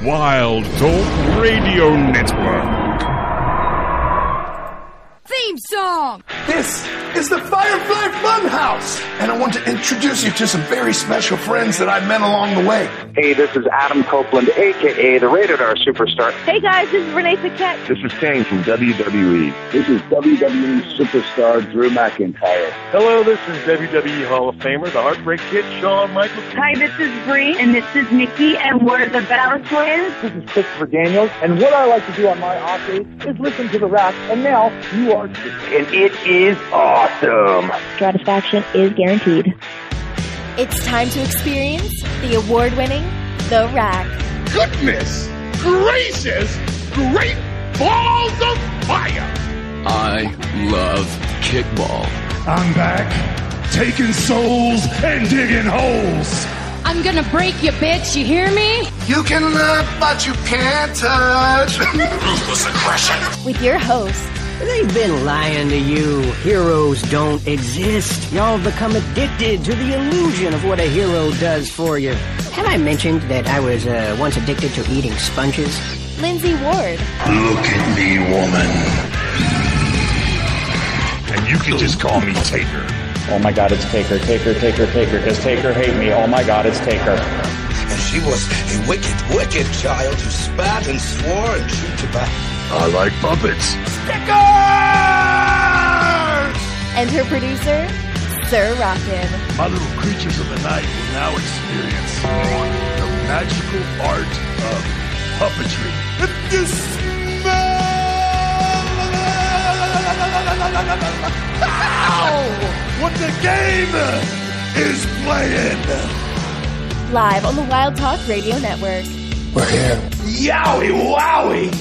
Wild Talk Radio Network. Theme song! This is the Firefly Funhouse, and I want to introduce you to some very special friends that I've met along the way. Hey, this is Adam Copeland, a.k.a. the Rated R Superstar. Hey guys, this is Renee Paquette. This is Kane from WWE. This is WWE Superstar Drew McIntyre. Hello, this is WWE Hall of Famer, the Heartbreak Kid, Shawn Michaels. Hi, this is Bree, and this is Nikki, and we're the Battle Twins. This is Christopher Daniels, and what I like to do on my off days is listen to the Rack, and now you are too. And it is awesome. Satisfaction is guaranteed. It's time to experience the award-winning The Rack. Goodness gracious, great balls of fire! I love kickball. I'm back, taking souls and digging holes. I'm gonna break you, bitch, you hear me? You can love, but you can't touch. Ruthless aggression. With your host, they've been lying to you. Heroes don't exist. Y'all become addicted to the illusion of what a hero does for you. Have I mentioned that I was once addicted to eating sponges? Lindsay Ward. Look at me, woman. And you can just call me Taker. Oh my god, it's Taker. Does Taker hate me? Oh my god, it's Taker. And she was a wicked, wicked child who spat and swore and chewed tobacco. I like puppets. Stickers! And her producer, Sir Rockin'. My little creatures of the night will now experience the magical art of puppetry. If you smell what the game is playing. Live on the Wild Talk Radio Network. We're here. Yowie wowie!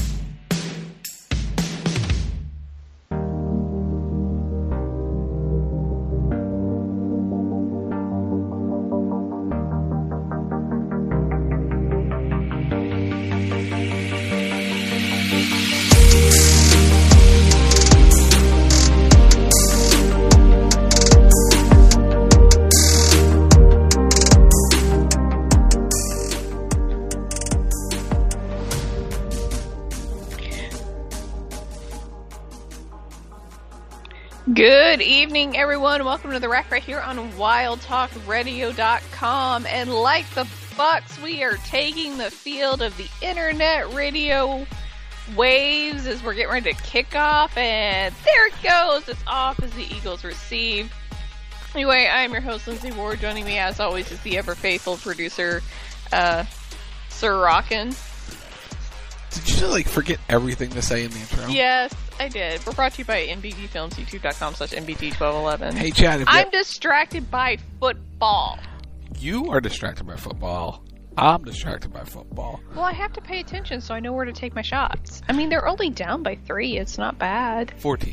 Good evening, everyone. Welcome to The Rack right here on WildTalkRadio.com. And like the Bucks, we are taking the field of the internet radio waves as we're getting ready to kick off. And there it goes. It's off as the Eagles receive. Anyway, I'm your host, Lindsay Ward. Joining me, as always, is the ever-faithful producer, Sir Rockin'. Did you, forget everything to say in the intro? Yes, I did. We're brought to you by MBG Films, youtube.com/MBG1211. Hey, Chad. I'm distracted by football. You are distracted by football. I'm distracted by football. Well, I have to pay attention so I know where to take my shots. I mean, they're only down by 3. It's not bad. 14.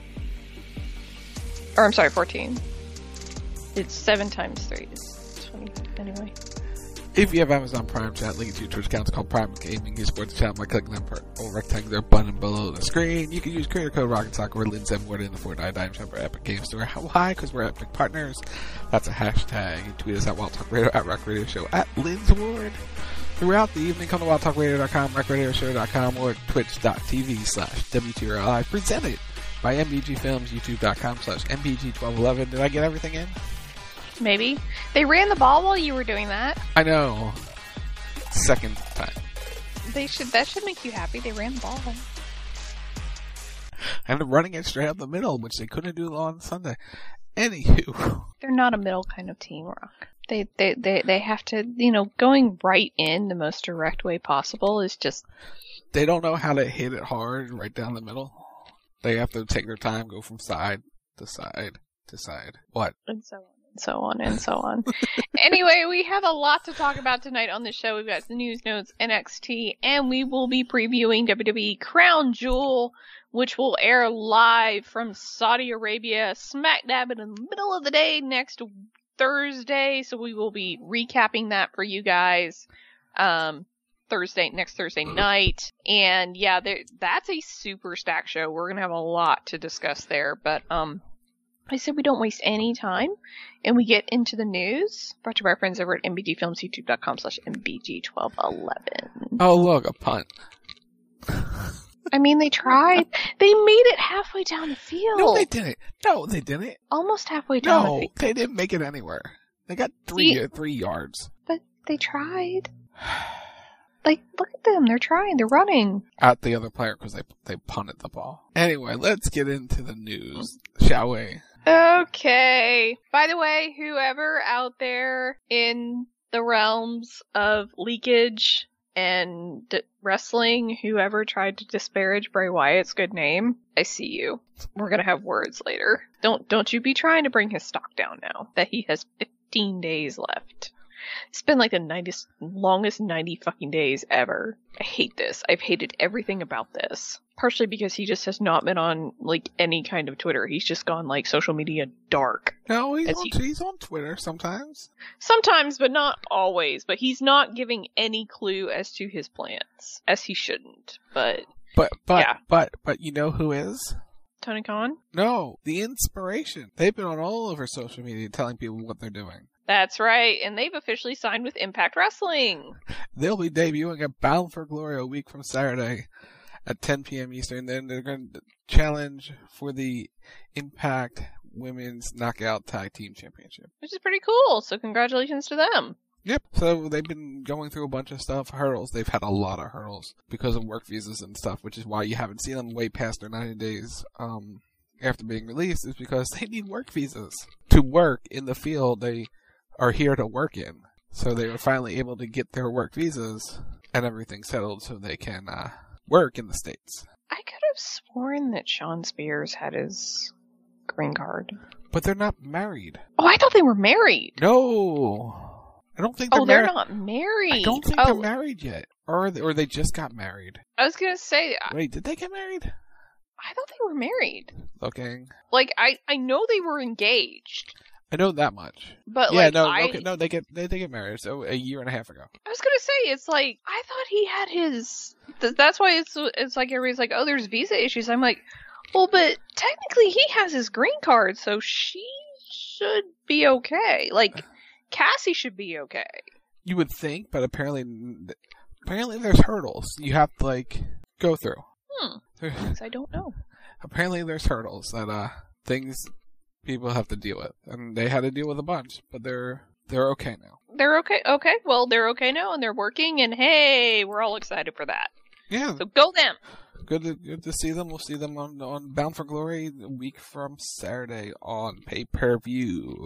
Or, I'm sorry, 14. It's 7 times 3. It's 20. Anyway. If you have Amazon Prime, chat, link to your Twitch account. It's called Prime Gaming. You support the channel by clicking that purple rectangular button below the screen. You can use creator code ROCKETSOCCER or Lin7Ward in the Fortnite Dime Shop or Epic Games Store. Why? Because we're Epic Partners. That's a hashtag. You tweet us at Wild Talk Radio, at Rock Radio Show, at Linsward. Throughout the evening, come to WildTalkRadio.com, RockRadioShow.com, or Twitch.tv/WTRLive. Presented by MBG Films, YouTube.com/MBG1211. Did I get everything in? Maybe. They ran the ball while you were doing that. I know. Second time. That should make you happy. They ran the ball. And running it straight up the middle, which they couldn't do on Sunday. Anywho. They're not a middle kind of team, Rock. They have to, going right in the most direct way possible is just... They don't know how to hit it hard right down the middle. They have to take their time, go from side to side to side. What? And so on. So on and so on. Anyway, we have a lot to talk about tonight on the show. We've got the news notes, NXT, and we will be previewing WWE Crown Jewel, which will air live from Saudi Arabia, smack dab in the middle of the day next Thursday. So we will be recapping that for you guys next Thursday night. And yeah, that's a super stacked show. We're gonna have a lot to discuss there, but I said we don't waste any time, and we get into the news. Brought to you by our friends over at MBGFilms, youtube.com/MBG1211. Oh, look, a punt. I mean, they tried. They made it halfway down the field. No, they didn't. Almost halfway down the field. No, they didn't make it anywhere. They got 3 yards. But they tried. Like, look at them. They're trying. They're running. At the other player because they punted the ball. Anyway, let's get into the news, shall we? Okay. By the way, whoever out there in the realms of leakage and wrestling, whoever tried to disparage Bray Wyatt's good name, I see you. We're gonna have words later. Don't you be trying to bring his stock down now that he has 15 days left. It's been like the longest 90 fucking days ever. I hate this. I've hated everything about this. Partially because he just has not been on, like, any kind of Twitter. He's just gone, like, social media dark. No, he's on Twitter sometimes. Sometimes, but not always. But he's not giving any clue as to his plans. As he shouldn't. But yeah. But you know who is? Tony Khan? No, the Inspiration. They've been on all over social media telling people what they're doing. That's right, and they've officially signed with Impact Wrestling. They'll be debuting at Bound for Glory a week from Saturday at 10 p.m. Eastern. Then they're going to challenge for the Impact Women's Knockout Tag Team Championship. Which is pretty cool, so congratulations to them. Yep, so they've been going through a bunch of stuff, hurdles. They've had a lot of hurdles because of work visas and stuff, which is why you haven't seen them way past their 90 days after being released, is because they need work visas. To work in the field they are here to work in. So they were finally able to get their work visas and everything settled so they can work in the States. I could have sworn that Sean Spears had his green card. But they're not married. Oh, I thought they were married. No. I don't think they're married. Oh, they're not married. I don't think they're married yet. Or they just got married. I was going to say... Wait, did they get married? I thought they were married. Looking. Like, I know they were engaged. I know that much. But yeah, like, they get married. So a year and a half ago. I was gonna say, it's like, I thought he had his. That's why it's like everybody's like, oh, there's visa issues. I'm like, well, but technically he has his green card, so she should be okay. Like, Cassie should be okay. You would think, but apparently there's hurdles you have to like go through. Things I don't know. Apparently there's hurdles that things people have to deal with, and they had to deal with a bunch, but they're okay now. They're okay. Okay, well, they're okay now, and they're working, and hey, we're all excited for that. Yeah. So go them. Good to see them. We'll see them on Bound for Glory a week from Saturday on pay-per-view.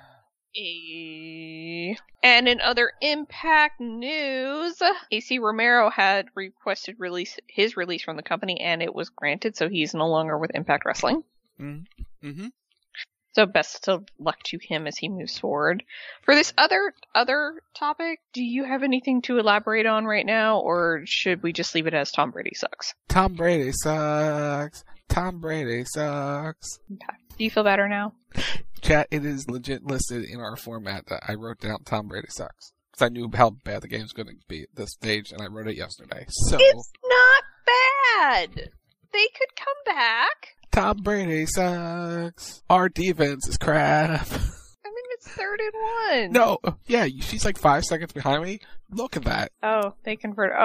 And in other Impact news, AC Romero had requested his release from the company, and it was granted, so he's no longer with Impact Wrestling. Mm-hmm. So best of luck to him as he moves forward. For this other topic, do you have anything to elaborate on right now, or should we just leave it as Tom Brady sucks? Tom Brady sucks. Tom Brady sucks. Okay. Do you feel better now? Chat, it is legit listed in our format that I wrote down Tom Brady sucks. Because I knew how bad the game's going to be at this stage, and I wrote it yesterday. So it's not bad. They could come back. Tom Brady sucks. Our defense is crap. I mean, it's 3rd and 1. No, yeah, she's like 5 seconds behind me. Look at that. Oh, they converted.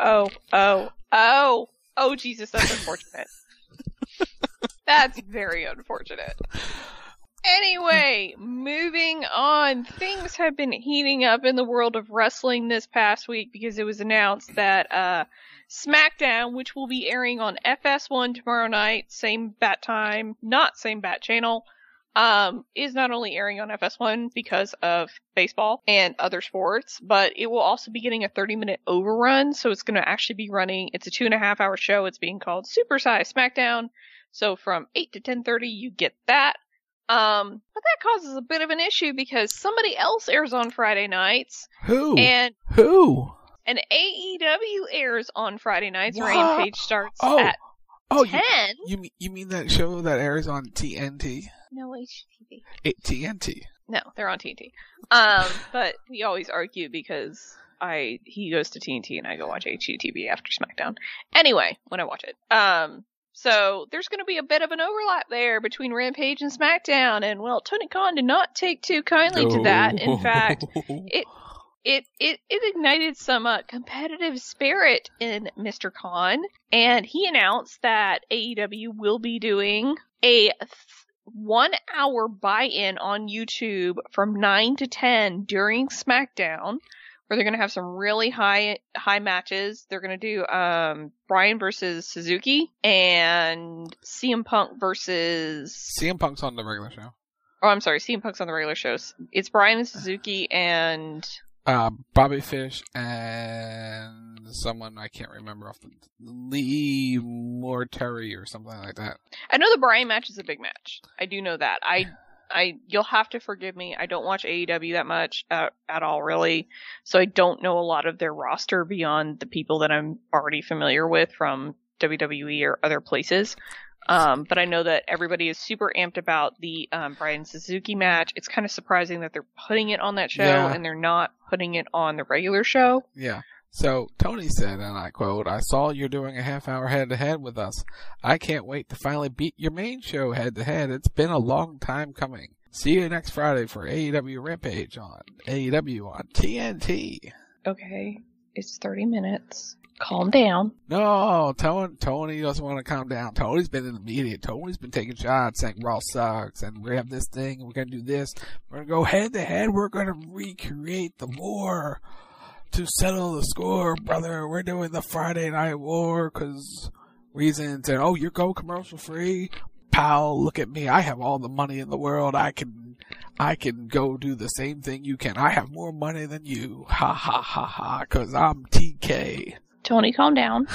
Oh, Jesus, that's unfortunate. That's very unfortunate. Anyway, moving on. Things have been heating up in the world of wrestling this past week because it was announced that SmackDown, which will be airing on FS1 tomorrow night, same bat time, not same bat channel, is not only airing on FS1 because of baseball and other sports, but it will also be getting a 30-minute overrun, so it's going to actually be running, it's a 2.5-hour show, it's being called Supersize SmackDown, so from 8 to 10:30 you get that. But that causes a bit of an issue because somebody else airs on Friday nights. Who? Who? And AEW airs on Friday nights. Rampage starts at 10. You mean that show that airs on TNT? No, HTTP. TNT. No, they're on TNT. But we always argue because he goes to TNT and I go watch HGTV after SmackDown. Anyway, when I watch it. So there's going to be a bit of an overlap there between Rampage and SmackDown, and well, Tony Khan did not take too kindly to that. In fact, it ignited some competitive spirit in Mr. Khan, and he announced that AEW will be doing a 1 hour buy-in on YouTube from 9 to 10 during SmackDown, where they're going to have some really high matches. They're going to do Bryan versus Suzuki and CM Punk versus... CM Punk's on the regular show. Oh, I'm sorry. CM Punk's on the regular shows. It's Bryan and Suzuki and... Bobby Fish and someone I can't remember off the Lee Morterry or something like that. I know the Bryan match is a big match. I do know that. You'll have to forgive me. I don't watch AEW that much at all, really. So I don't know a lot of their roster beyond the people that I'm already familiar with from WWE or other places. But I know that everybody is super amped about the Bryan Suzuki match. It's kind of surprising that they're putting it on that show and they're not putting it on the regular show. Yeah. So Tony said, and I quote, "I saw you're doing a half-hour head-to-head with us. I can't wait to finally beat your main show head-to-head. It's been a long time coming. See you next Friday for AEW Rampage on AEW on TNT." Okay, it's 30 minutes. Calm down. No, Tony doesn't want to calm down. Tony's been in the media. Tony's been taking shots saying Raw sucks and we have this thing and we're going to do this. We're going to go head-to-head. We're going to recreate the war to settle the score, brother. We're doing the Friday Night War because reasons. And, oh, you're go commercial free? Pal, look at me. I have all the money in the world. I can go do the same thing you can. I have more money than you. Ha, ha, ha, ha, because I'm TK. Tony, calm down.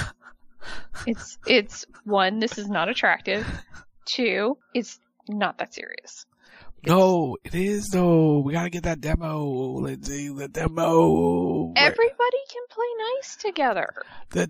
It's one, this is not attractive. 2, it's not that serious. No, it is though. We gotta get that demo, Lindsay. The demo. Everybody can play nice together. The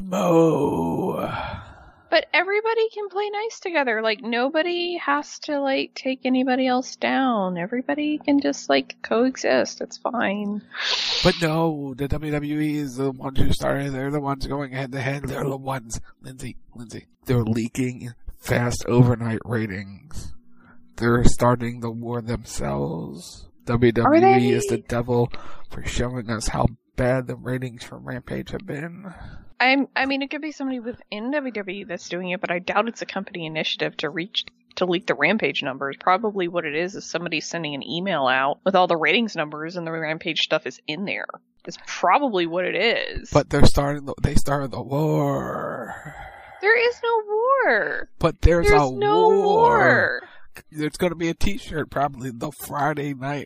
demo. But everybody can play nice together. Like, nobody has to, like, take anybody else down. Everybody can just, like, coexist. It's fine. But no, the WWE is the ones who started. They're the ones going head-to-head. They're the ones, Lindsay, they're leaking fast overnight ratings. They're starting the war themselves. WWE is the devil for showing us how bad the ratings for Rampage have been. I mean, it could be somebody within WWE that's doing it, but I doubt it's a company initiative to leak the Rampage numbers. Probably what it is somebody sending an email out with all the ratings numbers and the Rampage stuff is in there. That's probably what it is. But they started the war. There is no war. But there's no war. There's going to be a t-shirt, probably, the Friday Night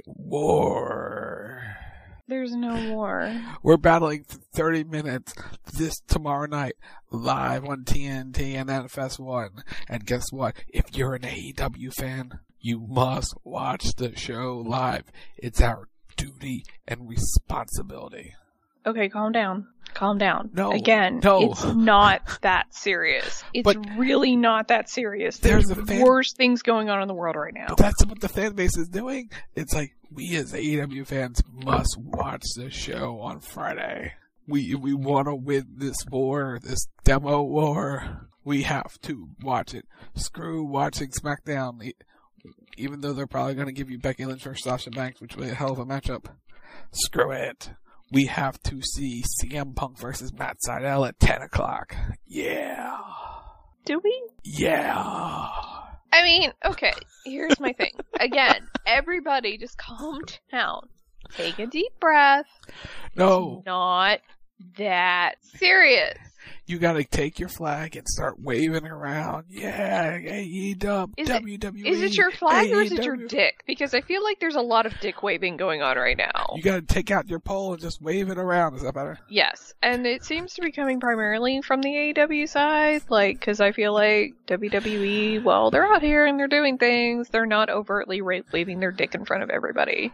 War. There's no war. We're battling for 30 minutes this tomorrow night, live on TNT and NFS1. And guess what? If you're an AEW fan, you must watch the show live. It's our duty and responsibility. Okay, calm down. Calm down. No. Again, no. It's not that serious. It's really not that serious. There's worse things going on in the world right now. But that's what the fan base is doing. It's like, we as AEW fans must watch this show on Friday. We want to win this war, this demo war. We have to watch it. Screw watching SmackDown, even though they're probably going to give you Becky Lynch versus Sasha Banks, which will be a hell of a matchup. Screw it. We have to see CM Punk versus Matt Sydal at 10 o'clock. Yeah. Do we? Yeah. I mean, okay, here's my thing. Again, everybody just calm down. Take a deep breath. No. It's not that serious. You gotta take your flag and start waving around. Yeah, AEW, WWE. Is it your flag or is it your dick? Because I feel like there's a lot of dick waving going on right now. You gotta take out your pole and just wave it around. Is that better? Yes, and it seems to be coming primarily from the AEW side, like, because I feel like WWE, well, they're out here and they're doing things. They're not overtly waving their dick in front of everybody.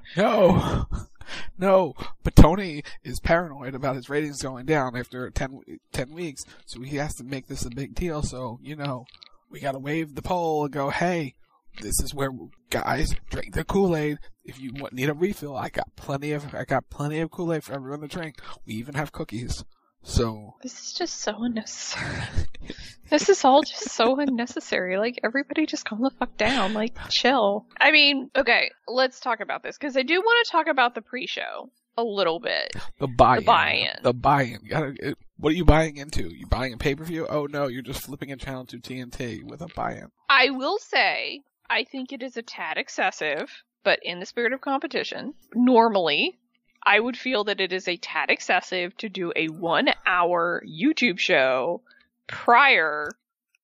No, but Tony is paranoid about his ratings going down after 10 weeks, so he has to make this a big deal. So, we gotta wave the pole and go, hey, this is where, guys, drink the Kool-Aid. If you need a refill, I got plenty of Kool-Aid for everyone to drink. We even have cookies. So this is just so unnecessary. This is all just so unnecessary. Like, everybody just calm the fuck down. Like, chill. I mean, okay, let's talk about this, because I do want to talk about the pre-show a little bit. The buy-in. What are you buying into? You buying a pay-per-view? Oh no, you're just flipping a channel to TNT with a buy-in. I will say, I think it is a tad excessive, but in the spirit of competition, normally, I would feel that it is a tad excessive to do a 1-hour YouTube show prior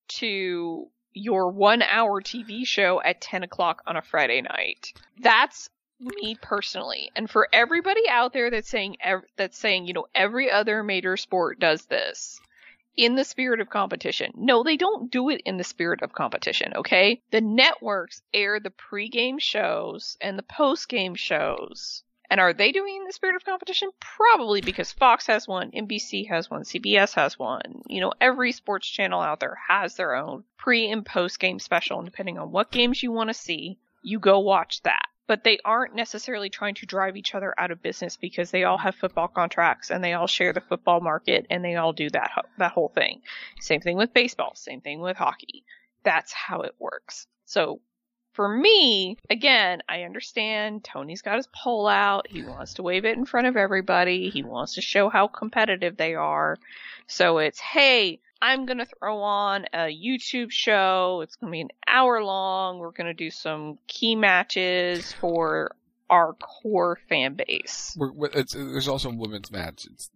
to your 1-hour TV show at 10 o'clock on a Friday night. That's me personally. And for everybody out there that's saying, you know, every other major sport does this in the spirit of competition. No, they don't do it in the spirit of competition, okay? The networks air the pre-game shows and the post-game shows. And are they doing it in the spirit of competition? Probably, because Fox has one, NBC has one, CBS has one. You know, every sports channel out there has their own pre- and post-game special. And depending on what games you want to see, you go watch that. But they aren't necessarily trying to drive each other out of business, because they all have football contracts and they all share the football market and they all do that whole thing. Same thing with baseball. Same thing with hockey. That's how it works. So for me, again, I understand Tony's got his pole out. He wants to wave it in front of everybody. He wants to show how competitive they are. So it's, hey, I'm going to throw on a YouTube show. It's going to be an hour long. We're going to do some key matches for our core fan base. There's also a women's match. It's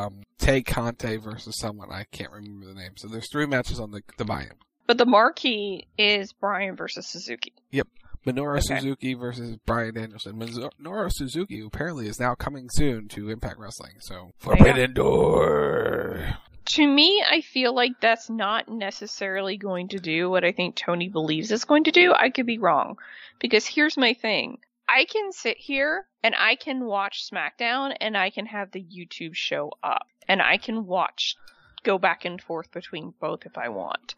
Tay Conte versus someone. I can't remember the name. So there's 3 matches on the buy-in. But the marquee is Bryan versus Suzuki. Yep. Minoru Suzuki versus Bryan Danielson. Minoru Suzuki apparently is now coming soon to Impact Wrestling. So, Forbidden Door. To me, I feel like that's not necessarily going to do what I think Tony believes it's going to do. I could be wrong. Because here's my thing. I can sit here and I can watch SmackDown and I can have the YouTube show up. And I can go back and forth between both if I want.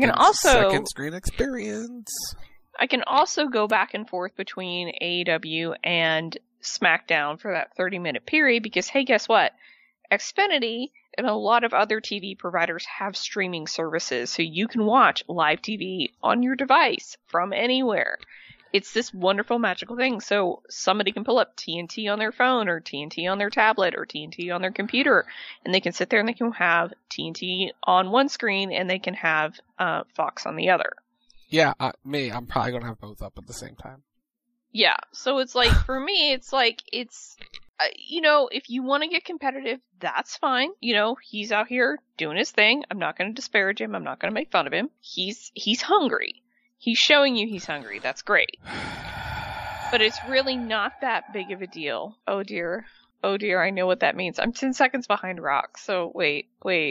Second screen experience. I can also go back and forth between AEW and SmackDown for that 30-minute period, because, hey, guess what? Xfinity and a lot of other TV providers have streaming services, so you can watch live TV on your device from anywhere. It's this wonderful, magical thing. So somebody can pull up TNT on their phone or TNT on their tablet or TNT on their computer, and they can sit there and they can have TNT on one screen and they can have Fox on the other. Yeah, I'm probably going to have both up at the same time. Yeah, so it's like, for me, it's like, you know, if you want to get competitive, that's fine. You know, he's out here doing his thing. I'm not going to disparage him. I'm not going to make fun of him. He's hungry. He's showing you he's hungry. That's great. But it's really not that big of a deal. Oh dear. Oh dear, I know what that means. I'm 10 seconds behind Rock. So wait.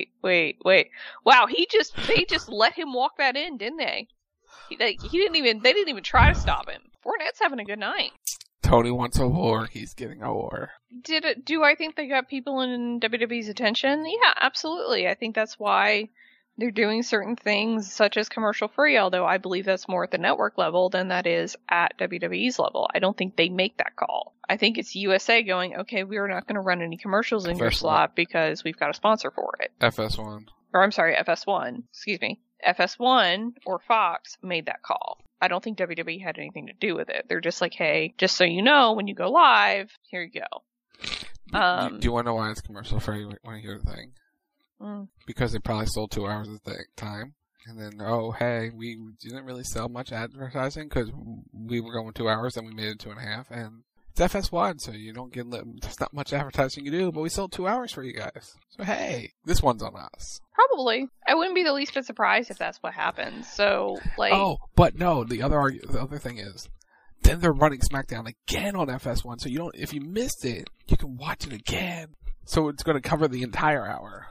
Wow, they just let him walk that in, didn't they? They didn't even try to stop him. Fournette's having a good night. Tony wants a war. He's getting a war. Do I think they got people in WWE's attention? Yeah, absolutely. I think that's why they're doing certain things such as commercial free, although I believe that's more at the network level than that is at WWE's level. I don't think they make that call. I think it's USA going, okay, we are not going to run any commercials in your slot because we've got a sponsor for it. FS1. Or I'm sorry, FS1. Excuse me. FS1 or Fox made that call. I don't think WWE had anything to do with it. They're just like, hey, just so you know, when you go live, here you go. Do you want to know why it's commercial free when you hear the thing? Because they probably sold 2 hours at the time. And then, oh, hey, we didn't really sell much advertising because we were going 2 hours and we made it 2.5. And it's FS1, so you don't get, there's not much advertising you do, but we sold 2 hours for you guys. So, hey, this one's on us. Probably. I wouldn't be the least bit surprised if that's what happens. So, like. Oh, but no, the other thing is, then they're running SmackDown again on FS1, so you don't, if you missed it, you can watch it again. So it's going to cover the entire hour.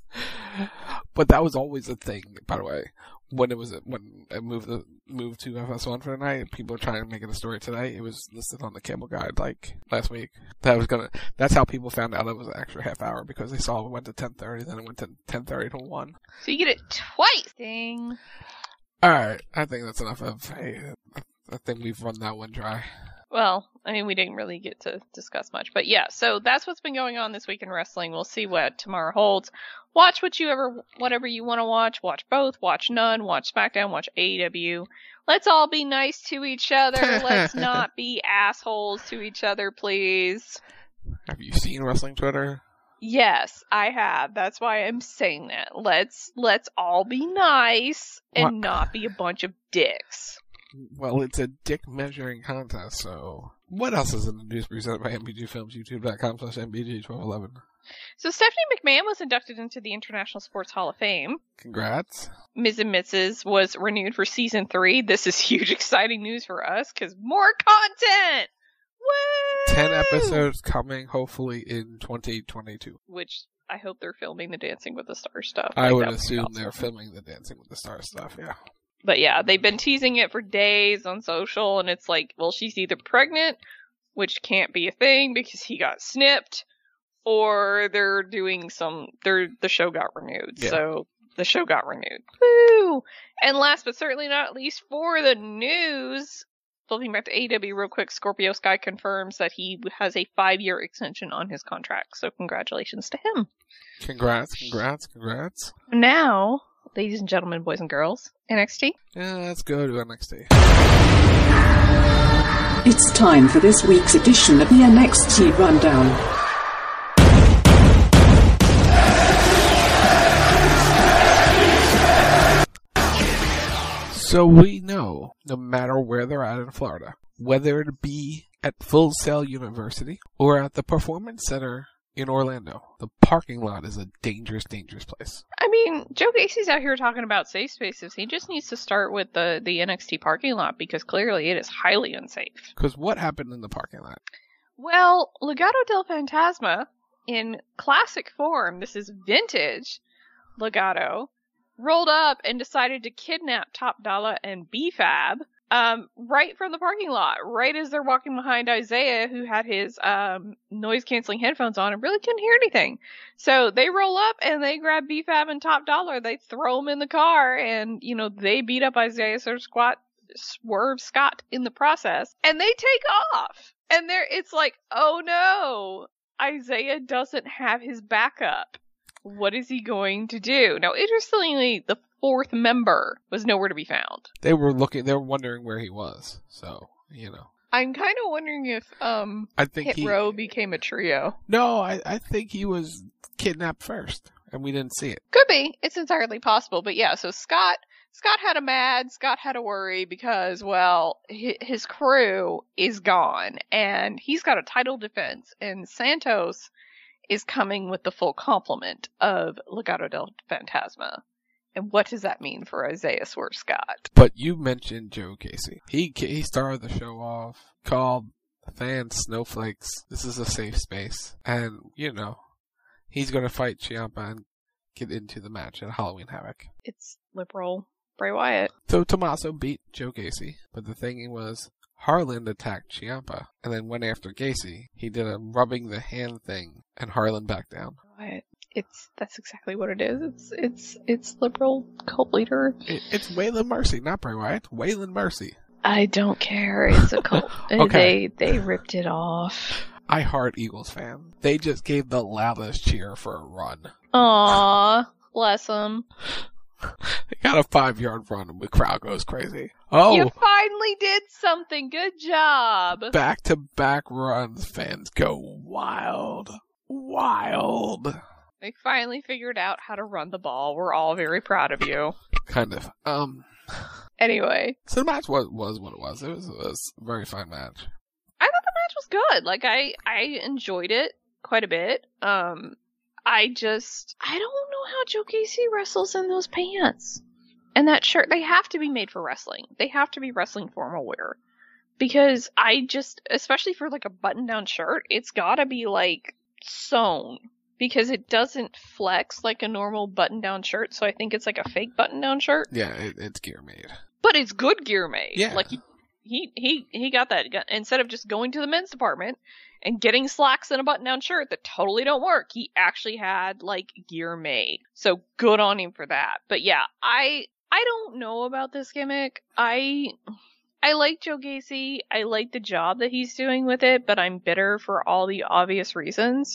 But that was always a thing, by the way. When it moved to FS1 for the night, people were trying to make it a story today. It was listed on the cable guide like last week. That's how people found out it was an extra half hour, because they saw it went to 10:30, then it went to 10:30 to 1. So you get it twice. Ding. Alright, I think that's enough of, hey, I think we've run that one dry. Well, I mean, we didn't really get to discuss much, but yeah, so that's what's been going on this week in wrestling. We'll see what tomorrow holds. Watch whatever you want to watch. Watch both, watch none, watch SmackDown, watch AEW. Let's all be nice to each other. Let's not be assholes to each other, please. Have you seen wrestling Twitter? Yes, I have. That's why I'm saying that. Let's all be nice and not be a bunch of dicks. Well, it's a dick measuring contest, so... What else is in the news presented by MBG Films, youtube.com/MBG1211? So Stephanie McMahon was inducted into the International Sports Hall of Fame. Congrats. Ms. and Mrs. was renewed for season 3. This is huge, exciting news for us, because more content! Woo! 10 episodes coming, hopefully, in 2022. Which, I hope they're filming the Dancing with the Stars stuff. I would assume they're filming the Dancing with the Stars stuff, yeah. But yeah, they've been teasing it for days on social, and it's like, well, she's either pregnant, which can't be a thing because he got snipped, or they're doing the show got renewed. Yeah. So the show got renewed. Woo! And last but certainly not least for the news, flipping back to AEW real quick, Scorpio Sky confirms that he has a 5-year extension on his contract. So congratulations to him. Congrats. Now, ladies and gentlemen, boys and girls, NXT. Yeah, let's go to NXT. It's time for this week's edition of the NXT Rundown. So we know, no matter where they're at in Florida, whether it be at Full Sail University or at the Performance Center in Orlando, the parking lot is a dangerous, dangerous place. I mean, Joe Gacy's out here talking about safe spaces. He just needs to start with the NXT parking lot because clearly it is highly unsafe. Because what happened in the parking lot? Well, Legado del Fantasma, in classic form, this is vintage Legado, rolled up and decided to kidnap Top Dollar and B-Fab right from the parking lot, right as they're walking behind Isaiah, who had his noise-canceling headphones on and really couldn't hear anything. So they roll up and they grab B-Fab and Top Dollar, they throw them in the car, and, they beat up Isaiah Swerve Scott in the process, and they take off. And it's like, oh no, Isaiah doesn't have his backup. What is he going to do? Now, interestingly, the 4th member was nowhere to be found. They were wondering where he was. So, I'm kind of wondering if Hit Row became a trio. No, I think he was kidnapped first, and we didn't see it. Could be. It's entirely possible. But yeah, so Scott had Scott had a worry because, well, his crew is gone, and he's got a title defense, and Santos is coming with the full complement of Legado del Fantasma. And what does that mean for Isaiah Swerve Scott? But you mentioned Joe Gacy. He started the show off, called the fans snowflakes. This is a safe space. And, he's going to fight Ciampa and get into the match at Halloween Havoc. It's liberal Bray Wyatt. So Tommaso beat Joe Gacy, but the thing was, Harland attacked Ciampa and then went after Gacy. He did a rubbing the hand thing, and Harland backed down. That's exactly what it is. It's liberal cult leader. It's Waylon Mercy, not Bray Wyatt. Waylon Mercy. I don't care. It's a cult. Okay. They ripped it off. I heart Eagles fan. They just gave the loudest cheer for a run. Aww, bless them. They got a 5-yard run and the crowd goes crazy. Oh! You finally did something. Good job. Back-to-back runs. Fans go wild. Wild. They finally figured out how to run the ball. We're all very proud of you. Kind of. Anyway. So the match was what it was. It was a very fun match. I thought the match was good. Like, I enjoyed it quite a bit. I don't know how Joe Gacy wrestles in those pants. And that shirt, they have to be made for wrestling. They have to be wrestling formal wear. Because especially for like a button-down shirt, it's gotta be like sewn. Because it doesn't flex like a normal button-down shirt, so I think it's like a fake button-down shirt. Yeah, it's gear made. But it's good gear made. Yeah. Like, he got that. Instead of just going to the men's department and getting slacks and a button-down shirt that totally don't work, he actually had, like, gear made. So good on him for that. But yeah, I don't know about this gimmick. I I like Joe Gacy. I like the job that he's doing with it, but I'm bitter for all the obvious reasons.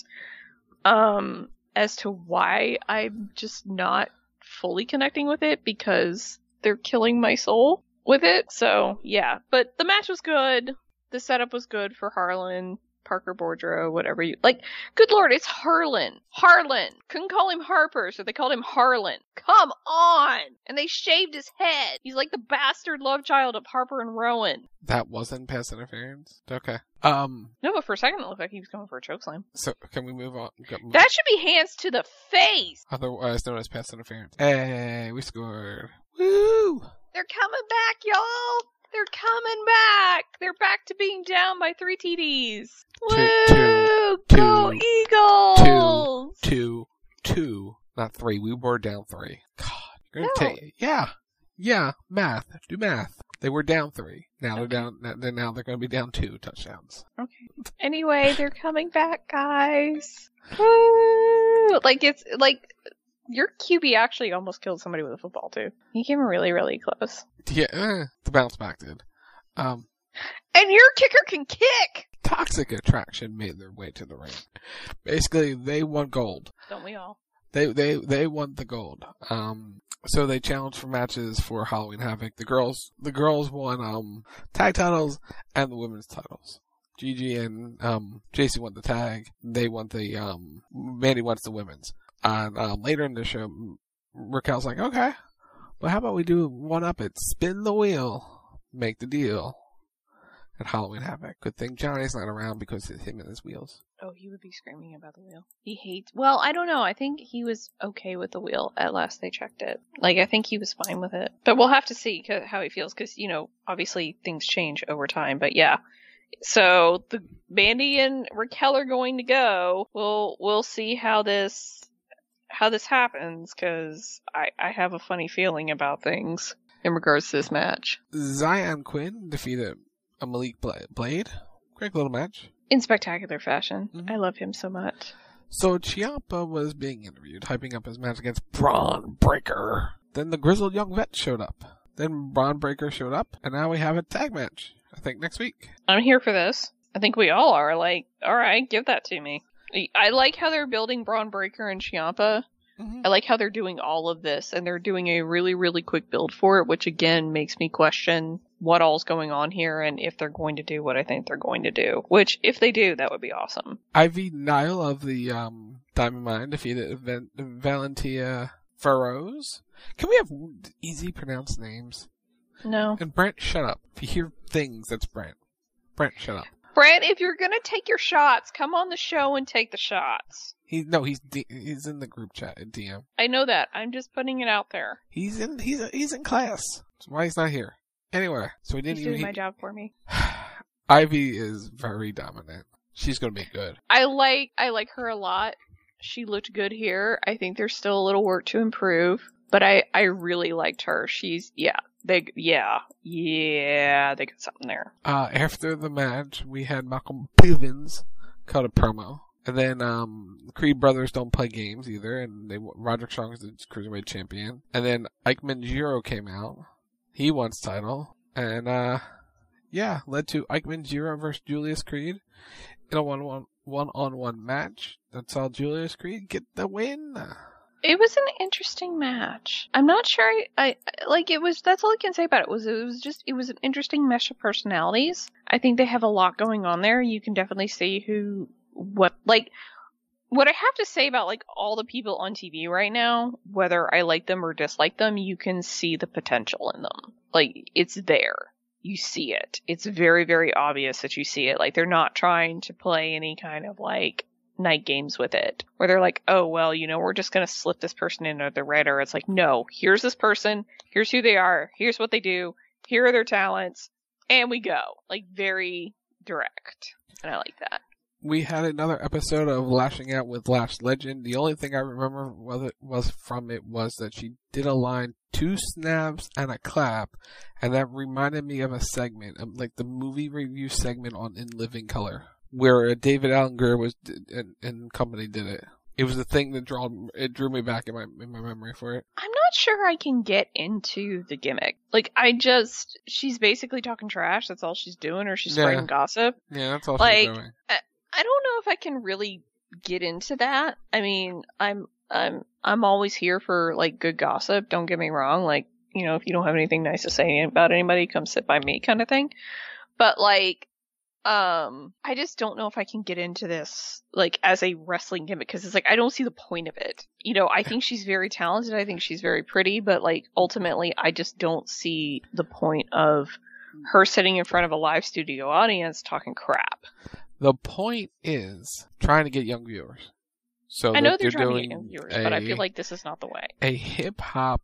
As to why I'm just not fully connecting with it, because they're killing my soul with it. So, yeah. But the match was good. The setup was good for Harlan, Parker Boudreaux, whatever you... Like, good lord, it's Harlan. Harlan. Couldn't call him Harper, so they called him Harlan. Come on! And they shaved his head. He's like the bastard love child of Harper and Rowan. That wasn't pass interference? Okay. No, but for a second it looked like he was going for a chokeslam. So, can we move on? That should be hands to the face! Otherwise known as pass interference. Hey, we scored. Woo! They're coming back, y'all! They're coming back! They're back to being down by 3 TDs. Woo! Go Eagles! Two. Not 3. We were down 3. God. You're gonna take... Yeah. Math. Do math. They were down 3. Now they're down. Now they're going to be down 2 touchdowns. Okay. Anyway, they're coming back, guys. Woo! Like, it's like your QB actually almost killed somebody with a football too. He came really, really close. Yeah, the bounce back did. And your kicker can kick. Toxic Attraction made their way to the ring. Basically, they won gold. Don't we all? They won the gold. So they challenged for matches for Halloween Havoc. The girls won tag titles and the women's titles. Gigi and JC won the tag. They won the Mandy wants the women's. And later in the show, Raquel's like, okay, well, how about we do one up it? Spin the wheel, make the deal. At Halloween Havoc. Good thing Johnny's not around because it's him and his wheels. Oh, he would be screaming about the wheel. He hates... Well, I don't know. I think he was okay with the wheel at last they checked it. Like, I think he was fine with it. But we'll have to see how he feels because, you know, obviously things change over time. But yeah. So, the Mandy and Raquel are going to go. We'll see how this happens because I have a funny feeling about things in regards to this match. Zion Quinn defeated a Malik Blade. Great little match. In spectacular fashion. Mm-hmm. I love him so much. So Ciampa was being interviewed, hyping up his match against Braun Breaker. Then the grizzled young vet showed up. Then Braun Breaker showed up, and now we have a tag match, I think, next week. I'm here for this. I think we all are. Like, alright, give that to me. I like how they're building Braun Breaker and Ciampa. Mm-hmm. I like how they're doing all of this, and they're doing a really, really quick build for it, which again makes me question what all's going on here and if they're going to do what I think they're going to do. Which, if they do, that would be awesome. Ivy Nile of the Diamond Mine defeated Valentia Feroz. Can we have easy pronounced names? No. And Brent, shut up. If you hear things, that's Brent. Brent, shut up. Brent, if you're gonna take your shots, come on the show and take the shots. He's in the group chat at DM. I know that. I'm just putting it out there. He's in class. That's why he's not here. Anyway, so He's doing my job for me. Ivy is very dominant. She's gonna be good. I like her a lot. She looked good here. I think there's still a little work to improve, but I really liked her. They got something there. After the match, we had Malcolm Bivens cut a promo. And then, Creed Brothers don't play games either, and Roderick Strong is the Cruiserweight Champion. And then Ike Manjiro came out. He won his title. And, led to Ike Manjiro versus Julius Creed in a one-on-one match. That saw Julius Creed get the win. It was an interesting match. I'm not sure that's all I can say about it. It was an interesting mesh of personalities. I think they have a lot going on there. You can definitely see what I have to say about like all the people on TV right now, whether I like them or dislike them, you can see the potential in them. Like, it's there. You see it. It's very, very obvious that you see it. Like, they're not trying to play any kind of like night games with it, where they're like, oh, well, you know, we're just going to slip this person into the radar. It's like, no, here's this person, here's who they are, here's what they do, here are their talents, and we go. Like, very direct. And I like that. We had another episode of Lashing Out with Lash Legend. The only thing I remember was that she did a line, 2 snaps and a clap, and that reminded me of a segment, like the movie review segment on In Living Color, where David Allen Greer and company did it. it was the thing that drew me back in my memory for it. I'm not sure I can get into the gimmick. Like, she's basically talking trash. That's all she's doing, or she's spreading gossip. Yeah, that's all she's doing. I don't know if I can really get into that. I mean, I'm always here for like good gossip. Don't get me wrong. Like, you know, if you don't have anything nice to say about anybody, come sit by me, kind of thing. But like, I just don't know if I can get into this, like, as a wrestling gimmick, because it's like, I don't see the point of it. You know, I think she's very talented, I think she's very pretty, but, like, ultimately, I just don't see the point of her sitting in front of a live studio audience talking crap. The point is trying to get young viewers. So I know they're trying to get young viewers, but I feel like this is not the way. A hip-hop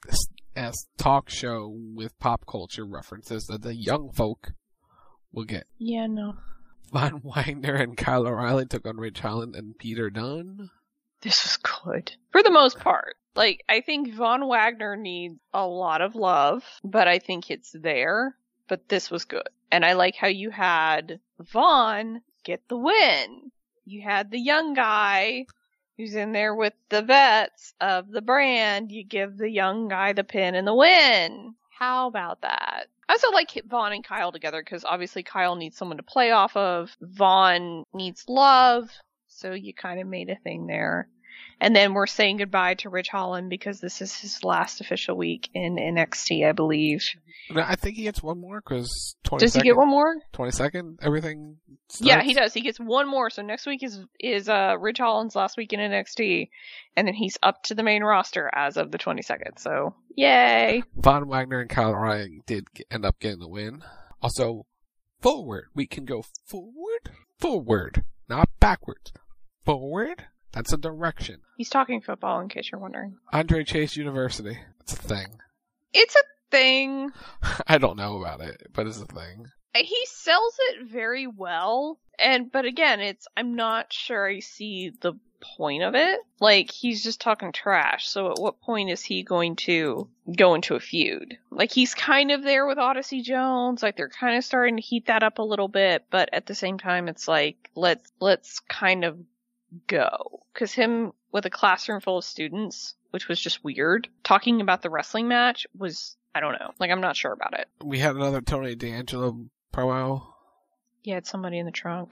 talk show with pop culture references that the young folk will get. Yeah, no. Von Wagner and Kyle O'Reilly took on Ridge Holland and Peter Dunne. This was good. For the most part. Like, I think Von Wagner needs a lot of love, but I think it's there. But this was good. And I like how you had Von get the win. You had the young guy who's in there with the vets of the brand. You give the young guy the pin and the win. How about that? I also like Vaughn and Kyle together because obviously Kyle needs someone to play off of. Vaughn needs love. So you kind of made a thing there. And then we're saying goodbye to Ridge Holland because this is his last official week in NXT, I believe. I think he gets one more because 22nd. Does he get one more? 22nd, everything starts? Yeah, he does. He gets one more. So next week is Ridge Holland's last week in NXT. And then he's up to the main roster as of the 22nd. So, yay. Von Wagner and Kyle O'Reilly did end up getting the win. Also, forward. We can go forward. Forward. Not backwards. Forward. That's a direction. He's talking football, in case you're wondering. Andre Chase University. It's a thing. It's a thing. I don't know about it, but it's a thing. He sells it very well, but again, I'm not sure I see the point of it. Like, he's just talking trash, so at what point is he going to go into a feud? Like, he's kind of there with Odyssey Jones, like, they're kind of starting to heat that up a little bit, but at the same time, it's like, let's kind of go. Because him with a classroom full of students, which was just weird, talking about the wrestling match was, I don't know. Like, I'm not sure about it. We had another Tony D'Angelo promo. He had somebody in the trunk.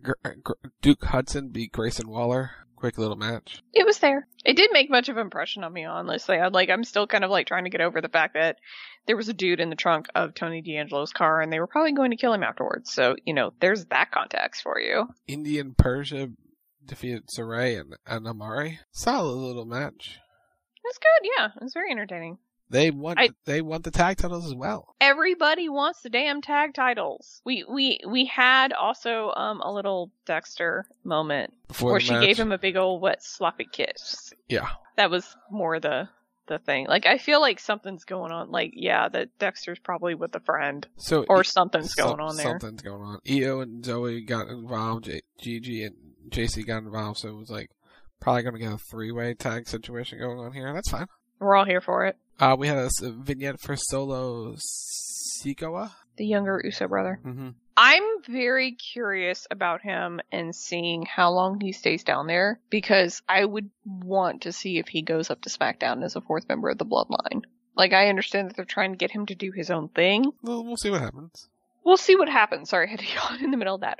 Duke Hudson beat Grayson Waller. Quick little match. It was there. It didn't make much of an impression on me, honestly. I'm still kind of like trying to get over the fact that there was a dude in the trunk of Tony D'Angelo's car and they were probably going to kill him afterwards. So, you know, there's that context for you. Indian Persia defeated Saray and Amari. Solid little match. That's good, yeah. It was very entertaining. They want the tag titles as well. Everybody wants the damn tag titles. We had also a little Dexter moment where she gave him a big old wet sloppy kiss. Yeah. That was more the thing. Like, I feel like something's going on. Like, yeah, that Dexter's probably with a friend. Or something's going on there. Something's going on. Io and Zoe got involved. Gigi and JC got involved. So it was like probably going to get a 3-way tag situation going on here. That's fine. We're all here for it. We had a vignette for Solo Sikoa. The younger Uso brother. Mm-hmm. I'm very curious about him and seeing how long he stays down there, because I would want to see if he goes up to SmackDown as a 4th member of the Bloodline. Like, I understand that they're trying to get him to do his own thing. Well, we'll see what happens. We'll see what happens. Sorry, I had to yawn in the middle of that.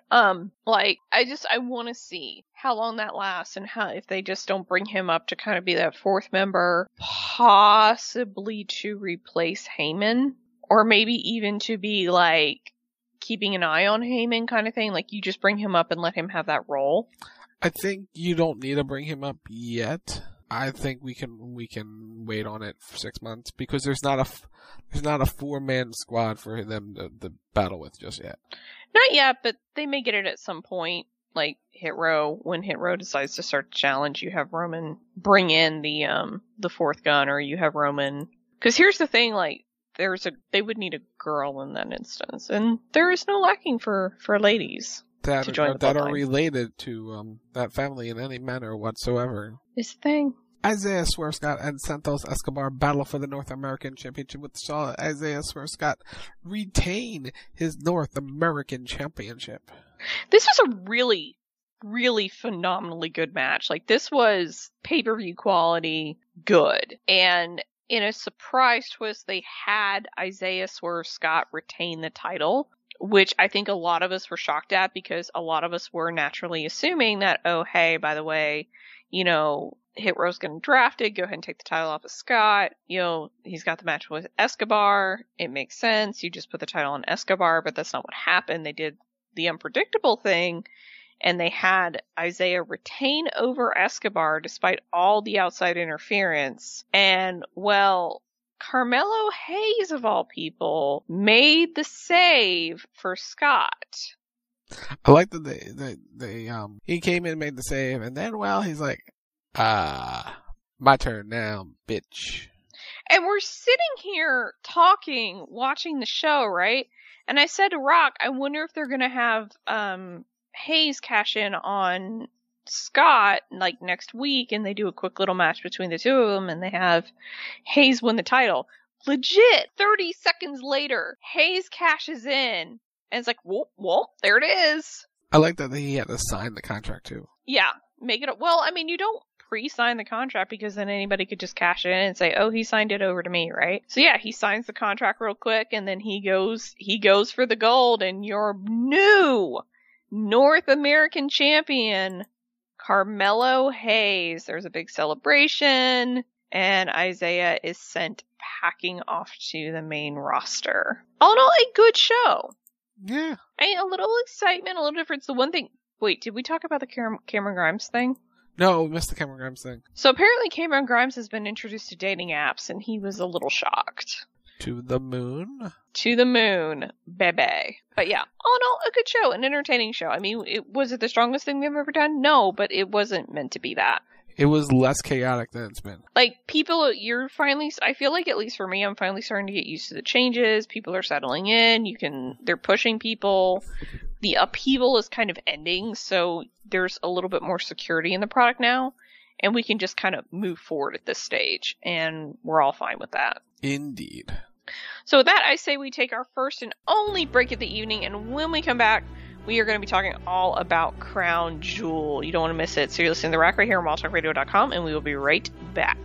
I want to see how long that lasts and how, if they just don't bring him up to kind of be that 4th member, possibly to replace Heyman, or maybe even to be like keeping an eye on Heyman kind of thing. Like, you just bring him up and let him have that role. I think you don't need to bring him up yet. I think we can wait on it for 6 months because there's not a 4-man squad for them to battle with just yet. Not yet, but they may get it at some point. Like Hit Row, when Hit Row decides to start the challenge, you have Roman bring in the 4th gun, or you have Roman. Because here's the thing, like, they would need a girl in that instance, and there is no lacking for ladies that to join the Bloodline. Are related to that family in any manner whatsoever. It's the thing. Isaiah Swerve Scott and Santos Escobar battle for the North American Championship with Isaiah Swerve Scott retain his North American Championship. This was a really, really phenomenally good match. Like, this was pay-per-view quality good. And in a surprise twist, they had Isaiah Swerve Scott retain the title, which I think a lot of us were shocked at, because a lot of us were naturally assuming that, oh, hey, by the way, you know, Hit Row's getting drafted, go ahead and take the title off of Scott. You know, he's got the match with Escobar. It makes sense. You just put the title on Escobar, but that's not what happened. They did the unpredictable thing, and they had Isaiah retain over Escobar despite all the outside interference. And, well, Carmelo Hayes, of all people, made the save for Scott. I like that he came in and made the save, and then, well, he's like, my turn now, bitch. And we're sitting here talking, watching the show, right? And I said to Rock, I wonder if they're gonna have, Hayes cash in on Scott, like, next week, and they do a quick little match between the two of them, and they have Hayes win the title. Legit, 30 seconds later, Hayes cashes in, and it's like, whoop, there it is. I like that he had to sign the contract, too. Yeah, make it, well, I mean, you don't pre-sign the contract, because then anybody could just cash it in and say, oh, he signed it over to me, right? So yeah, he signs the contract real quick, and then he goes for the gold, and your new North American champion, Carmelo Hayes. There's a big celebration, and Isaiah is sent packing off to the main roster. All in all, a good show. Yeah. A little excitement, a little difference. The one thing, wait, did we talk about the Cameron Grimes thing? No, we missed the Cameron Grimes thing. So apparently Cameron Grimes has been introduced to dating apps, and he was a little shocked. To the moon? To the moon, baby. But yeah, all in all, a good show, an entertaining show. I mean, was it the strongest thing we've ever done? No, but it wasn't meant to be that. It was less chaotic than it's been. Like, people, I feel like, at least for me, I'm finally starting to get used to the changes. People are settling in. They're pushing people. The upheaval is kind of ending, so there's a little bit more security in the product now, and we can just kind of move forward at this stage, and we're all fine with that. Indeed. So with that, I say we take our first and only break of the evening, and when we come back, we are going to be talking all about Crown Jewel. You don't want to miss it. So you're listening to The Rack right here on WildTalkRadio.com, and we will be right back.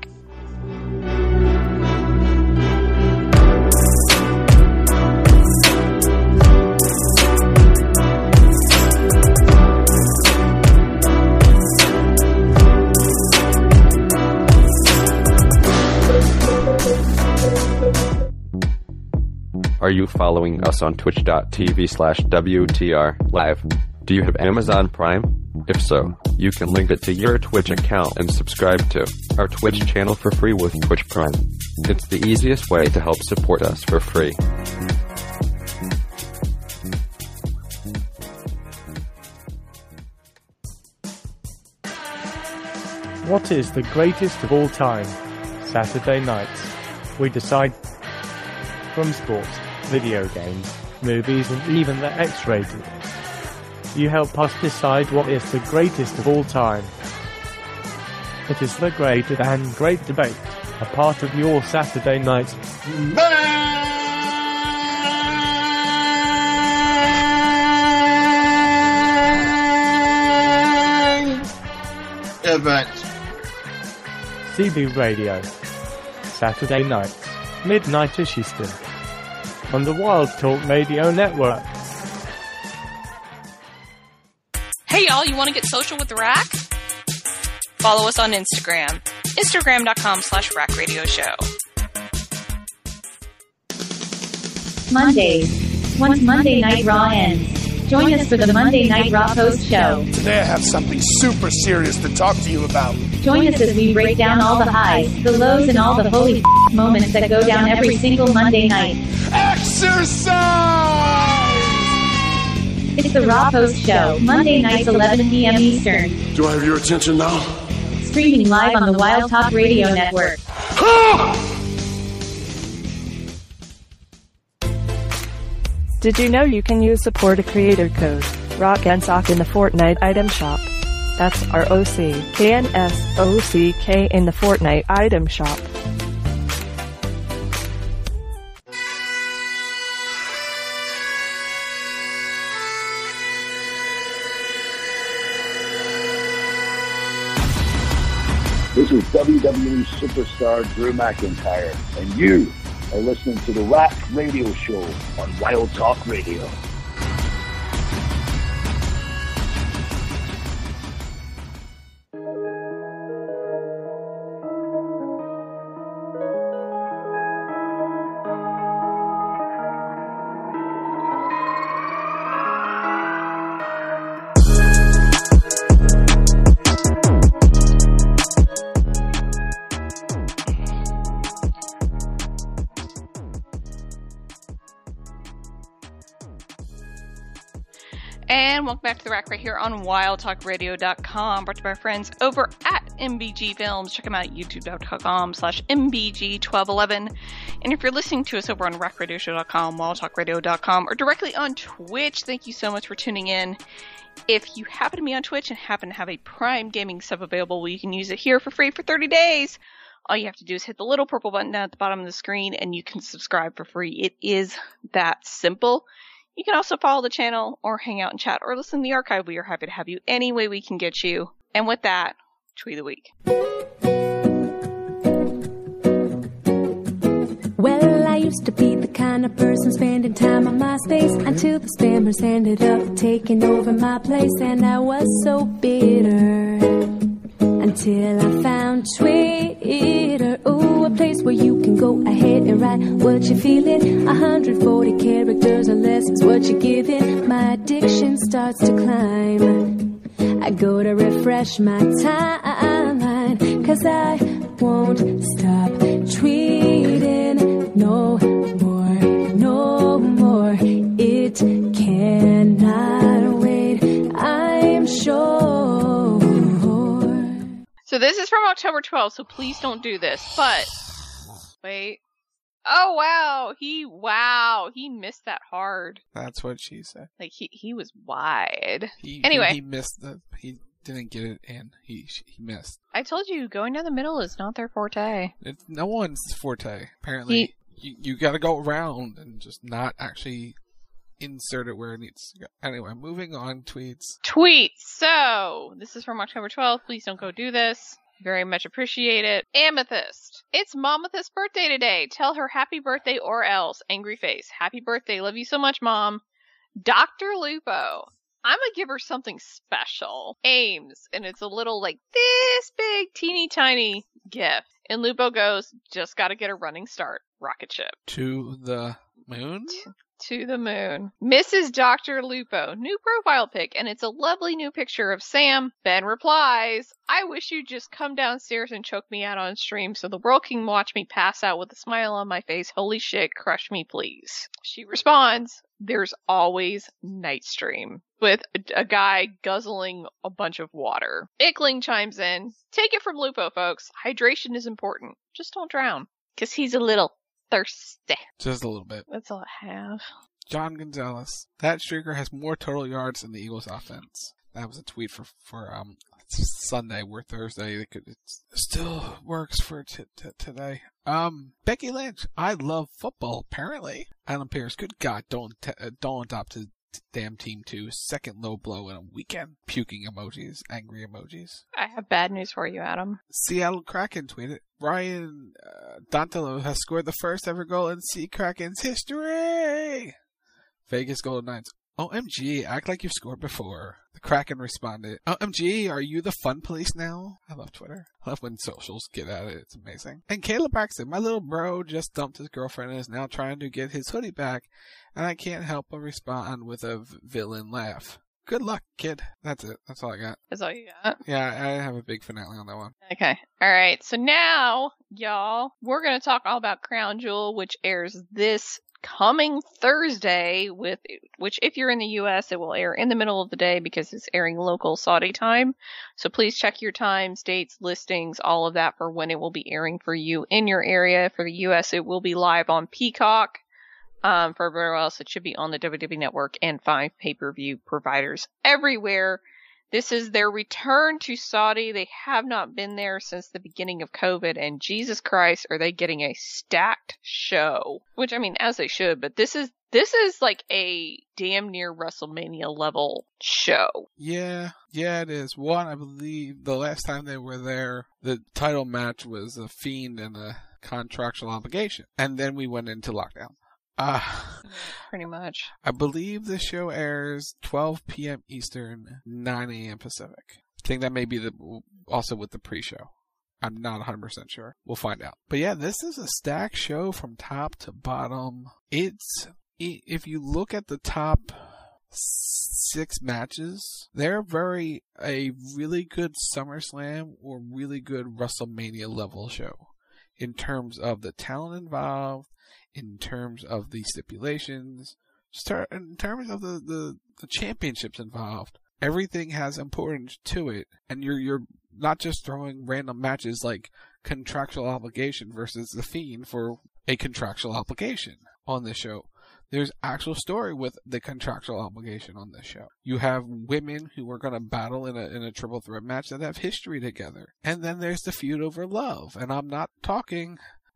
Are you following us on twitch.tv/WTR live? Do you have Amazon Prime? If so, you can link it to your Twitch account and subscribe to our Twitch channel for free with Twitch Prime. It's the easiest way to help support us for free. What is the greatest of all time? Saturday nights. We decide from sports, video games, movies, and even the X-rated. You help us decide what is the greatest of all time. It is the great and great debate, a part of your Saturday night event. CB Radio, Saturday nights, midnight-ish Eastern, on the Wild Talk Radio Network. Hey y'all, you want to get social with The Rack? Follow us on Instagram. Instagram.com/RackRadioShow. Mondays. Once Monday Night Raw ends, join us for the Monday Night Raw post show. Today I have something super serious to talk to you about. Join us as we break down all the highs, the lows, and all the holy moments that go down every single Monday night. Exercise! It's the Raw Post Show, Monday nights 11 p.m. Eastern. Do I have your attention now? Streaming live on the Wild Talk Radio Network. Did you know you can use supported creator code ROCK and SOCK in the Fortnite item shop? That's ROCKNSOCK in the Fortnite item shop. This is WWE superstar Drew McIntyre, and you are listening to the Rack Radio Show on Wild Talk Radio. And welcome back to The Rack right here on WildTalkRadio.com, brought to you by our friends over at MBG Films. Check them out at youtube.com/MBG1211. And if you're listening to us over on RackRadioShow.com, WildTalkRadio.com, or directly on Twitch, thank you so much for tuning in. If you happen to be on Twitch and happen to have a Prime Gaming sub available, well, you can use it here for free for 30 days. All you have to do is hit the little purple button down at the bottom of the screen, and you can subscribe for free. It is that simple. You can also follow the channel or hang out and chat or listen to the archive. We are happy to have you any way we can get you. And with that, Tweet of the Week. Well, I used to be the kind of person spending time on MySpace until the spammers ended up taking over my place, and I was so bitter until I found Twitter. Ooh, a place where you can go ahead and write what you're feeling. 140 characters or less is what you're giving. My addiction starts to climb. I go to refresh my timeline, 'cause I won't stop tweeting no more, no more. It cannot wait, I'm sure. So this is from October 12th, so please don't do this. But, wait. Oh, wow. He missed that hard. That's what she said. Like, he was wide. Anyway. He missed he didn't get it in. He missed. I told you, going down the middle is not their forte. It's no one's forte. Apparently, you gotta go around and just not actually insert it where it needs to go. Anyway, moving on. Tweets. So, this is from October 12th. Please don't go do this. Very much appreciate it. Amethyst. It's Momethyst's birthday today. Tell her happy birthday or else. Angry face. Happy birthday. Love you so much, Mom. Dr. Lupo. I'm gonna give her something special. Ames. And it's a little like this big, teeny tiny gift. And Lupo goes, just gotta get a running start. Rocket ship. To the moon? To the moon. Mrs. Dr. Lupo. New profile pic, and it's a lovely new picture of Sam. Ben replies, I wish you'd just come downstairs and choke me out on stream so the world can watch me pass out with a smile on my face. Holy shit, crush me please. She responds, there's always night stream, with a guy guzzling a bunch of water. Ickling chimes in, take it from Lupo, folks. Hydration is important. Just don't drown. 'Cause he's a little thirsty. Just a little bit. That's all I have. John Gonzalez. That streaker has more total yards than the Eagles offense. That was a tweet for Sunday. We're Thursday. It still works for today. Becky Lynch. I love football, apparently. Adam Pearce. Good God, don't adopt his damn team to second low blow in a weekend. Puking emojis. Angry emojis. I have bad news for you, Adam. Seattle Kraken tweeted, Ryan Dantelo has scored the first ever goal in Sea Kraken's history. Vegas Golden Knights. OMG, act like you've scored before. The Kraken responded, OMG, are you the fun police now? I love Twitter. I love when socials get at it. It's amazing. And Caleb Braxton, my little bro just dumped his girlfriend and is now trying to get his hoodie back, and I can't help but respond with a villain laugh. Good luck, kid. That's it. That's all I got. That's all you got? Yeah, I have a big finale on that one. Okay. Alright, so now, y'all, we're going to talk all about Crown Jewel, which airs this coming Thursday, which if you're in the US, it will air in the middle of the day because it's airing local Saudi time. So please check your times, dates, listings, all of that for when it will be airing for you in your area. For the US, it will be live on Peacock. For everywhere else, it should be on the WWE Network and 5 pay-per-view providers everywhere. This is their return to Saudi. They have not been there since the beginning of COVID, and Jesus Christ, are they getting a stacked show? Which, I mean, as they should, but this is like a damn near WrestleMania level show. Yeah, it is. One, I believe the last time they were there, the title match was a Fiend and a contractual obligation, and then we went into lockdown. Pretty much. I believe the show airs 12 p.m. Eastern, 9 a.m. Pacific. I think that may be also with the pre-show. I'm not 100% sure. We'll find out. But yeah, this is a stacked show from top to bottom. If you look at the top 6 matches, they're a really good SummerSlam or really good WrestleMania level show in terms of the talent involved, in terms of the stipulations, in terms of the championships involved. Everything has importance to it, and you're not just throwing random matches like contractual obligation versus the Fiend for a contractual obligation on this show. There's actual story with the contractual obligation on this show. You have women who are going to battle in a triple threat match that have history together, and then there's the feud over love. And I'm not talking.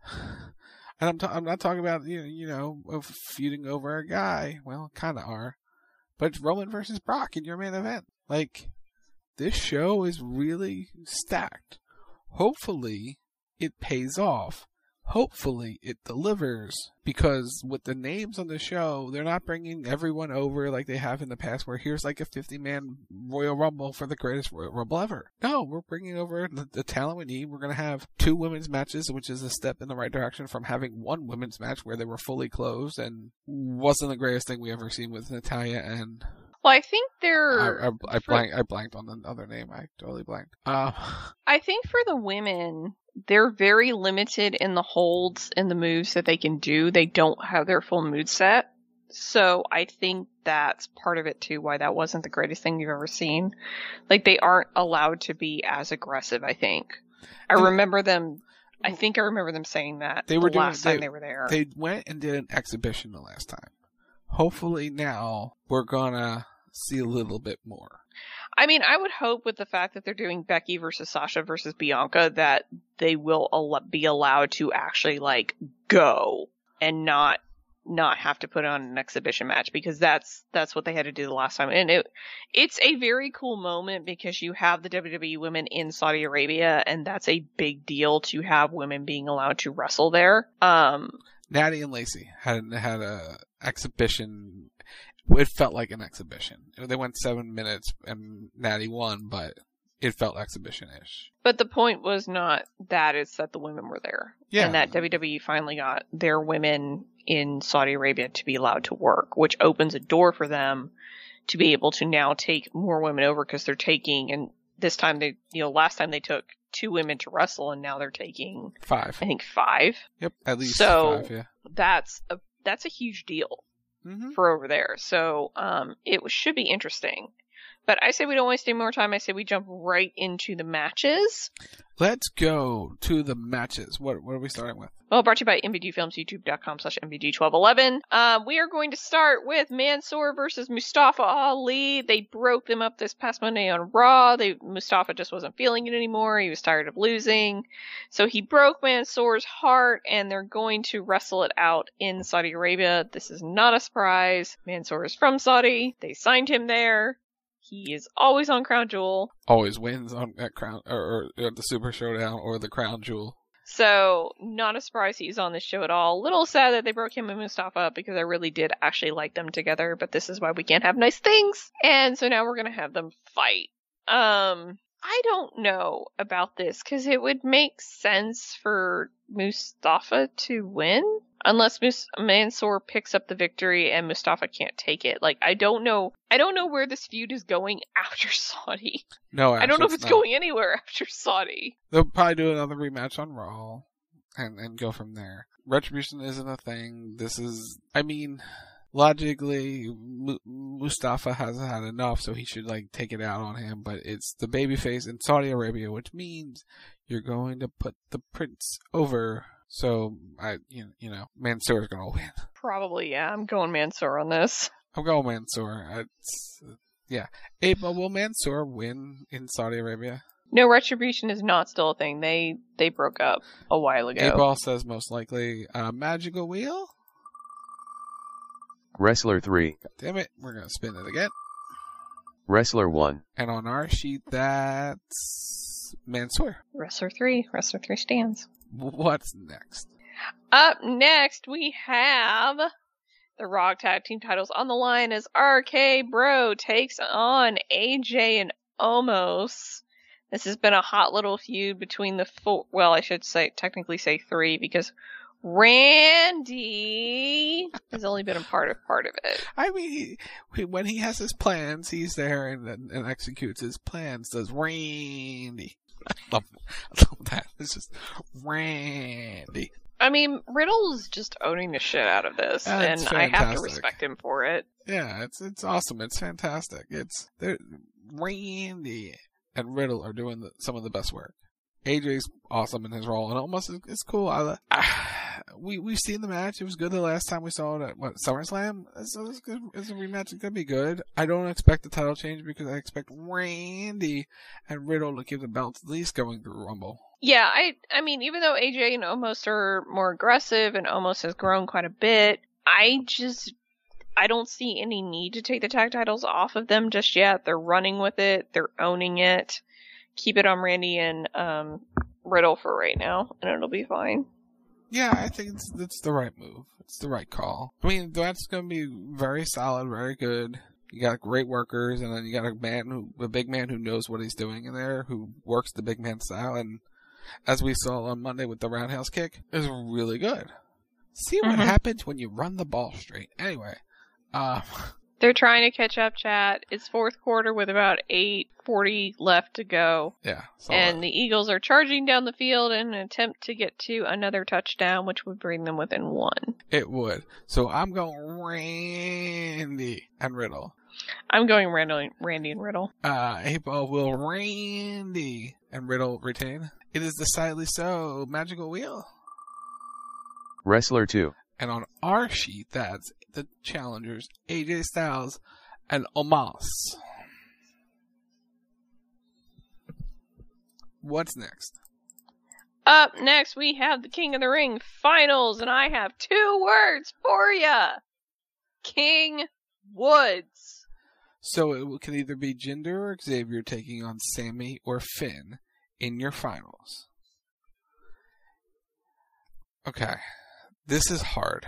And I'm not talking about, of feuding over a guy. Well, kind of are. But it's Roman versus Brock in your main event. Like, this show is really stacked. Hopefully, it pays off. Hopefully, it delivers. Because with the names on the show, they're not bringing everyone over like they have in the past, where here's like a 50-man Royal Rumble for the greatest Royal Rumble ever. No, we're bringing over the talent we need. We're going to have 2 women's matches, which is a step in the right direction from having 1 women's match where they were fully closed and wasn't the greatest thing we ever seen with Natalya and... Well, I think they're... I blanked on the other name. I totally blanked. I think for the women, they're very limited in the holds and the moves that they can do. They don't have their full mood set. So I think that's part of it too, why that wasn't the greatest thing you've ever seen. Like, they aren't allowed to be as aggressive, I think. I remember them saying that last time they were there. They went and did an exhibition the last time. Hopefully now we're gonna see a little bit more. I mean, I would hope with the fact that they're doing Becky versus Sasha versus Bianca that they will be allowed to actually like go and not have to put on an exhibition match, because that's what they had to do the last time. And it's a very cool moment because you have the WWE women in Saudi Arabia, and that's a big deal to have women being allowed to wrestle there. Natty and Lacey had a exhibition. It felt like an exhibition. They went 7 minutes and Natty won, but it felt exhibition-ish. But the point was not that, it's that the women were there. Yeah. And that WWE finally got their women in Saudi Arabia to be allowed to work, which opens a door for them to be able to now take more women over, because they're taking, and this time last time they took 2 women to wrestle, and now they're taking 5. I think 5. Yep, at least 5, yeah. That's a huge deal for over there. So it should be interesting. But I say we don't waste any more time. I say we jump right into the matches. Let's go to the matches. What are we starting with? Well, brought to you by MVG Films, youtube.com/MVG1211. We are going to start with Mansoor versus Mustafa Ali. They broke them up this past Monday on Raw. Mustafa just wasn't feeling it anymore. He was tired of losing. So he broke Mansoor's heart, and they're going to wrestle it out in Saudi Arabia. This is not a surprise. Mansoor is from Saudi. They signed him there. He is always on Crown Jewel. Always wins at Crown or the Super Showdown or the Crown Jewel. So, not a surprise he's on this show at all. A little sad that they broke him and Mustafa up, because I really did actually like them together, but this is why we can't have nice things. And so now we're going to have them fight. I don't know about this, because it would make sense for Mustafa to win, unless Mansoor picks up the victory and Mustafa can't take it. Like, I don't know where this feud is going after Saudi. No, I don't know if it's going anywhere after Saudi. They'll probably do another rematch on Raw and go from there. Retribution isn't a thing. This is, logically, Mustafa has had enough, so he should take it out on him. But it's the babyface in Saudi Arabia, which means you're going to put the prince over. So Mansoor is going to win. Probably, yeah. I'm going Mansoor on this. I'm going Mansoor. Yeah. But will Mansoor win in Saudi Arabia? No, Retribution is not still a thing. They broke up a while ago. April says most likely Magical Wheel? Wrestler 3. God damn it. We're going to spin it again. Wrestler 1. And on our sheet, that's Mansoor. Wrestler 3. Wrestler 3 stands. What's next? Up next, we have the Raw Tag Team titles on the line as RK Bro takes on AJ and Omos. This has been a hot little feud between the four. Well, I should technically say three, because Randy has only been a part of it. I mean, when he has his plans, he's there and executes his plans. Does Randy? I love that. It's just Randy. I mean, Riddle's just owning the shit out of this, and fantastic. I have to respect him for it. Yeah, it's awesome. It's fantastic. Randy and Riddle are doing some of the best work. AJ's awesome in his role, and almost it's cool. We've seen the match. It was good the last time we saw it at SummerSlam. So it's good. It's a rematch. It's gonna be good. I don't expect the title change because I expect Randy and Riddle to keep the belts at least going through Rumble. Yeah, I mean, even though AJ and Omos are more aggressive and Omos has grown quite a bit, I don't see any need to take the tag titles off of them just yet. They're running with it. They're owning it. Keep it on Randy and Riddle for right now, and it'll be fine. Yeah, I think it's the right move. It's the right call. I mean, that's going to be very solid, very good. You got great workers, and then you got a big man who knows what he's doing in there, who works the big man style, and as we saw on Monday with the roundhouse kick, is really good. See what happens when you run the ball straight. Anyway, they're trying to catch up, chat. It's fourth quarter with about 8:40 left to go. Yeah. And the Eagles are charging down the field in an attempt to get to another touchdown, which would bring them within one. It would. So I'm going Randy and Riddle. I'm going Randy and Riddle. April will Randy and Riddle retain. It is decidedly so. Magical Wheel. Wrestler 2. And on our sheet, that's the challengers, AJ Styles and Omos. What's next? Up next, we have the King of the Ring finals, and I have 2 words for ya. King Woods. So it can either be Jinder or Xavier taking on Sammy or Finn in your finals. Okay. This is hard.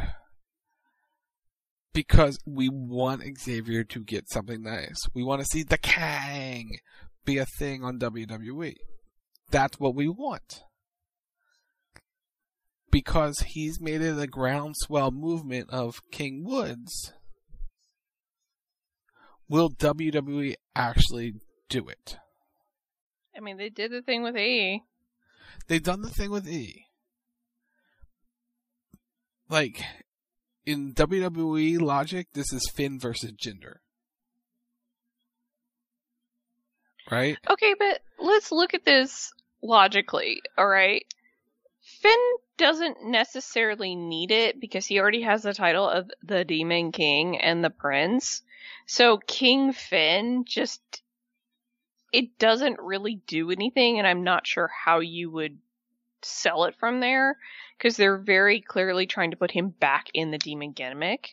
Because we want Xavier to get something nice. We want to see the Kang be a thing on WWE. That's what we want. Because he's made it a groundswell movement of King Woods. Will WWE actually do it? I mean, they did the thing with E. They've done the thing with E. Like, in WWE logic, this is Finn versus Jinder. Right? Okay, but let's look at this logically, alright? Finn doesn't necessarily need it because he already has the title of the Demon King and the Prince. So King Finn it doesn't really do anything, and I'm not sure how you would sell it from there, because they're very clearly trying to put him back in the demon gimmick.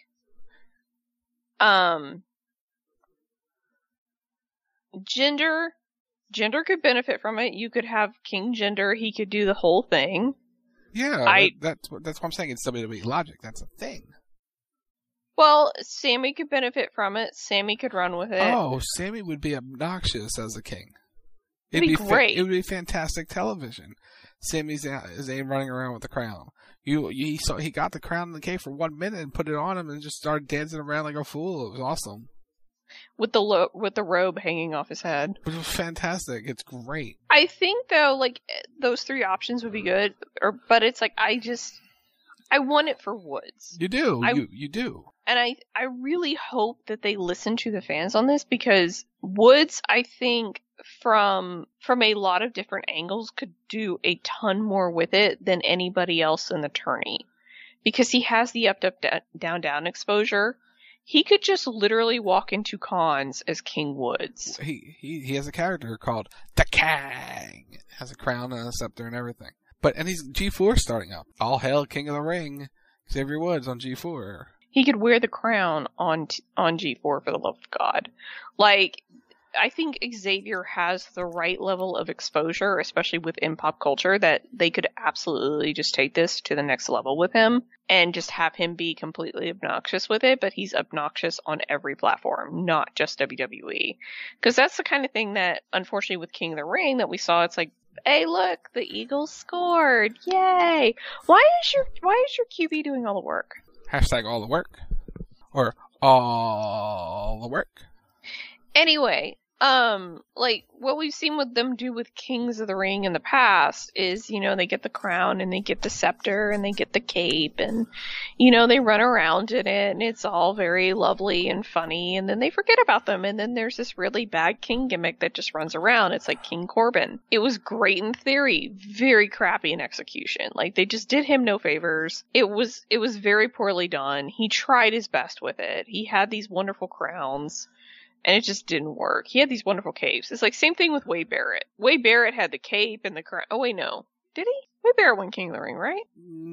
Jinder could benefit from it. You could have King Jinder. He could do the whole thing. Yeah, that's what I'm saying. It's WWE logic. That's a thing. Well, Sammy could benefit from it. Sammy could run with it. Oh, Sammy would be obnoxious as a king. It'd be great. It would be fantastic television. Sammy's running around with the crown. He got the crown in the cave for 1 minute and put it on him and just started dancing around like a fool. It was awesome. With the robe hanging off his head. It was fantastic. It's great. I think though, like, those 3 options would be good. But it's like, I want it for Woods. You do. You do. And I really hope that they listen to the fans on this, because Woods, I think, from a lot of different angles, could do a ton more with it than anybody else in the tourney. Because he has the up, down exposure. He could just literally walk into cons as King Woods. He has a character called the Kang. Has a crown and a scepter and everything. And he's G4 starting up. All hail King of the Ring, Xavier Woods on G4. He could wear the crown on G4 for the love of God. Like, I think Xavier has the right level of exposure, especially within pop culture, that they could absolutely just take this to the next level with him and just have him be completely obnoxious with it. But he's obnoxious on every platform, not just WWE. Because that's the kind of thing that, unfortunately, with King of the Ring that we saw, it's like, hey, look, the Eagles scored. Yay. Why is your QB doing all the work? Hashtag all the work. Or all the work. Anyway, like, what we've seen with them do with Kings of the Ring in the past is, they get the crown and they get the scepter and they get the cape and, they run around in it and it's all very lovely and funny and then they forget about them and then there's this really bad king gimmick that just runs around. It's like King Corbin. It was great in theory, very crappy in execution. Like, they just did him no favors. It was very poorly done. He tried his best with it. He had these wonderful crowns. And it just didn't work. He had these wonderful capes. It's like same thing with Wade Barrett. Wade Barrett had the cape and the crown. Oh wait, no. Did he? Wade Barrett won King of the Ring, right?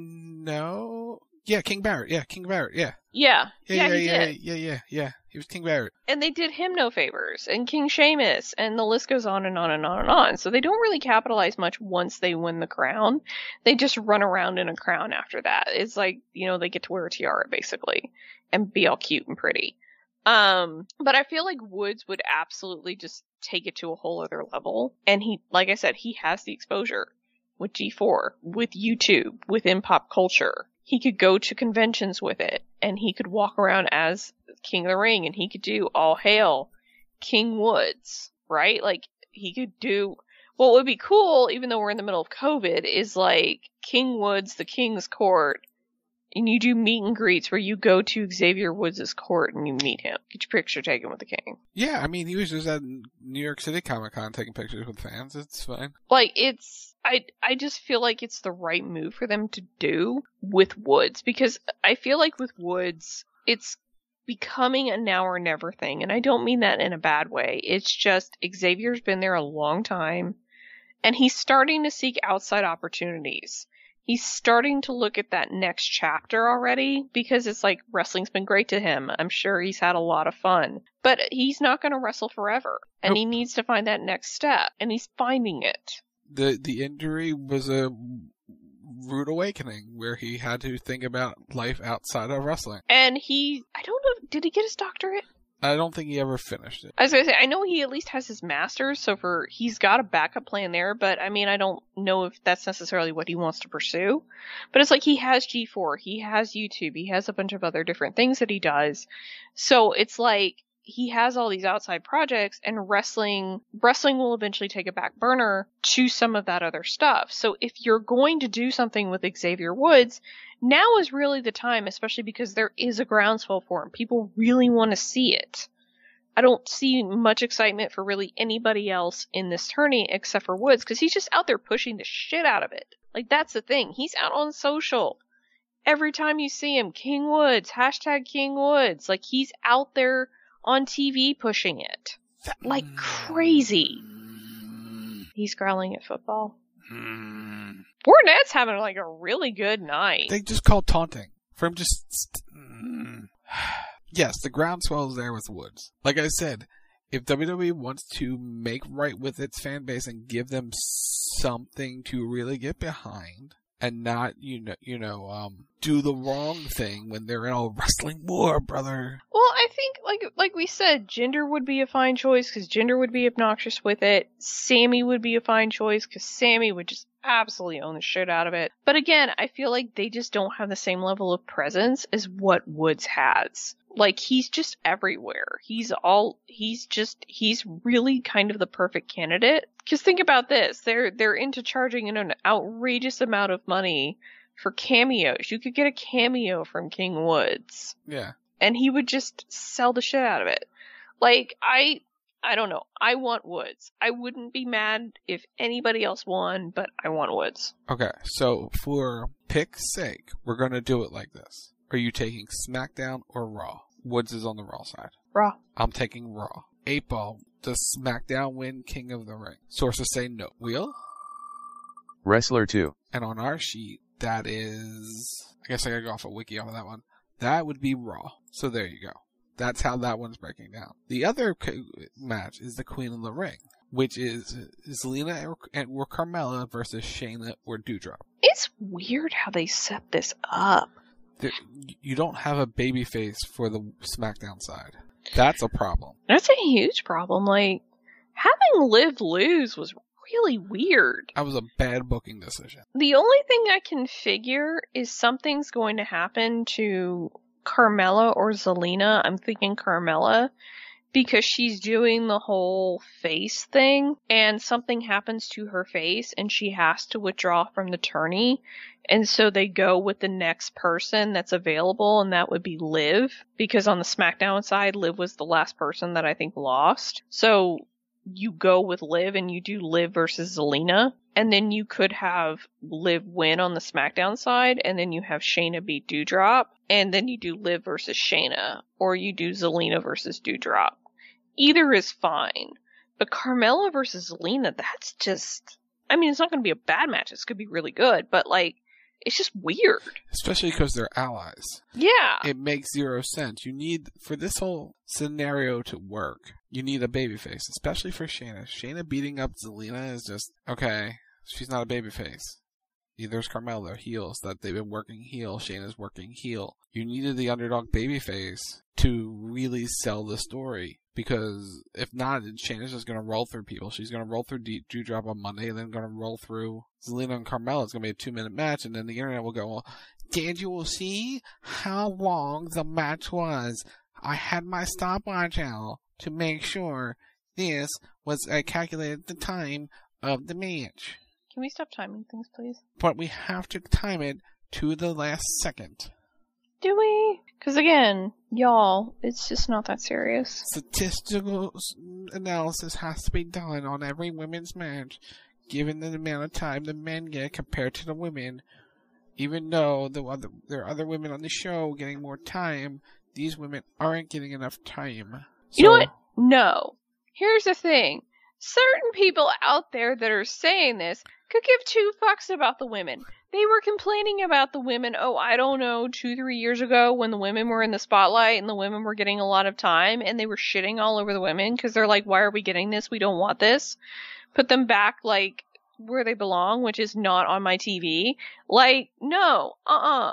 No. Yeah, King Barrett. Yeah, King Barrett. Yeah. Yeah. He did. Yeah. He was King Barrett. And they did him no favors. And King Sheamus. And the list goes on and on and on and on. So they don't really capitalize much once they win the crown. They just run around in a crown after that. It's like, they get to wear a tiara basically. And be all cute and pretty. But I feel like Woods would absolutely just take it to a whole other level. And he, like I said, he has the exposure with G4, with YouTube, within pop culture. He could go to conventions with it, and he could walk around as King of the Ring, and he could do all hail King Woods, right? Like, he could do, what would be cool, even though we're in the middle of COVID, is like King Woods, the King's Court, and you do meet and greets where you go to Xavier Woods' court and you meet him. Get your picture taken with the king. Yeah, I mean, he was just at New York City Comic Con taking pictures with fans. It's fine. Like, I just feel like it's the right move for them to do with Woods. Because I feel like with Woods, it's becoming a now or never thing. And I don't mean that in a bad way. It's just Xavier's been there a long time. And he's starting to seek outside opportunities. He's starting to look at that next chapter already because it's like wrestling's been great to him. I'm sure he's had a lot of fun, but he's not going to wrestle forever and he needs to find that next step and he's finding it. The injury was a rude awakening where he had to think about life outside of wrestling. And I don't know, did he get his doctorate? I don't think he ever finished it. I was going to say, I know he at least has his master's, so he's got a backup plan there, but I mean, I don't know if that's necessarily what he wants to pursue. But it's like he has G4, he has YouTube, he has a bunch of other different things that he does. So it's like he has all these outside projects, and wrestling will eventually take a back burner to some of that other stuff. So if you're going to do something with Xavier Woods, now is really the time, especially because there is a groundswell for him. People really want to see it. I don't see much excitement for really anybody else in this tourney except for Woods, because he's just out there pushing the shit out of it. Like, that's the thing. He's out on social. Every time you see him, King Woods, hashtag King Woods. Like, he's out there on TV pushing it. Like crazy. He's growling at football. Fournette's having like a really good night. They just call taunting. For him just... Yes, the groundswell is there with Woods. Like I said, if WWE wants to make right with its fan base and give them something to really get behind, and not, do the wrong thing when they're in a wrestling war, brother. Well, I think, like we said, Jinder would be a fine choice because Jinder would be obnoxious with it. Sammy would be a fine choice because Sammy would just absolutely own the shit out of it. But again, I feel like they just don't have the same level of presence as what Woods has. Like, he's just everywhere. He's really kind of the perfect candidate. Because think about this. They're into charging an outrageous amount of money for cameos. You could get a cameo from King Woods. Yeah. And he would just sell the shit out of it. Like, I don't know. I want Woods. I wouldn't be mad if anybody else won, but I want Woods. Okay, so for pick's sake, we're going to do it like this. Are you taking SmackDown or Raw? Woods is on the Raw side. Raw. I'm taking Raw. 8-Ball, does SmackDown win King of the Ring? Sources say no. Wheel? Wrestler 2. And on our sheet, that is... I guess I gotta go off of Wiki on that one. That would be Raw. So there you go. That's how that one's breaking down. The other match is the Queen of the Ring, which is Zelina or Carmella versus Shayna or Doudrop. It's weird how they set this up. You don't have a babyface for the SmackDown side. That's a problem. That's a huge problem. Like, having Liv lose was really weird. That was a bad booking decision. The only thing I can figure is something's going to happen to Carmella or Zelina. I'm thinking Carmella, because she's doing the whole face thing, and something happens to her face, and she has to withdraw from the tourney, and so they go with the next person that's available, and that would be Liv, because on the SmackDown side, Liv was the last person that I think lost. So you go with Liv, and you do Liv versus Zelina, and then you could have Liv win on the SmackDown side, and then you have Shayna beat Doudrop, and then you do Liv versus Shayna, or you do Zelina versus Doudrop. Either is fine, but Carmella versus Zelina, that's just... I mean, it's not going to be a bad match. It's going to be really good, but, like, it's just weird. Especially because they're allies. Yeah. It makes zero sense. You need, for this whole scenario to work, you need a babyface, especially for Shayna. Shayna beating up Zelina is just, okay, she's not a babyface. There's Carmella, heels, that they've been working heel. Shayna's working heel. You needed the underdog babyface to really sell the story. Because if not, Shayna's just going to roll through people. She's going to roll through Doudrop on Monday, and then going to roll through Zelina and Carmella. It's going to be a 2-minute match, and then the internet will go, well, did you see how long the match was? I had my stopwatch out to make sure this was, I calculated the time of the match. Can we stop timing things, please? But we have to time it to the last second. Do we? Because again, y'all, it's just not that serious. Statistical analysis has to be done on every women's match, given the amount of time the men get compared to the women. Even though there are other women on the show getting more time, these women aren't getting enough time. You know what? No. Here's the thing. Certain people out there that are saying this could give 2 fucks about the women. They were complaining about the women, 2-3 years ago when the women were in the spotlight and the women were getting a lot of time, and they were shitting all over the women because they're like, why are we getting this? We don't want this. Put them back, like, where they belong, which is not on my TV. Like, no. No.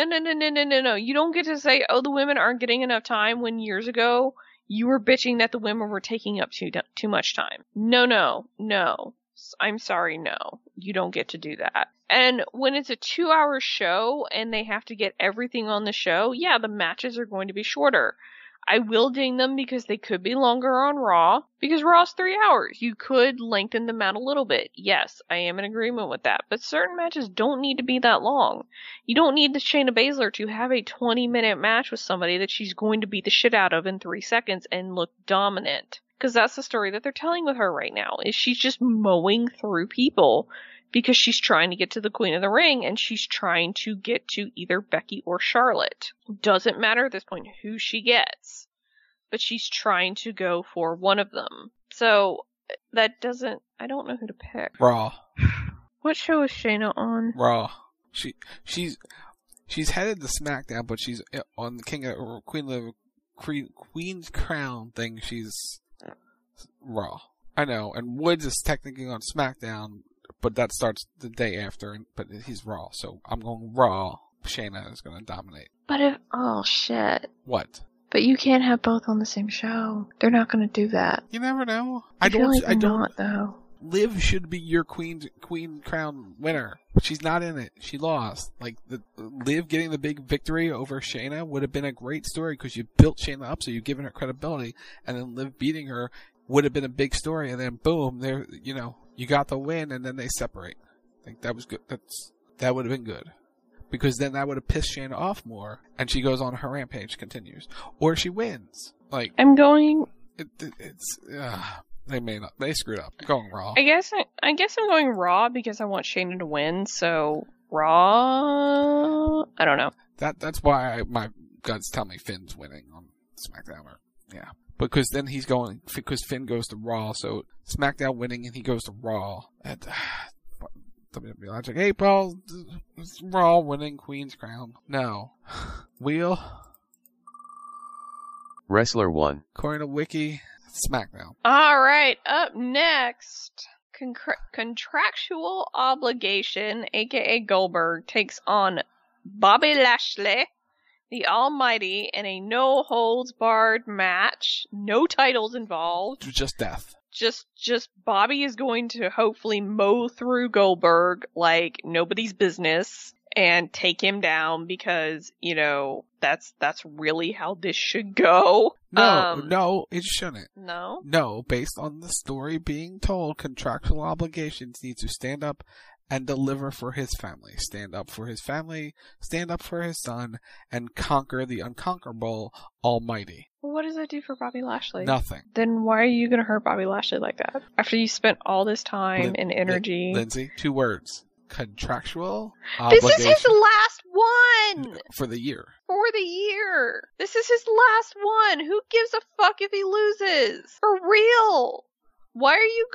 You don't get to say, the women aren't getting enough time when years ago you were bitching that the women were taking up too much time. No. I'm sorry, no. You don't get to do that. And when it's a 2-hour show and they have to get everything on the show, yeah, the matches are going to be shorter. I will ding them because they could be longer on Raw, because Raw's 3 hours. You could lengthen them out a little bit. Yes, I am in agreement with that. But certain matches don't need to be that long. You don't need the Shayna Baszler to have a 20-minute match with somebody that she's going to beat the shit out of in 3 seconds and look dominant. Because that's the story that they're telling with her right now, is she's just mowing through people because she's trying to get to the Queen of the Ring, and she's trying to get to either Becky or Charlotte. Doesn't matter at this point who she gets, but she's trying to go for one of them. So, that doesn't... I don't know who to pick. Raw. What show is Shayna on? Raw. She's headed to SmackDown, but she's on the Queen's Crown thing. She's Raw. I know, and Woods is technically on SmackDown, but that starts the day after, but he's Raw, so I'm going Raw. Shayna is going to dominate. But if... Oh, shit. What? But you can't have both on the same show. They're not going to do that. You never know. I don't not, though. Liv should be your Queen Crown winner. She's not in it. She lost. Like, Liv getting the big victory over Shayna would have been a great story because you built Shayna up, so you've given her credibility, and then Liv beating her would have been a big story, and then boom, there, you got the win, and then they separate. I think that was good. That would have been good. Because then that would have pissed Shayna off more, and she goes on her rampage, continues. Or she wins. Like, I'm going... They screwed up. I'm going Raw. I guess I'm going Raw because I want Shayna to win, so Raw... I don't know. That's why Guts tell me Finn's winning on SmackDown. Yeah. Because then because Finn goes to Raw, so SmackDown winning and he goes to Raw. And WWE like, hey, Paul, it's Raw winning Queen's Crown. No. Wheel. Wrestler 1. According to Wiki, SmackDown. Alright, up next. Contractual obligation, aka Goldberg, takes on Bobby Lashley, the Almighty, in a no-holds-barred match. No titles involved. Just death. Just Bobby is going to hopefully mow through Goldberg like nobody's business and take him down because, you know, that's really how this should go. No, it shouldn't. No? No, based on the story being told, contractual obligations need to stand up and deliver for his family. Stand up for his family, stand up for his son, and conquer the unconquerable Almighty. Well, what does that do for Bobby Lashley? Nothing. Then why are you going to hurt Bobby Lashley like that? After you spent all this time and energy. Lindsay, 2 words. Contractual obligation. This is his last one! For the year. For the year! This is his last one! Who gives a fuck if he loses? For real! Why are you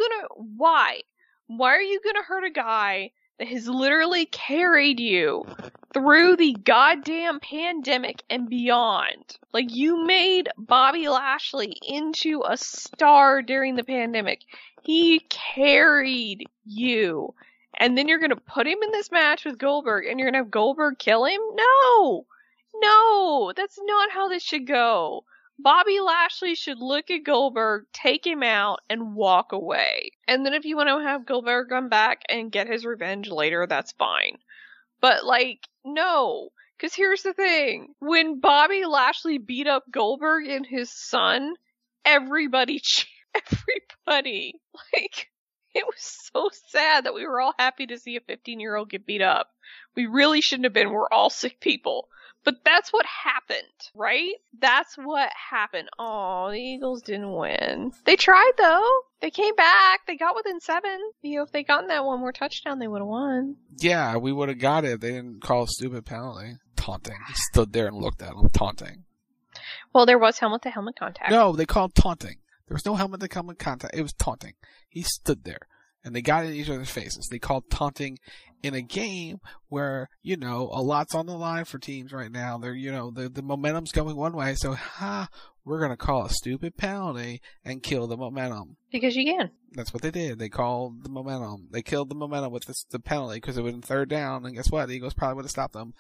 gonna hurt a guy that has literally carried you through the goddamn pandemic and beyond? Like, you made Bobby Lashley into a star during the pandemic. He carried you. And then you're gonna put him in this match with Goldberg and you're gonna have Goldberg kill him? No! No! That's not how this should go. Bobby Lashley should look at Goldberg, take him out, and walk away. And then if you want to have Goldberg come back and get his revenge later, that's fine. But, like, no. Because here's the thing. When Bobby Lashley beat up Goldberg and his son, everybody cheered. Everybody. Like, it was so sad that we were all happy to see a 15-year-old get beat up. We really shouldn't have been. We're all sick people. But that's what happened, right? That's what happened. Oh, the Eagles didn't win. They tried, though. They came back. They got within 7. You know, if they gotten that one more touchdown, they would have won. Yeah, we would have got it. They didn't call a stupid penalty. Taunting. He stood there and looked at him. Taunting. Well, there was helmet-to-helmet contact. No, they called taunting. There was no helmet-to-helmet contact. It was taunting. He stood there. And they got in each other's faces. They called taunting in a game where, you know, a lot's on the line for teams right now. They're, you know, the momentum's going one way. So, we're going to call a stupid penalty and kill the momentum. Because you can. That's what they did. They called the momentum. They killed the momentum with the penalty because it was in 3rd down. And guess what? The Eagles probably would have stopped them.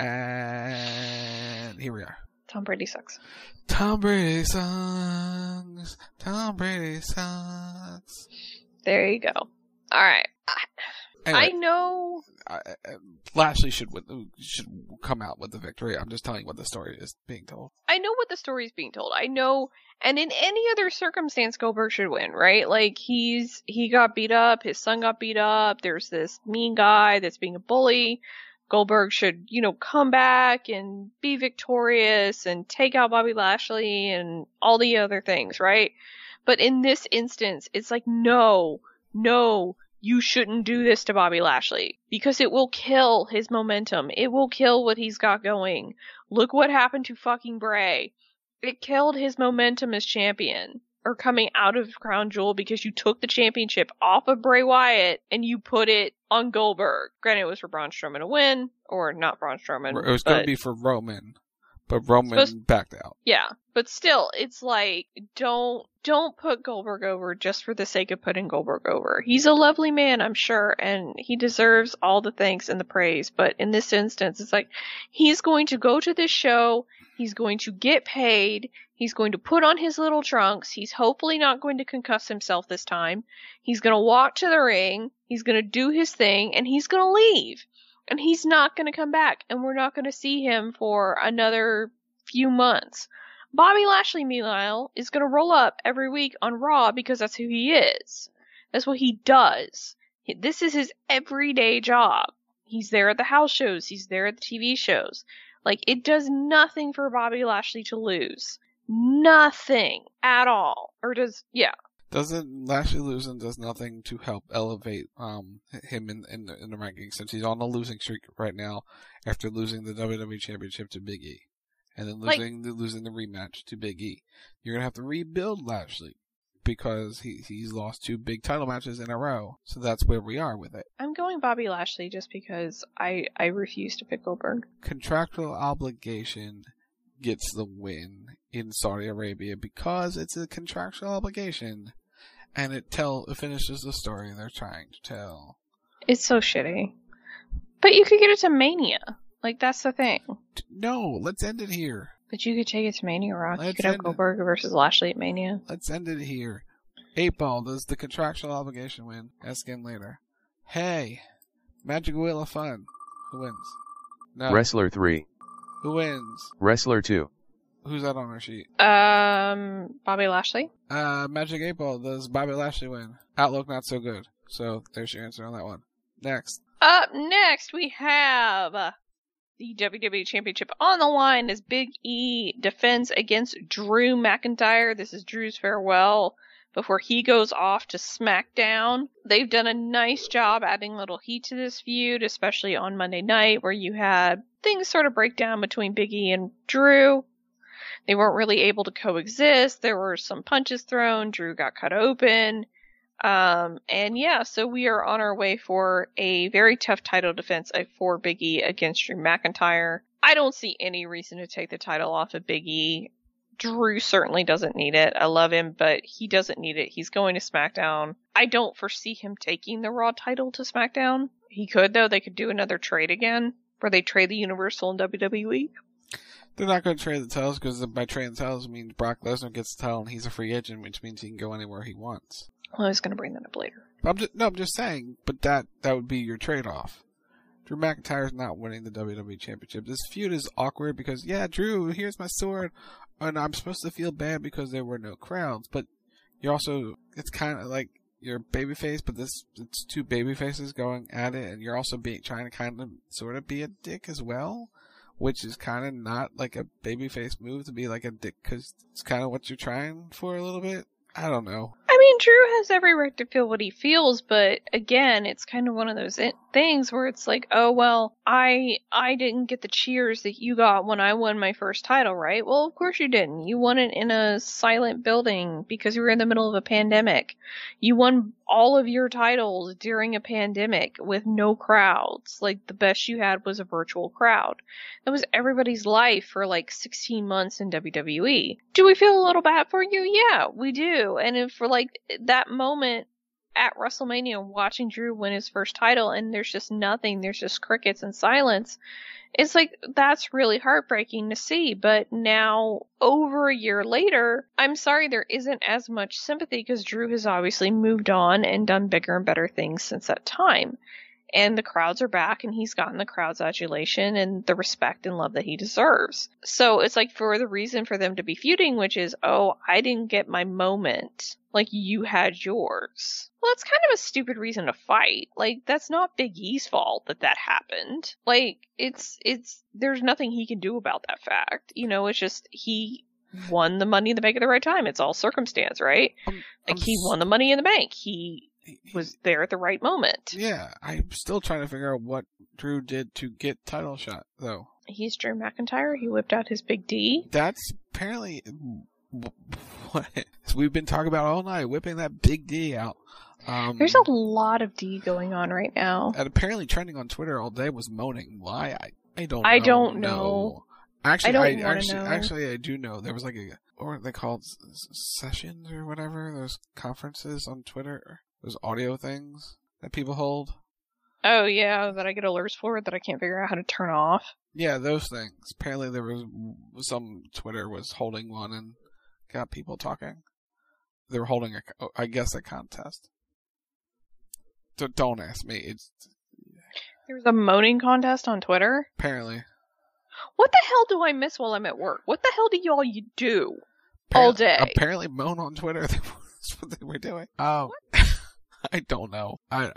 And here we are. Tom Brady sucks. Tom Brady sucks. Tom Brady sucks. There you go. Alright. Anyway, I know. Lashley should come out with the victory. I'm just telling you what the story is being told. I know what the story is being told. I know, and in any other circumstance, Goldberg should win, right? Like, he got beat up, his son got beat up, there's this mean guy that's being a bully. Goldberg should, you know, come back and be victorious and take out Bobby Lashley and all the other things, right? But in this instance, it's like, no, you shouldn't do this to Bobby Lashley because it will kill his momentum. It will kill what he's got going. Look what happened to fucking Bray. It killed his momentum as champion or coming out of Crown Jewel because you took the championship off of Bray Wyatt and you put it on Goldberg. Granted, it was for Braun Strowman to win, or not Braun Strowman. It was going to be for Roman. But Roman backed out. Yeah, but still, it's like, don't put Goldberg over just for the sake of putting Goldberg over. He's a lovely man, I'm sure, and he deserves all the thanks and the praise, but in this instance, it's like, he's going to go to this show, he's going to get paid, he's going to put on his little trunks, he's hopefully not going to concuss himself this time, he's going to walk to the ring, he's going to do his thing, and he's going to leave. And he's not going to come back, and we're not going to see him for another few months. Bobby Lashley, meanwhile, is going to roll up every week on Raw because that's who he is. That's what he does. This is his everyday job. He's there at the house shows. He's there at the TV shows. Like, it does nothing for Bobby Lashley to lose. Nothing at all. Or does, yeah. Doesn't Lashley losing does nothing to help elevate him in the rankings since he's on a losing streak right now after losing the WWE Championship to Big E. and then losing the rematch to Big E. You're gonna have to rebuild Lashley because he's lost 2 big title matches in a row. So that's where we are with it. I'm going Bobby Lashley just because I refuse to pick Goldberg. Contractual obligation gets the win in Saudi Arabia because it's a contractual obligation, and it finishes the story they're trying to tell. It's so shitty. But you could get it to Mania. Like, that's the thing. No, let's end it here. But you could take it to Mania Rock. You could have Goldberg versus Lashley at Mania. Let's end it here. 8-Ball, does the contractual obligation win? Ask him later. Hey, Magic Wheel of Fun. Who wins? No. Wrestler 3. Who wins? Wrestler 2. Who's that on our sheet? Bobby Lashley. Magic 8-Ball, does Bobby Lashley win? Outlook not so good. So there's your answer on that one. Next. Up next, we have the WWE Championship on the line as Big E defends against Drew McIntyre. This is Drew's farewell before he goes off to SmackDown. They've done a nice job adding a little heat to this feud, especially on Monday night where you had things sort of break down between Big E and Drew. They weren't really able to coexist. There were some punches thrown. Drew got cut open. And yeah, so we are on our way for a very tough title defense for Big E against Drew McIntyre. I don't see any reason to take the title off of Big E. Drew certainly doesn't need it. I love him, but he doesn't need it. He's going to SmackDown. I don't foresee him taking the Raw title to SmackDown. He could, though. They could do another trade again, where they trade the Universal and WWE. They're not going to trade the titles because by trading the titles means Brock Lesnar gets the title and he's a free agent, which means he can go anywhere he wants. Well, I was going to bring that up later. I'm just saying, but that would be your trade-off. Drew McIntyre's not winning the WWE Championship. This feud is awkward because, yeah, Drew, here's my sword, and I'm supposed to feel bad because there were no crowds, but you're also, it's kind of like you're a babyface, but it's 2 babyfaces going at it, and you're also trying to kind of sort of be a dick as well, which is kind of not like a babyface move to be like a dick because it's kind of what you're trying for a little bit. I don't know. I mean, Drew has every right to feel what he feels, but again, it's kind of one of those things where it's like, oh, well, I didn't get the cheers that you got when I won my first title, right? Well, of course you didn't. You won it in a silent building because you were in the middle of a pandemic. You won all of your titles during a pandemic with no crowds. Like, the best you had was a virtual crowd. That was everybody's life for like 16 months in WWE. Do we feel a little bad for you? Yeah, we do. And if for like that moment at WrestleMania watching Drew win his first title and there's just nothing, there's just crickets and silence, it's like, that's really heartbreaking to see. But now, over a year later, I'm sorry there isn't as much sympathy because Drew has obviously moved on and done bigger and better things since that time. And the crowds are back and he's gotten the crowd's adulation and the respect and love that he deserves. So it's like for the reason for them to be feuding, which is, oh, I didn't get my moment like you had yours. Well, it's kind of a stupid reason to fight. Like, that's not Big E's fault that happened. Like, there's nothing he can do about that fact. You know, it's just he won the Money in the Bank at the right time. It's all circumstance, right? He won the Money in the Bank. He was there at the right moment. Yeah, I'm still trying to figure out what Drew did to get title shot, though. He's Drew McIntyre. He whipped out his Big D. That's apparently what we've been talking about all night, whipping that Big D out. There's a lot of D going on right now. And apparently trending on Twitter all day was moaning. Why? I don't know. I don't know. Actually, I do know. There was like what are they called? Sessions or whatever? Those conferences on Twitter? Those audio things that people hold? Oh, yeah, that I get alerts for that I can't figure out how to turn off. Yeah, those things. Apparently there was some Twitter was holding one and got people talking. They were holding, a contest. Don't ask me. There was a moaning contest on Twitter? Apparently. What the hell do I miss while I'm at work? What the hell do y'all do all day? Apparently moan on Twitter. That's what they were doing. I don't know.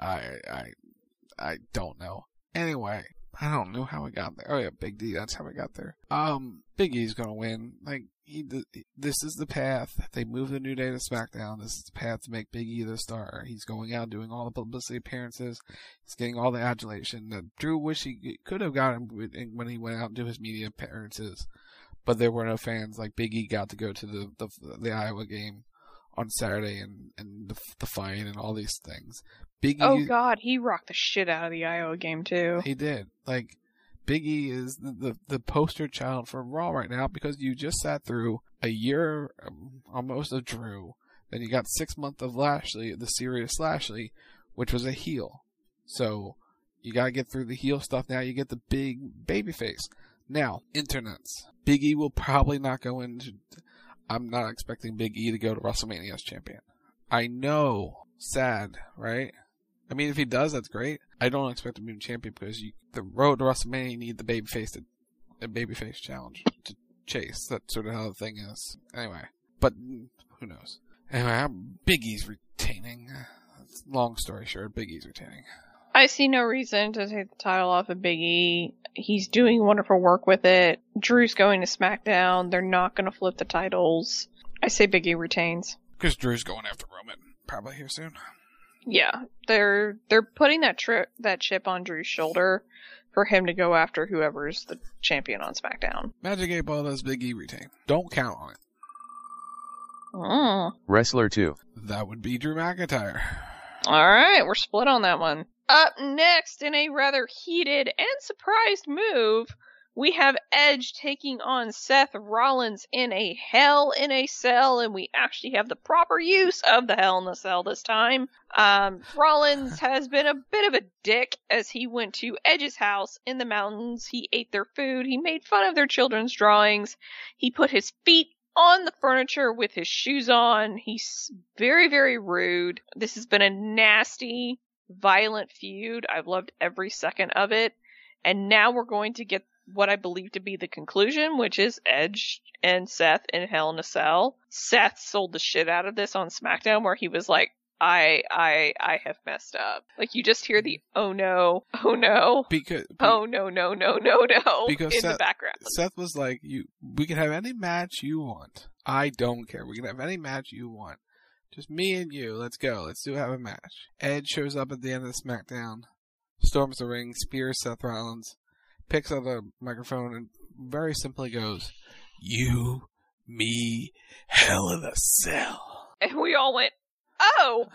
I don't know. Anyway, I don't know how we got there. Oh yeah, Big D, that's how we got there. Big E's gonna win. Like, this is the path. They move the New Day to SmackDown. This is the path to make Big E the star. He's going out doing all the publicity appearances. He's getting all the adulation that Drew wish he could have gotten when he went out and do his media appearances. but there were no fans. Like Big E got to go to the Iowa game on Saturday and the fight and all these things. Big E, oh God, he rocked the shit out of the Iowa game too. He did. Like Big E is the poster child for Raw right now because you just sat through a year almost of Drew. Then you got 6 months of Lashley, the serious Lashley, which was a heel. So you gotta get through the heel stuff. Now you get the big baby face. Now, internets. Big E will probably not go into... I'm not expecting Big E to go to WrestleMania as champion. I know. Sad, right? I mean, if he does, that's great. I don't expect him to be champion because the road to WrestleMania, you need the babyface challenge to chase. That's sort of how the thing is. Anyway, but who knows? Anyway, Big E's retaining. Long story short, Big E's retaining. I see no reason to take the title off of Big E. He's doing wonderful work with it. Drew's going to SmackDown. They're not going to flip the titles. I say Big E retains. Because Drew's going after Roman probably here soon. Yeah, they're putting that chip on Drew's shoulder for him to go after whoever's the champion on SmackDown. Magic 8 Ball does Big E retain. Don't count on it. Wrestler 2. That would be Drew McIntyre. Alright, we're split on that one. Up next, in a rather heated and surprised move, we have Edge taking on Seth Rollins in a Hell in a Cell, and we actually have the proper use of the Hell in a Cell this time. Rollins has been a bit of a dick as he went to Edge's house in the mountains. He ate their food. He made fun of their children's drawings. He put his feet on the furniture with his shoes on. He's very, very rude. This has been a nasty, violent feud. I've loved every second of it. And now we're going to get what I believe to be the conclusion, which is Edge and Seth in Hell in a Cell. Seth sold the shit out of this on SmackDown where he was like, I have messed up. Like, you just hear the oh no, oh no, oh no, because in the background. Seth was like, we can have any match you want. I don't care. We can have any match you want. Just me and you. Let's go. Let's have a match. Edge shows up at the end of the SmackDown, storms the ring, spears Seth Rollins, picks up the microphone, and very simply goes, "You, me, Hell in a Cell." And we all went, oh,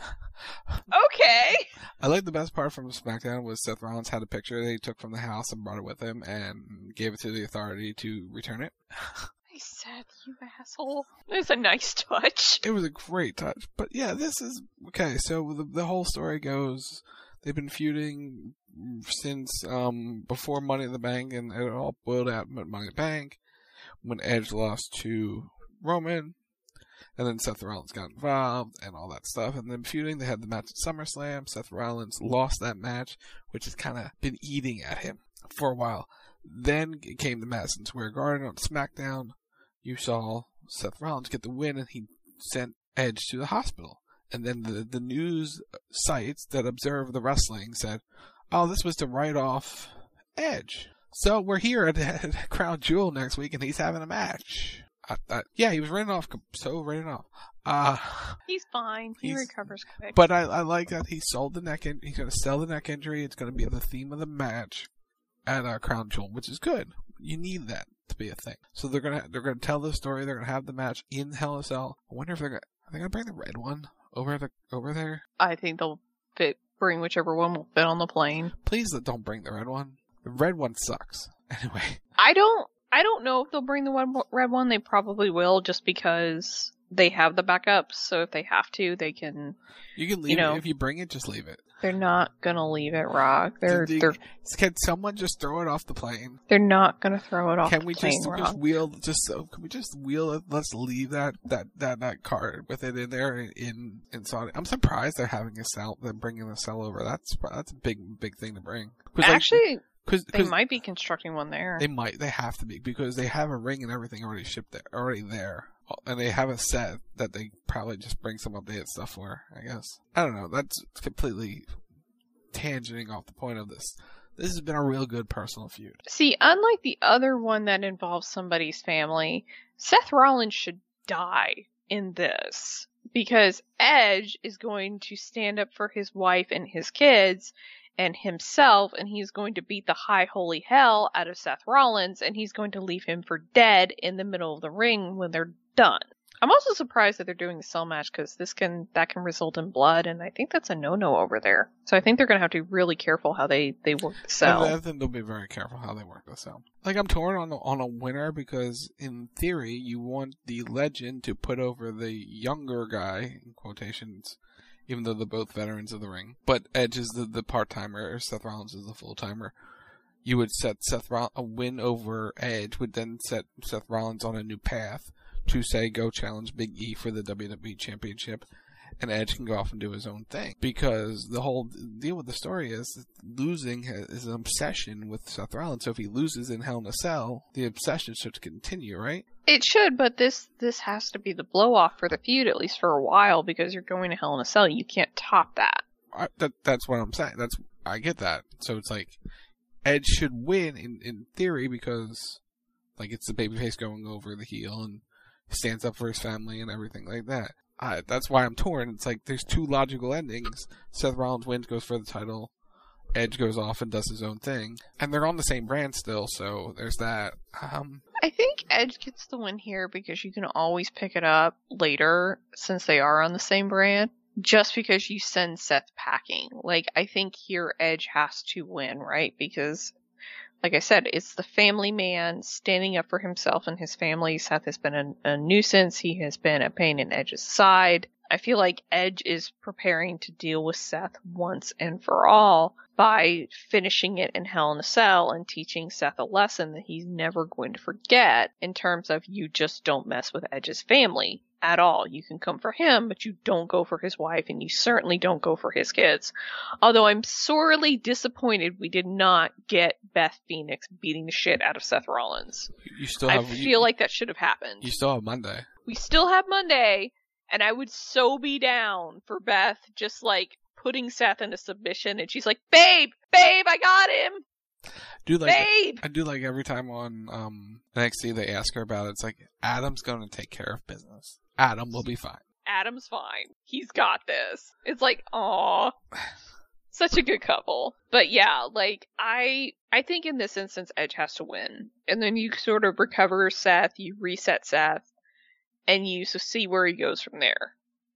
okay. I like the best part from SmackDown was Seth Rollins had a picture that he took from the house and brought it with him and gave it to the authority to return it. I said, you asshole. It was a nice touch. It was a great touch. But yeah, this is... Okay, so the whole story goes... They've been feuding since before Money in the Bank, and it all boiled out at Money in the Bank when Edge lost to Roman. And then Seth Rollins got involved and all that stuff. And then feuding, they had the match at SummerSlam. Seth Rollins lost that match, which has kind of been eating at him for a while. Then came the Madison Square Garden on SmackDown. You saw Seth Rollins get the win, and he sent Edge to the hospital. And then the news sites that observe the wrestling said, oh, this was to write off Edge. So we're here at Crown Jewel next week, and he's having a match. Yeah, he was written off. So written off. He's fine. He recovers quick. But I like that he sold the neck. He's going to sell the neck injury. It's going to be the theme of the match at Crown Jewel, which is good. You need that to be a thing. So they're gonna tell the story. They're gonna have the match in Hell in a Cell. I wonder if are they gonna bring the red one over there? I think they'll bring whichever one will fit on the plane. Please don't bring the red one. The red one sucks. Anyway. I don't know if they'll bring the red one. They probably will, just because they have the backups. So if they have to, they can. You can leave it. If you bring it, just leave it. They're not gonna leave it, Rock. Can someone just throw it off the plane? They're not gonna throw it off the plane, Rock. Can we just wheel it? Let's leave that card with it in there in Saudi. I'm surprised they're having a cell. They're bringing a cell over. That's a big thing to bring. Actually, they might be constructing one there. They might. They have to be, because they have a ring and everything already shipped there, already there. And they have a set that they probably just bring some updated stuff for, I guess. I don't know. That's completely tangenting off the point of this. This has been a real good personal feud. See, unlike the other one that involves somebody's family, Seth Rollins should die in this. Because Edge is going to stand up for his wife and his kids, and himself, and he's going to beat the high holy hell out of Seth Rollins, and he's going to leave him for dead in the middle of the ring when they're done. I'm also surprised that they're doing the cell match because that can result in blood, and I think that's a no-no over there. So I think they're going to have to be really careful how they work the cell. I think they'll be very careful how they work the cell. Like, I'm torn on a winner because, in theory, you want the legend to put over the younger guy, in quotations, even though they're both veterans of the ring. But Edge is the part-timer, or Seth Rollins is the full-timer. You would set a win over Edge would then set Seth Rollins on a new path to say go challenge Big E for the WWE Championship, and Edge can go off and do his own thing. Because the whole deal with the story is that losing is an obsession with Seth Rollins, so if he loses in Hell in a Cell, the obsession should continue, right? It should, but this has to be the blow-off for the feud, at least for a while, because you're going to Hell in a Cell. You can't top that. That's what I'm saying. I get that. So it's like, Edge should win in theory because, like, it's the babyface going over the heel and stands up for his family and everything like that. That's why I'm torn. It's like there's two logical endings. Seth Rollins wins, goes for the title. Edge goes off and does his own thing. And they're on the same brand still, so there's that. I think Edge gets the win here because you can always pick it up later since they are on the same brand. Just because you send Seth packing. Like, I think here Edge has to win, right? Because, like I said, it's the family man standing up for himself and his family. Seth has been a nuisance. He has been a pain in Edge's side. I feel like Edge is preparing to deal with Seth once and for all by finishing it in Hell in a Cell and teaching Seth a lesson that he's never going to forget in terms of you just don't mess with Edge's family at all. You can come for him, but you don't go for his wife, and you certainly don't go for his kids. Although I'm sorely disappointed we did not get Beth Phoenix beating the shit out of Seth Rollins. I feel like that should have happened. You still have Monday. We still have Monday, and I would so be down for Beth just like putting Seth into submission, and she's like, babe, I got him. I do like every time on NXT they ask her about it. It's like, Adam's going to take care of business. Adam will be fine. Adam's fine. He's got this. It's like, aw. Such a good couple. But yeah, like, I think in this instance, Edge has to win. And then you sort of recover Seth, you reset Seth, and you see where he goes from there.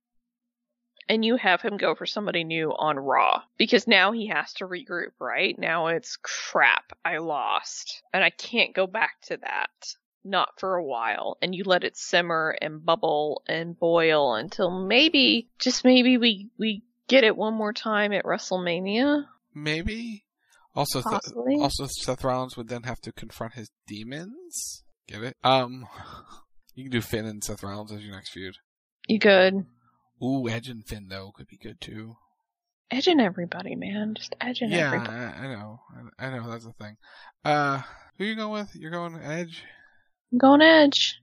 And you have him go for somebody new on Raw. Because now he has to regroup, right? Now it's, crap, I lost. And I can't go back to that. Not for a while. And you let it simmer and bubble and boil until maybe, just maybe we get it one more time at WrestleMania? Maybe. Also, possibly. Also Seth Rollins would then have to confront his demons. Get it? You can do Finn and Seth Rollins as your next feud. You could. Ooh, Edge and Finn, though, could be good, too. Edge and everybody, man. Just Edge and everybody. Yeah, I know, that's the thing. Who you going with? You're going Edge? I'm going Edge.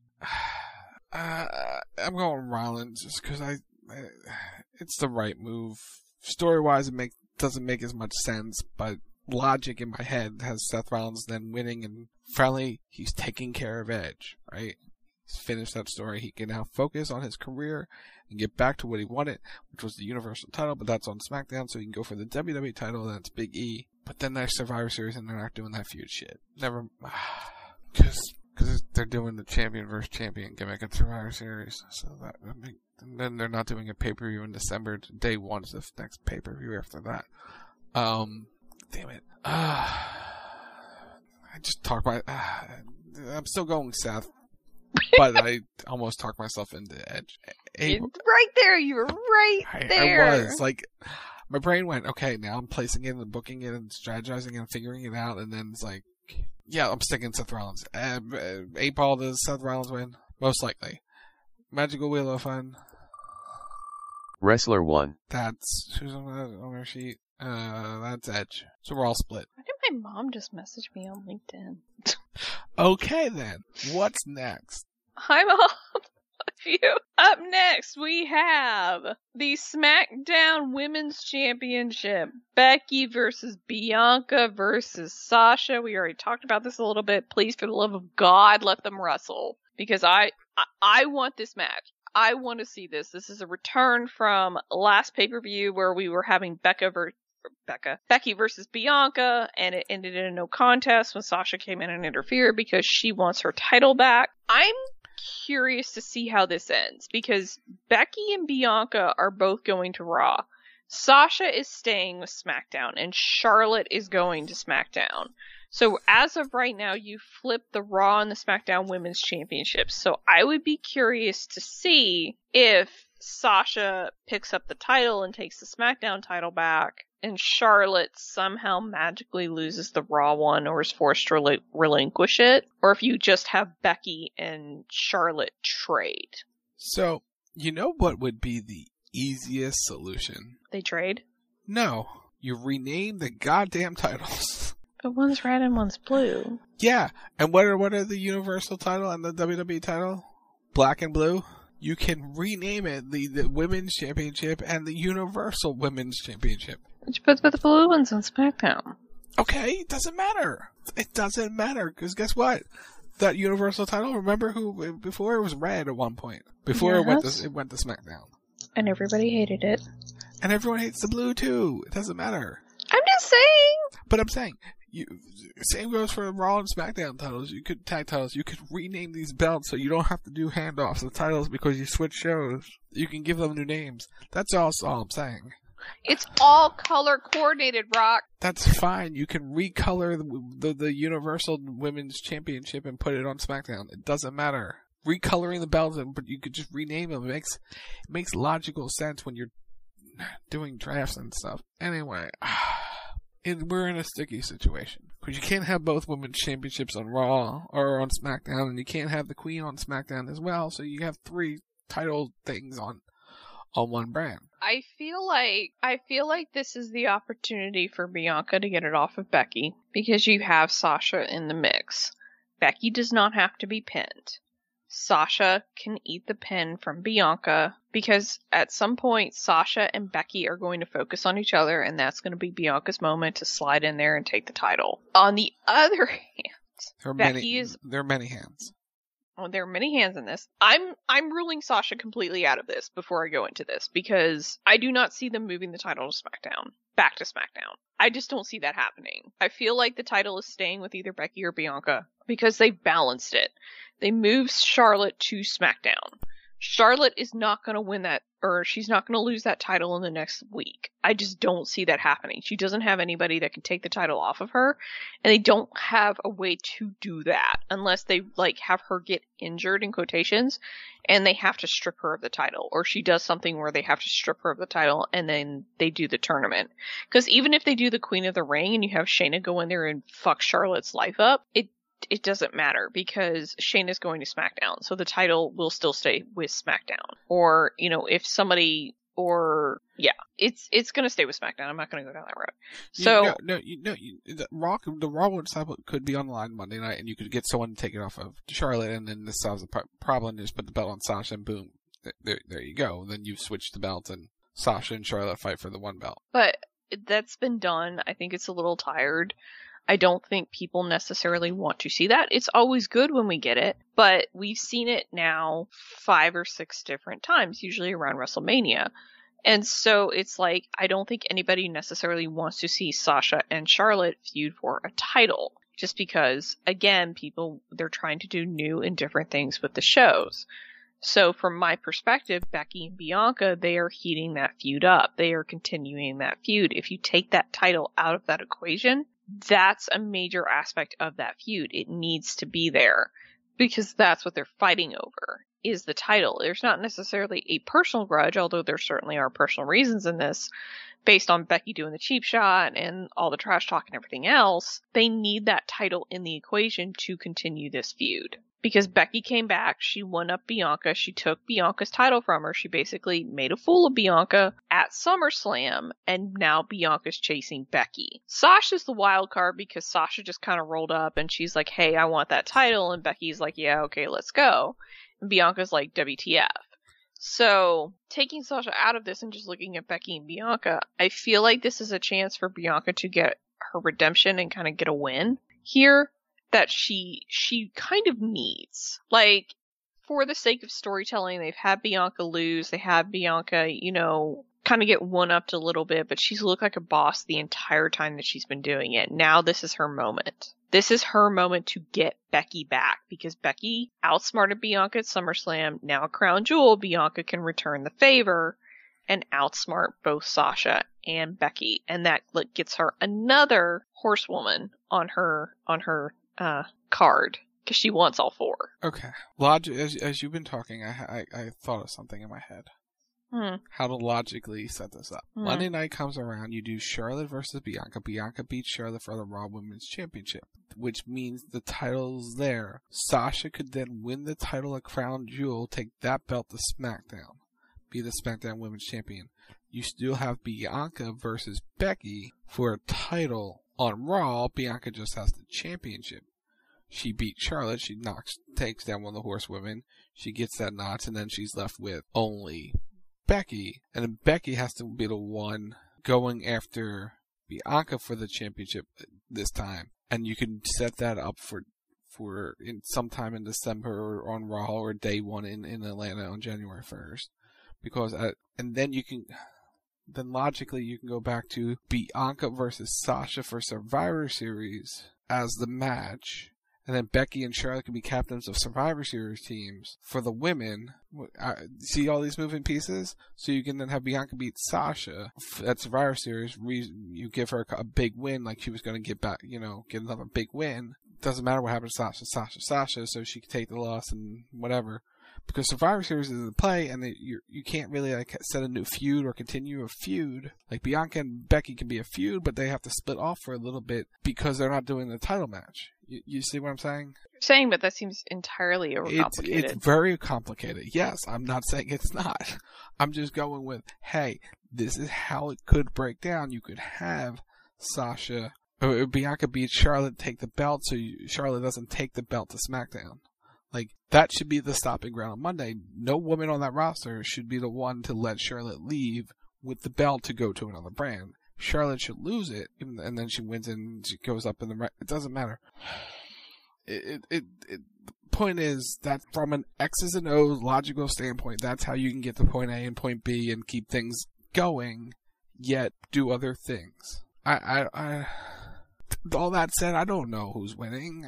I'm going Rollins, just because it's the right move. Story-wise, it doesn't make as much sense, but logic in my head has Seth Rollins then winning, and finally, he's taking care of Edge, right? He's finished that story. He can now focus on his career and get back to what he wanted, which was the Universal title, but that's on SmackDown, so he can go for the WWE title, and that's Big E. But then there's Survivor Series, and they're not doing that feud shit. Never, because they're doing the champion versus champion gimmick at Survivor Series, so and then they're not doing a pay-per-view in December. Day one is the next pay-per-view after that. Damn it. I just talked about. I'm still going Seth. But I almost talked myself into Edge. Right there, you were right there. I was. Like, my brain went, okay, now I'm placing it and booking it and strategizing and figuring it out, and then it's like, yeah, I'm sticking Seth Rollins. 8-ball, does Seth Rollins win? Most likely. Magical Wheel of Fun. Wrestler 1. That's, who's on our sheet? That's Edge. So we're all split. Why did my mom just message me on LinkedIn? Okay then, what's next? Hi Mom! Up next, we have the SmackDown Women's Championship. Becky versus Bianca versus Sasha. We already talked about this a little bit. Please, for the love of God, let them wrestle. Because I want this match. I want to see this. This is a return from last pay-per-view where we were having Becky versus Bianca, and it ended in a no contest when Sasha came in and interfered because she wants her title back. I'm curious to see how this ends because Becky and Bianca are both going to Raw. Sasha is staying with SmackDown and Charlotte is going to SmackDown. So as of right now, you flip the Raw and the SmackDown Women's Championships. So I would be curious to see if Sasha picks up the title and takes the SmackDown title back, and Charlotte somehow magically loses the Raw one or is forced to relinquish it, or if you just have Becky and Charlotte trade. So, you know what would be the easiest solution? They trade? No. You rename the goddamn titles. But one's red and one's blue. Yeah. And what are the Universal title and the WWE title? Black and blue? You can rename it the Women's Championship and the Universal Women's Championship. But the blue one's on SmackDown. Okay, it doesn't matter. It doesn't matter, because guess what? That Universal title, remember who, before it was red at one point. Before it went to SmackDown. And everybody hated it. And everyone hates the blue too. It doesn't matter. I'm just saying. But I'm saying, same goes for Raw and SmackDown titles. You could tag titles. You could rename these belts so you don't have to do handoffs of titles because you switch shows. You can give them new names. That's all I'm saying. It's all color coordinated, Rock. That's fine. You can recolor the Universal Women's Championship and put it on SmackDown. It doesn't matter. Recoloring the belts, but you could just rename them. It makes logical sense when you're doing drafts and stuff. Anyway, we're in a sticky situation because you can't have both women's championships on Raw or on SmackDown, and you can't have the Queen on SmackDown as well. So you have 3 title things on one brand. I feel like this is the opportunity for Bianca to get it off of Becky because you have Sasha in the mix. Becky does not have to be pinned. Sasha can eat the pin from Bianca because at some point Sasha and Becky are going to focus on each other, and that's going to be Bianca's moment to slide in there and take the title. On the other hand, there are many hands. Oh, there are many hands in this. I'm ruling Sasha completely out of this before I go into this because I do not see them moving the title to back to SmackDown. I just don't see that happening. I feel like the title is staying with either Becky or Bianca because they balanced it. They moved Charlotte to SmackDown. Charlotte is not going to win that, or she's not going to lose that title in the next week. I just don't see that happening. She doesn't have anybody that can take the title off of her, and they don't have a way to do that unless they have her get injured in quotations, and they have to strip her of the title, or she does something where they have to strip her of the title, and then they do the tournament. Because even if they do the Queen of the Ring and you have Shayna go in there and fuck Charlotte's life up, it doesn't matter because Shayna's going to SmackDown, so the title will still stay with SmackDown. Or, if somebody, it's going to stay with SmackDown. I'm not going to go down that road. So the Raw Women's title could be on the line Monday night, and you could get someone to take it off of Charlotte, and then this solves the problem. Just put the belt on Sasha, and boom, there you go. Then you switch the belts, and Sasha and Charlotte fight for the one belt. But that's been done. I think it's a little tired. I don't think people necessarily want to see that. It's always good when we get it, but we've seen it now 5 or 6 different times, usually around WrestleMania. And so it's like, I don't think anybody necessarily wants to see Sasha and Charlotte feud for a title. Just because, again, they're trying to do new and different things with the shows. So from my perspective, Becky and Bianca, they are heating that feud up. They are continuing that feud. If you take that title out of that equation, that's a major aspect of that feud. It needs to be there because that's what they're fighting over, is the title. There's not necessarily a personal grudge, although there certainly are personal reasons in this based on Becky doing the cheap shot and all the trash talk and everything else. They need that title in the equation to continue this feud. Because Becky came back, she won up Bianca, she took Bianca's title from her, she basically made a fool of Bianca at SummerSlam, and now Bianca's chasing Becky. Sasha's the wild card because Sasha just kind of rolled up and she's like, hey, I want that title, and Becky's like, yeah, okay, let's go. And Bianca's like, WTF. So, taking Sasha out of this and just looking at Becky and Bianca, I feel like this is a chance for Bianca to get her redemption and kind of get a win here that she kind of needs. Like, for the sake of storytelling, they've had Bianca lose, they have Bianca, kind of get one-upped a little bit, but she's looked like a boss the entire time that she's been doing it. Now this is her moment. This is her moment to get Becky back, because Becky outsmarted Bianca at SummerSlam. Now at Crown Jewel, Bianca can return the favor and outsmart both Sasha and Becky, and that gets her another horsewoman on her card, because she wants all four. Okay. Logic, as you've been talking, I thought of something in my head. How to logically set this up. Monday night comes around, you do Charlotte versus Bianca. Bianca beats Charlotte for the Raw Women's Championship, which means the title's there. Sasha could then win the title at Crown Jewel, take that belt to SmackDown, be the SmackDown Women's Champion. You still have Bianca versus Becky for a title on Raw. Bianca just has the championship. She beat Charlotte, she takes down one of the horsewomen, she gets that notch, and then she's left with only Becky, and then Becky has to be the one going after Bianca for the championship this time, and you can set that up for in sometime in December or on Raw or day one in Atlanta on January 1st, because and then logically you can go back to Bianca versus Sasha for Survivor Series as the match. And then Becky and Charlotte can be captains of Survivor Series teams for the women. See all these moving pieces? So you can then have Bianca beat Sasha at Survivor Series. You give her a big win, like she was going to get back, get another big win. Doesn't matter what happens to Sasha, so she can take the loss and whatever. Because Survivor Series is in play, and you can't really set a new feud or continue a feud. Like Bianca and Becky can be a feud, but they have to split off for a little bit because they're not doing the title match. You see what I'm saying? You're saying, but that seems entirely overcomplicated. It's very complicated. Yes, I'm not saying it's not. I'm just going with, hey, this is how it could break down. You could have Sasha or Bianca beat Charlotte, take the belt, so Charlotte doesn't take the belt to SmackDown. Like, that should be the stopping ground on Monday. No woman on that roster should be the one to let Charlotte leave with the belt to go to another brand. Charlotte should lose it, and then she wins and she goes up in the right. It doesn't matter. The point is that from an X's and O's logical standpoint, that's how you can get to point A and point B and keep things going, yet do other things. All that said, I don't know who's winning.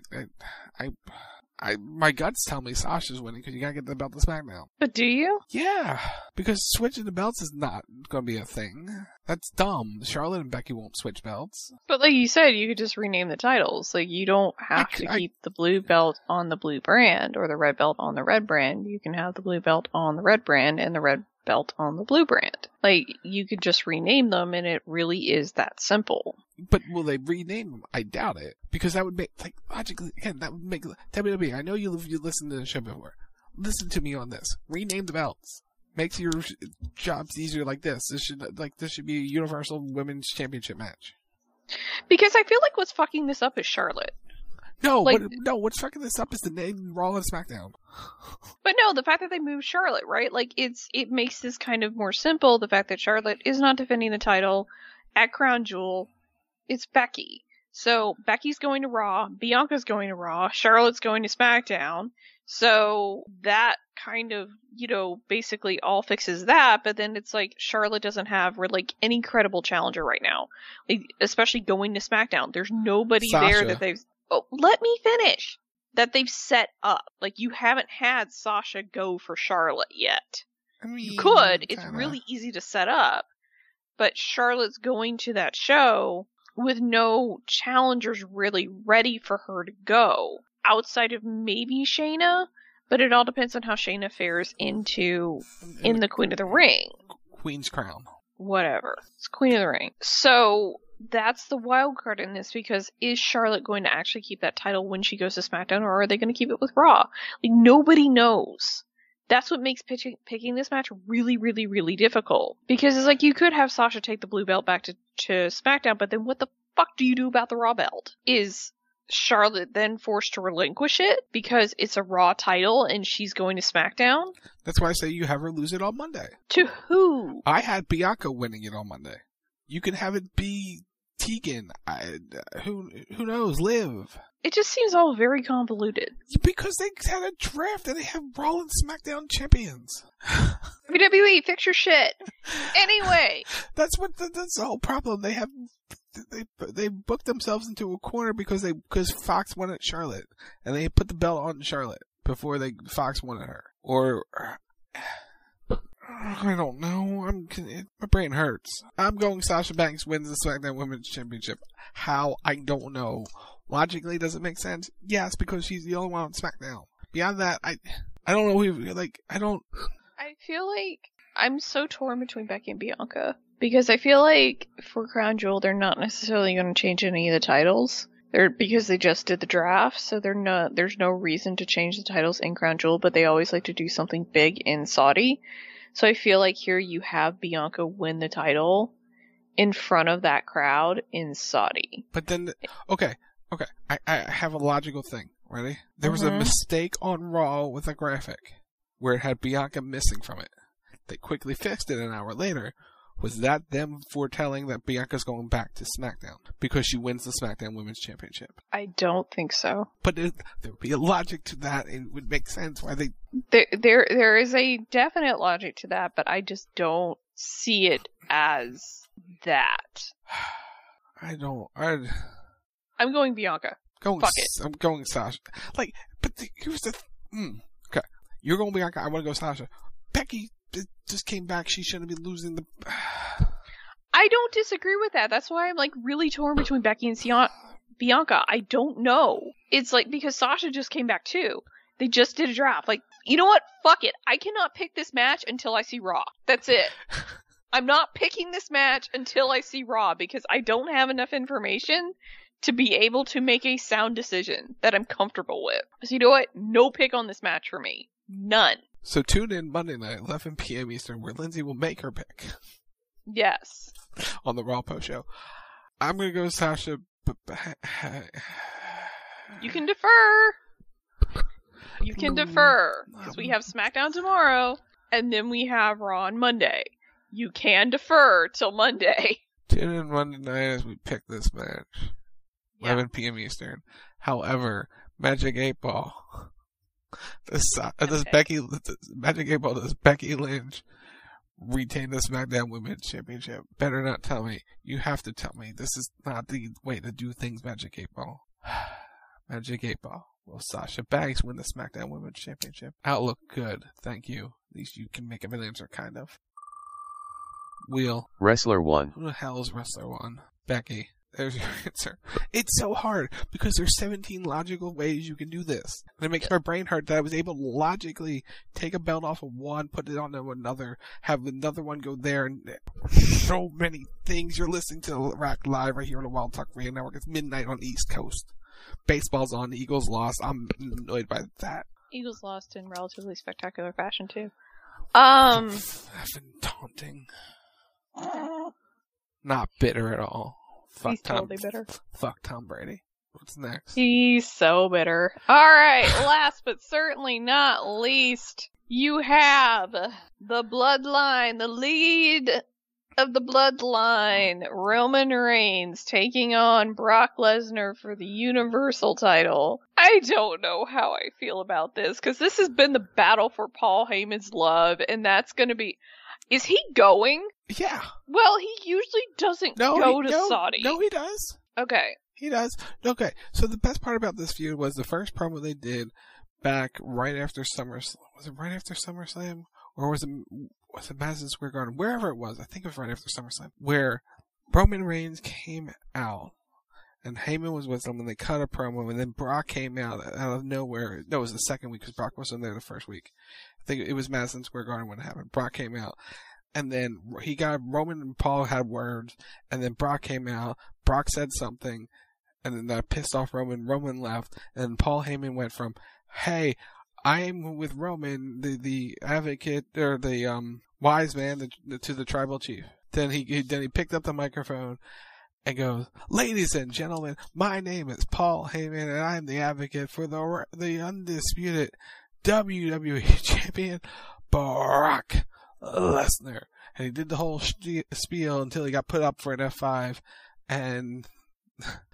My guts tell me Sasha's winning because you gotta get the belt to SmackDown. But do you? Yeah, because switching the belts is not gonna be a thing. That's dumb. Charlotte and Becky won't switch belts. But like you said, you could just rename the titles. Like, you don't have to keep the blue belt on the blue brand or the red belt on the red brand. You can have the blue belt on the red brand and the red belt on the blue brand. Like, you could just rename them, and it really is that simple. But will they rename them? I doubt it. Because that would make, like, logically, again, that would make WWE. I know you listened to the show before. Listen to me on this. Rename the belts. Makes your jobs easier like this. This should be a Universal Women's Championship match. Because I feel like what's fucking this up is Charlotte. No, what's fucking this up is the name Raw and SmackDown. But no, the fact that they moved Charlotte, right? Like, it makes this kind of more simple. The fact that Charlotte is not defending the title at Crown Jewel. It's Becky. So Becky's going to Raw, Bianca's going to Raw, Charlotte's going to SmackDown. So that kind of, basically all fixes that, but then it's like Charlotte doesn't have like any credible challenger right now. Like, especially going to SmackDown. There's nobody there that they've... Oh, let me finish. That they've set up. Like, you haven't had Sasha go for Charlotte yet. I mean, you could. It's really easy to set up. But Charlotte's going to that show with no challengers really ready for her to go. Outside of maybe Shayna. But it all depends on how Shayna fares in the Queen of the Ring. Queen's Crown. Whatever. It's Queen of the Ring. So... that's the wild card in this, because is Charlotte going to actually keep that title when she goes to SmackDown, or are they going to keep it with Raw? Like, nobody knows. That's what makes picking this match really, really, really difficult. Because it's like, you could have Sasha take the blue belt back to SmackDown, but then what the fuck do you do about the Raw belt? Is Charlotte then forced to relinquish it because it's a Raw title and she's going to SmackDown? That's why I say you have her lose it on Monday. To who? I had Bianca winning it on Monday. You can have it be Tegan, who knows, Liv. It just seems all very convoluted. Because they had a draft and they have Raw and SmackDown champions. WWE, fix your shit. Anyway. That's the whole problem. They booked themselves into a corner because Fox wanted Charlotte. And they put the belt on Charlotte before Fox wanted her. Or, I don't know. My brain hurts. I'm going Sasha Banks wins the SmackDown Women's Championship. How? I don't know. Logically, does it make sense? Yes, because she's the only one on SmackDown. Beyond that, I don't know who, I don't... I feel like I'm so torn between Becky and Bianca. Because I feel like for Crown Jewel, they're not necessarily going to change any of the titles. Because they just did the draft, so there's no reason to change the titles in Crown Jewel, but they always like to do something big in Saudi. So I feel like here you have Bianca win the title in front of that crowd in Saudi. But then, okay. I have a logical thing. Ready? There was a mistake on Raw with a graphic where it had Bianca missing from it. They quickly fixed it an hour later. Was that them foretelling that Bianca's going back to SmackDown because she wins the SmackDown Women's Championship? I don't think so. But there would be a logic to that. It would make sense why they... There is a definite logic to that, but I just don't see it as that. I'm going Bianca. Fuck it. I'm going Sasha. Here's the... Okay. You're going Bianca. I want to go Sasha. Becky just came back. She shouldn't be losing the... I don't disagree with that. That's why I'm really torn between Becky and Bianca. I don't know. It's because Sasha just came back too. They just did a draft. You know what? Fuck it. I cannot pick this match until I see Raw. That's it. I'm not picking this match until I see Raw because I don't have enough information to be able to make a sound decision that I'm comfortable with. So you know what? No pick on this match for me. None. So tune in Monday night, 11 p.m. Eastern, where Lindsay will make her pick. Yes. On the Raw Post Show. I'm going to go Sasha. You can defer. You can defer. Because we have SmackDown tomorrow, and then we have Raw on Monday. You can defer till Monday. Tune in Monday night as we pick this match. 11 p.m. Eastern. However, Magic 8 Ball. Does Becky Lynch retain the SmackDown Women's Championship? Better not tell me. You have to tell me. This is not the way to do things, Magic 8 Ball. Magic 8 Ball. Will Sasha Banks win the SmackDown Women's Championship? Outlook good. Thank you. At least you can make up an answer, kind of. Wheel. Wrestler 1. Who the hell is Wrestler 1? Becky. There's your answer. It's so hard because there's 17 logical ways you can do this. And it makes my brain hurt that I was able to logically take a belt off of one, put it onto another, have another one go there, and so many things. You're listening to Rack Live right here on the Wild Talk Radio Network. It's midnight on the East Coast. Baseball's on. The Eagles lost. I'm annoyed by that. Eagles lost in relatively spectacular fashion too. Effing taunting. Not bitter at all. He's totally bitter. Fuck Tom Brady. What's next? He's so bitter. Alright, last but certainly not least, you have the Bloodline, the lead of the Bloodline, Roman Reigns, taking on Brock Lesnar for the Universal title. I don't know how I feel about this, because this has been the battle for Paul Heyman's love, and that's gonna be... Is he going? Yeah. Well, he usually doesn't go to Saudi. No, he does. Okay. He does. Okay. So the best part about this feud was the first promo they did back right after SummerSlam. Was it right after SummerSlam? Or was it Madison Square Garden? Wherever it was. I think it was right after SummerSlam. Where Roman Reigns came out. And Heyman was with them and they cut a promo. And then Brock came out of nowhere. No, it was the second week because Brock wasn't there the first week. I think it was Madison Square Garden when it happened. Brock came out. And then Roman and Paul had words. And then Brock came out. Brock said something. And then that pissed off Roman. Roman left. And Paul Heyman went from, hey, I'm with Roman, the advocate, or the wise man, to the tribal chief. Then he picked up the microphone and goes, ladies and gentlemen, my name is Paul Heyman, and I'm the advocate for the undisputed WWE champion, Brock Lesnar. And he did the whole spiel until he got put up for an F5, and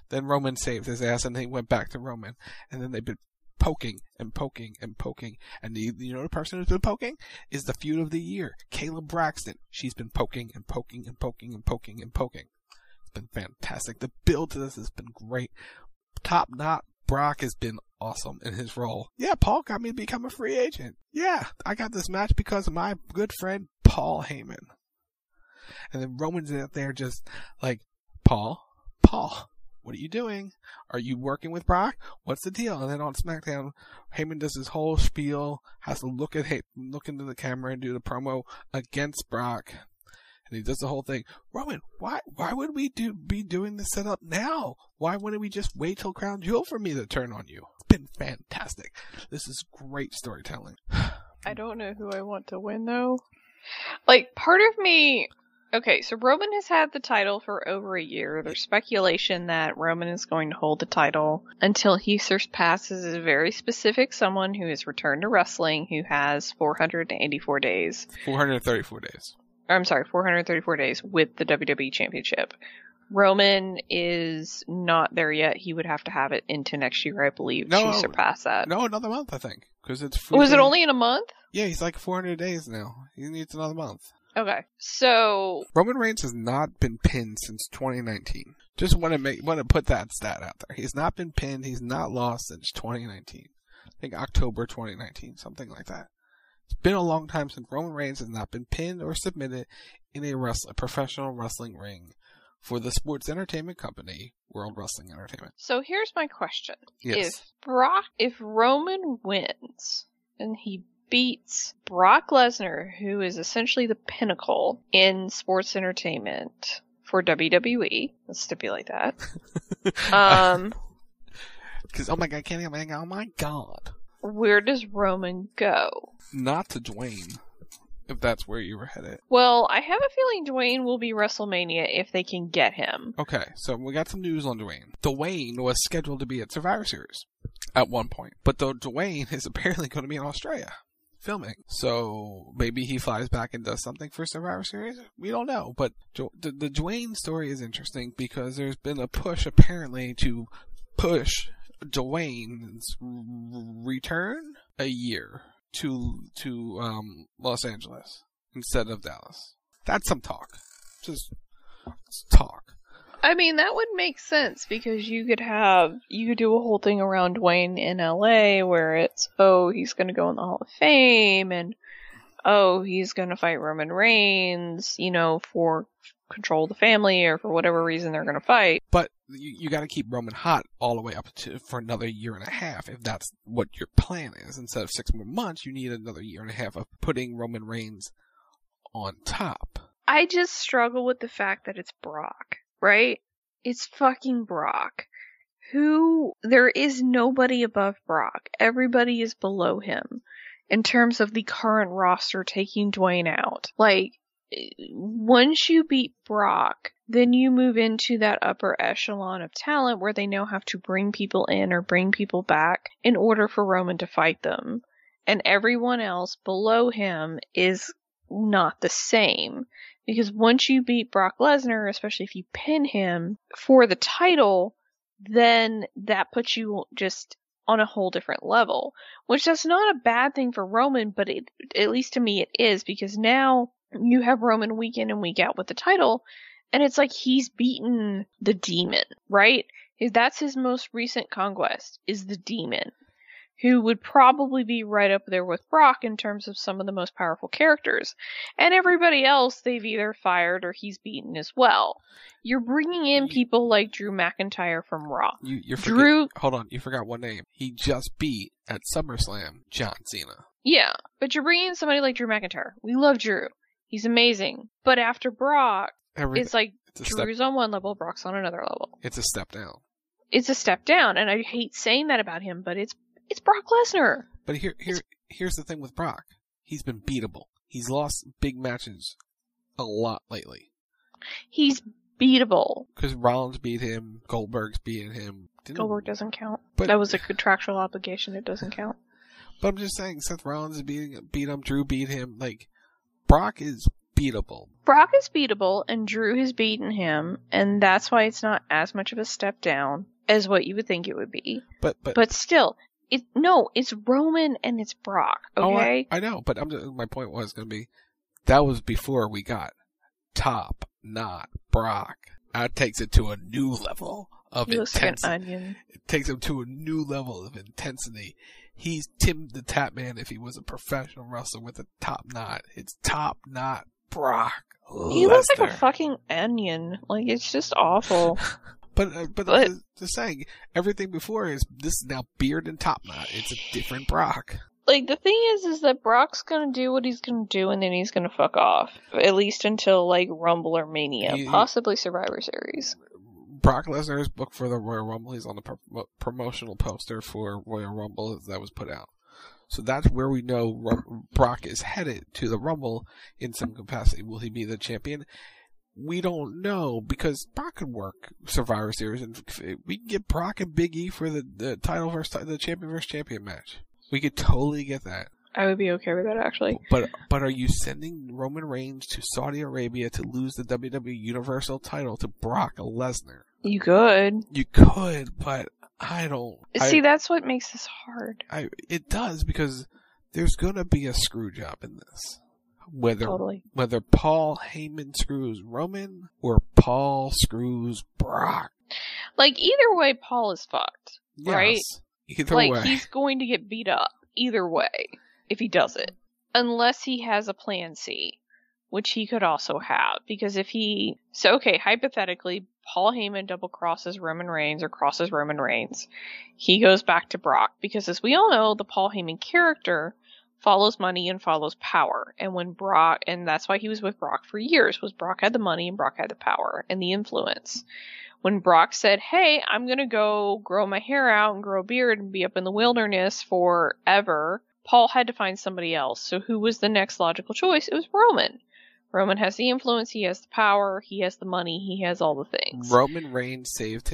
Then Roman saved his ass, and they went back to Roman. And then they've been poking and poking and poking. And you know the person who's been poking? Is the feud of the year, Kayla Braxton. She's been poking and poking and poking and poking and poking. It's been fantastic. The build to this has been great. Top knot. Brock has been awesome in his role. Yeah, Paul got me to become a free agent. Yeah, I got this match because of my good friend Paul Heyman. And then Roman's out there just like, Paul, what are you doing? Are you working with Brock? What's the deal? And then on SmackDown, Heyman does his whole spiel, has to look into the camera and do the promo against Brock. And he does the whole thing. Roman, why would we be doing this setup now? Why wouldn't we just wait till Crown Jewel for me to turn on you? It's been fantastic. This is great storytelling. I don't know who I want to win, though. Like, part of me... Okay, so Roman has had the title for over a year. There's speculation that Roman is going to hold the title until he surpasses a very specific someone who has returned to wrestling, who has 484 days. 434 days. I'm sorry, 434 days with the WWE Championship. Roman is not there yet. He would have to have it into next year, I believe, to surpass that. No, another month, I think. Because it's. Was it only in a month? Yeah, he's like 400 days now. He needs another month. Okay, so Roman Reigns has not been pinned since 2019. Just want to put that stat out there. He's not been pinned. He's not lost since 2019. I think October 2019, something like that. It's been a long time since Roman Reigns has not been pinned or submitted in a professional wrestling ring for the sports entertainment company, World Wrestling Entertainment. So here's my question: Yes. If Roman wins and he beats Brock Lesnar, who is essentially the pinnacle in sports entertainment for WWE. Let's stipulate that. Because, oh my God. Where does Roman go? Not to Dwayne, if that's where you were headed. Well, I have a feeling Dwayne will be WrestleMania if they can get him. Okay, so we got some news on Dwayne. Dwayne was scheduled to be at Survivor Series at one point, but Dwayne is apparently going to be in Australia filming. So maybe he flies back and does something for Survivor Series. We don't know. But the Dwayne story is interesting because there's been a push apparently to push Dwayne's return a year to Los Angeles instead of Dallas. That's some talk. Just talk. I mean, that would make sense because you could do a whole thing around Dwayne in LA where it's, he's going to go in the Hall of Fame and, he's going to fight Roman Reigns, for control of the family or for whatever reason they're going to fight. But you got to keep Roman hot all the way up for another year and a half if that's what your plan is. Instead of 6 more months, you need another year and a half of putting Roman Reigns on top. I just struggle with the fact that it's Brock. Right? It's fucking Brock. There is nobody above Brock. Everybody is below him in terms of the current roster taking Dwayne out. Like, once you beat Brock, then you move into that upper echelon of talent where they now have to bring people in or bring people back in order for Roman to fight them. And everyone else below him is not the same. Because once you beat Brock Lesnar, especially if you pin him for the title, then that puts you just on a whole different level. Which that's not a bad thing for Roman, but at least to me it is, because now you have Roman week in and week out with the title, and it's like he's beaten the Demon, right? That's his most recent conquest, is the Demon, who would probably be right up there with Brock in terms of some of the most powerful characters. And everybody else they've either fired or he's beaten as well. You're bringing in people like Drew McIntyre from Raw. Hold on, you forgot one name. He just beat, at SummerSlam, John Cena. Yeah, but you're bringing in somebody like Drew McIntyre. We love Drew. He's amazing. But after Brock, it's like Drew's on one level, Brock's on another level. It's a step down. It's a step down, and I hate saying that about him, but it's Brock Lesnar. But here's the thing with Brock. He's been beatable. He's lost big matches a lot lately. He's beatable. Because Rollins beat him, Goldberg's beating him. Goldberg doesn't count. That was a contractual obligation. It doesn't count. But I'm just saying, Seth Rollins beat him, Drew beat him. Like, Brock is beatable. Brock is beatable, and Drew has beaten him, and that's why it's not as much of a step down as what you would think it would be. But still, it's Roman and it's Brock, okay? Oh, I know, but my point was going to be, that was before we got top, not Brock. That takes it to a new level of intensity. Like an onion. It takes him to a new level of intensity. He's Tim the Tap Man if he was a professional wrestler with a top knot. It's top knot Brock Lesnar. He looks like a fucking onion. Like, it's just awful. But just saying, everything before this is now beard and top knot. It's a different Brock. Like, the thing is that Brock's gonna do what he's gonna do, and then he's gonna fuck off. At least until, like, Rumble or Mania. Possibly Survivor Series. Brock Lesnar is booked for the Royal Rumble. He's on the promotional poster for Royal Rumble that was put out. So that's where we know Brock is headed, to the Rumble in some capacity. Will he be the champion? We don't know, because Brock could work Survivor Series, and we can get Brock and Big E for the title the champion versus champion match. We could totally get that. I would be okay with that, actually. But are you sending Roman Reigns to Saudi Arabia to lose the WWE Universal title to Brock Lesnar? You could. You could, but I don't. See, that's what makes this hard. It does, because there's gonna be a screw job in this. Whether Paul Heyman screws Roman or Paul screws Brock. Like, either way, Paul is fucked. Yes, right? Either way. He's going to get beat up. Either way. If he does it. Unless he has a plan C. Which he could also have. Because if he... So, okay, hypothetically, Paul Heyman double crosses Roman Reigns or crosses Roman Reigns. He goes back to Brock. Because as we all know, the Paul Heyman character follows money and follows power. And when Brock... And that's why he was with Brock for years. Was Brock had the money and Brock had the power and the influence. When Brock said, hey, I'm going to go grow my hair out and grow a beard and be up in the wilderness forever, Paul had to find somebody else. So who was the next logical choice? It was Roman. Roman has the influence, he has the power, he has the money, he has all the things. Roman Reigns saved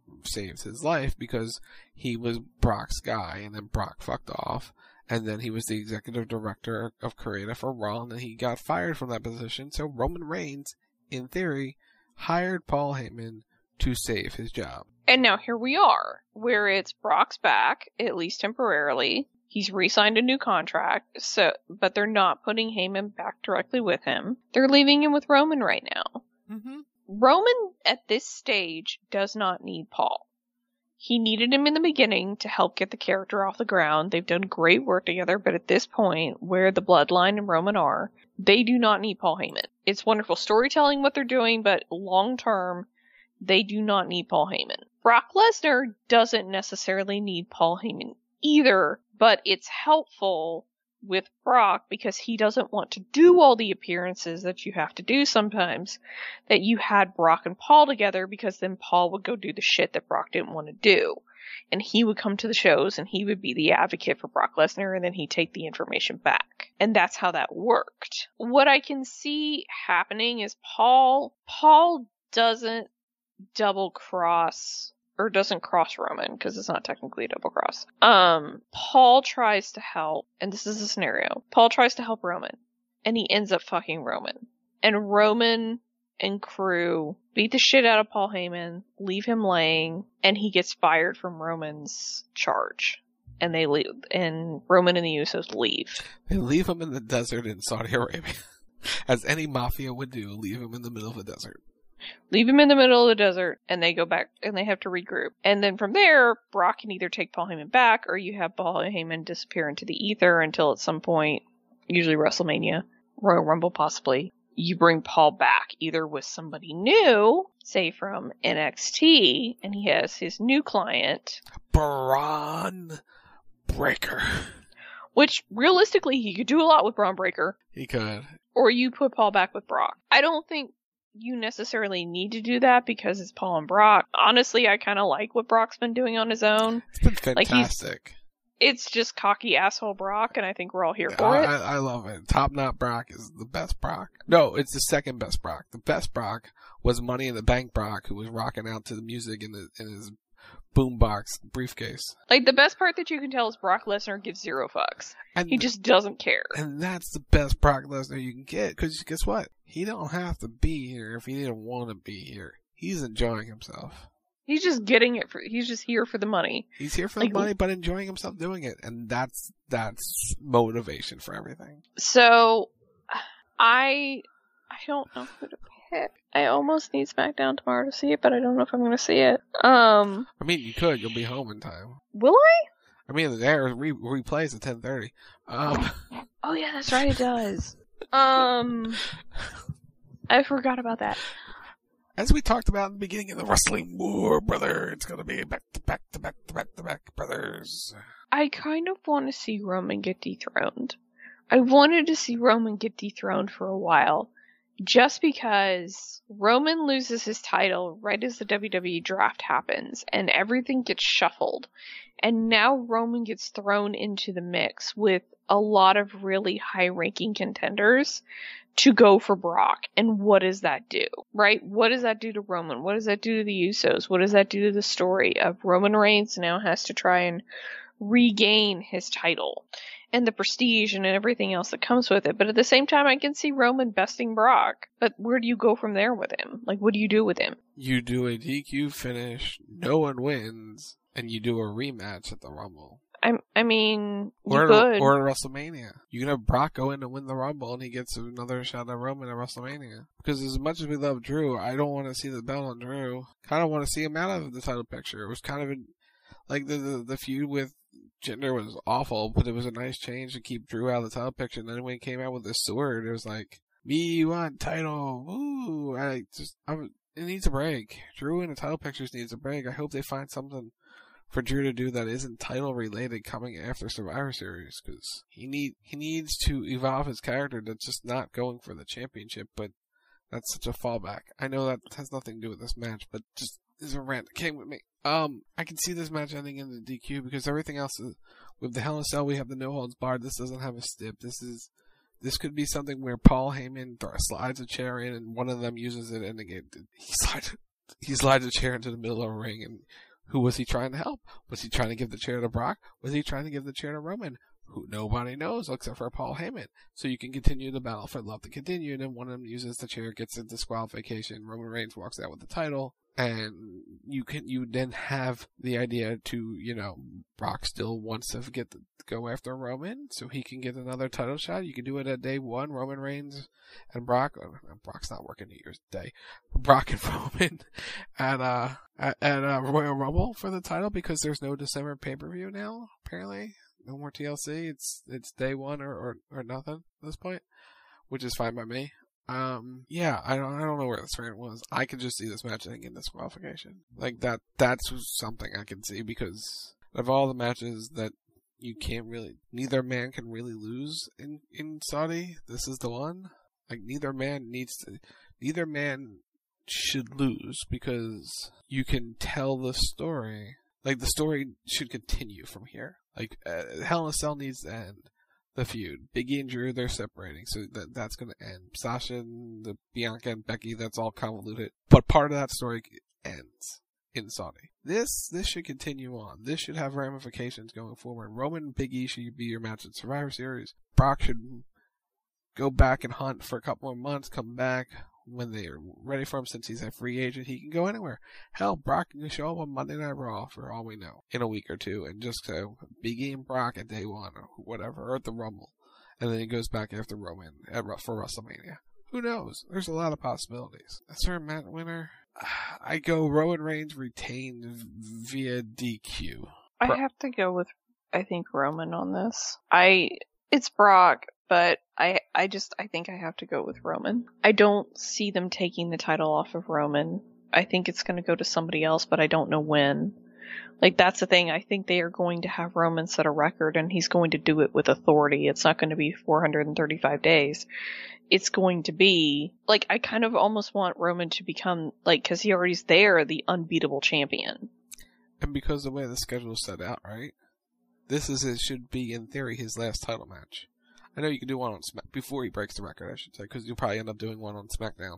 his life because he was Brock's guy, and then Brock fucked off, and then he was the executive director of creative for Raw, and then he got fired from that position. So Roman Reigns, in theory, hired Paul Heyman to save his job. And now here we are, where it's Brock's back, at least temporarily. He's re-signed a new contract, but they're not putting Heyman back directly with him. They're leaving him with Roman right now. Mm-hmm. Roman, at this stage, does not need Paul. He needed him in the beginning to help get the character off the ground. They've done great work together, but at this point, where the Bloodline and Roman are, they do not need Paul Heyman. It's wonderful storytelling what they're doing, but long-term, they do not need Paul Heyman. Brock Lesnar doesn't necessarily need Paul Heyman either, but it's helpful with Brock because he doesn't want to do all the appearances that you have to do sometimes, that you had Brock and Paul together, because then Paul would go do the shit that Brock didn't want to do. And he would come to the shows and he would be the advocate for Brock Lesnar, and then he'd take the information back. And that's how that worked. What I can see happening is Paul doesn't double cross, or doesn't cross Roman, because it's not technically a double cross. Paul tries to help, and this is a scenario. Paul tries to help Roman, and he ends up fucking Roman. And Roman and crew beat the shit out of Paul Heyman, leave him laying, and he gets fired from Roman's charge. And they leave, and Roman and the Usos leave. They leave him in the desert in Saudi Arabia. As any mafia would do, leave him in the middle of a desert. Leave him in the middle of the desert, and they go back, and they have to regroup. And then from there, Brock can either take Paul Heyman back, or you have Paul Heyman disappear into the ether until at some point, usually WrestleMania, Royal Rumble possibly, you bring Paul back, either with somebody new, say from NXT, and he has his new client, Braun Breaker. Which, realistically, he could do a lot with Braun Breaker. He could. Or you put Paul back with Brock. I don't think you necessarily need to do that because it's Paul and Brock. Honestly, I kind of like what Brock's been doing on his own. It's been fantastic. It's just cocky asshole Brock, and I think we're all here for it. I love it. Top Knot Brock is the best Brock. No, it's the second best Brock. The best Brock was Money in the Bank Brock, who was rocking out to the music in his boombox briefcase. Like, the best part that you can tell is Brock Lesnar gives 0 fucks. And he just doesn't care. And that's the best Brock Lesnar you can get, because guess what? He don't have to be here if he didn't want to be here. He's enjoying himself. He's just he's just here for the money. He's here for the money, but enjoying himself doing it. And that's motivation for everything. So, I don't know who to pick. I almost need SmackDown tomorrow to see it, but I don't know if I'm going to see it. I mean, you could. You'll be home in time. Will I? I mean, the air replays at 10:30. Oh yeah, that's right. It does. I forgot about that. As we talked about in the beginning of the Wrestling War, brother, it's going to be back to back to back to back to back, brothers. I kind of want to see Roman get dethroned. I wanted to see Roman get dethroned for a while, just because Roman loses his title right as the WWE draft happens, and everything gets shuffled. And now Roman gets thrown into the mix with a lot of really high-ranking contenders to go for Brock. And what does that do, right? What does that do to Roman? What does that do to the Usos? What does that do to the story of Roman Reigns now has to try and regain his title and the prestige and everything else that comes with it? But at the same time, I can see Roman besting Brock. But where do you go from there with him? Like, what do you do with him? You do a DQ finish, no one wins, and you do a rematch at the Rumble. I mean, you or could. Or at WrestleMania. You can have Brock go in and win the Rumble, and he gets another shot at Roman at WrestleMania. Because as much as we love Drew, I don't want to see the belt on Drew. Kind of want to see him out of the title picture. It was kind of like the feud with Jinder was awful, but it was a nice change to keep Drew out of the title picture. And then when he came out with his sword, it was like, me want title, woo! It needs a break. Drew in the title pictures needs a break. I hope they find something for Drew to do that isn't title related coming after Survivor Series, because he needs to evolve his character that's just not going for the championship, but that's such a fallback. I know that has nothing to do with this match, but just is a rant that came with me. I can see this match ending in the DQ because everything else is, with the Hell in a Cell, we have the no holds barred. This doesn't have a stip. This could be something where Paul Heyman slides a chair in and one of them uses it and he slides a chair into the middle of a ring. And who was he trying to help? Was he trying to give the chair to Brock? Was he trying to give the chair to Roman? Who nobody knows except for Paul Heyman. So you can continue the battle for love to continue, and then one of them uses the chair, gets a disqualification. Roman Reigns walks out with the title, and you then have the idea to, Brock still wants to go after Roman, so he can get another title shot. You can do it at day one. Roman Reigns and Brock. Brock's not working New Year's Day. Brock and Roman at Royal Rumble for the title, because there's no December pay-per-view now. Apparently, no more TLC. It's day one or nothing at this point, which is fine by me. Yeah, I don't know where this rant was. I could just see this match ending in disqualification. Like that's something I can see, because of all the matches that neither man can really lose in Saudi, this is the one. Like neither man should lose, because you can tell the story. Like the story should continue from here. Like Hell in a Cell needs to end. The feud. Big E and Drew, they're separating, so that's going to end. Sasha and the Bianca and Becky, that's all convoluted. But part of that story ends in Saudi. This should continue on. This should have ramifications going forward. Roman and Big E should be your match at Survivor Series. Brock should go back and hunt for a couple more months, come back when they're ready for him, since he's a free agent. He can go anywhere. Hell, Brock can show up on Monday Night Raw for all we know in a week or two, and just Big E and Brock at day one or whatever, or at the Rumble, and then he goes back after Roman for WrestleMania. Who knows? There's a lot of possibilities. That's our Matt winner. I go Roman Reigns retained via DQ. I have to go with, I think, Roman on this. It's Brock, but I think I have to go with Roman. I don't see them taking the title off of Roman. I think it's going to go to somebody else, but I don't know when. Like, that's the thing. I think they are going to have Roman set a record, and he's going to do it with authority. It's not going to be 435 days. It's going to be, like, I kind of almost want Roman to become, like, because he already's there, the unbeatable champion. And because the way the schedule is set out, right? It should be, in theory, his last title match. I know you can do one on SmackDown, before he breaks the record, I should say, because you'll probably end up doing one on SmackDown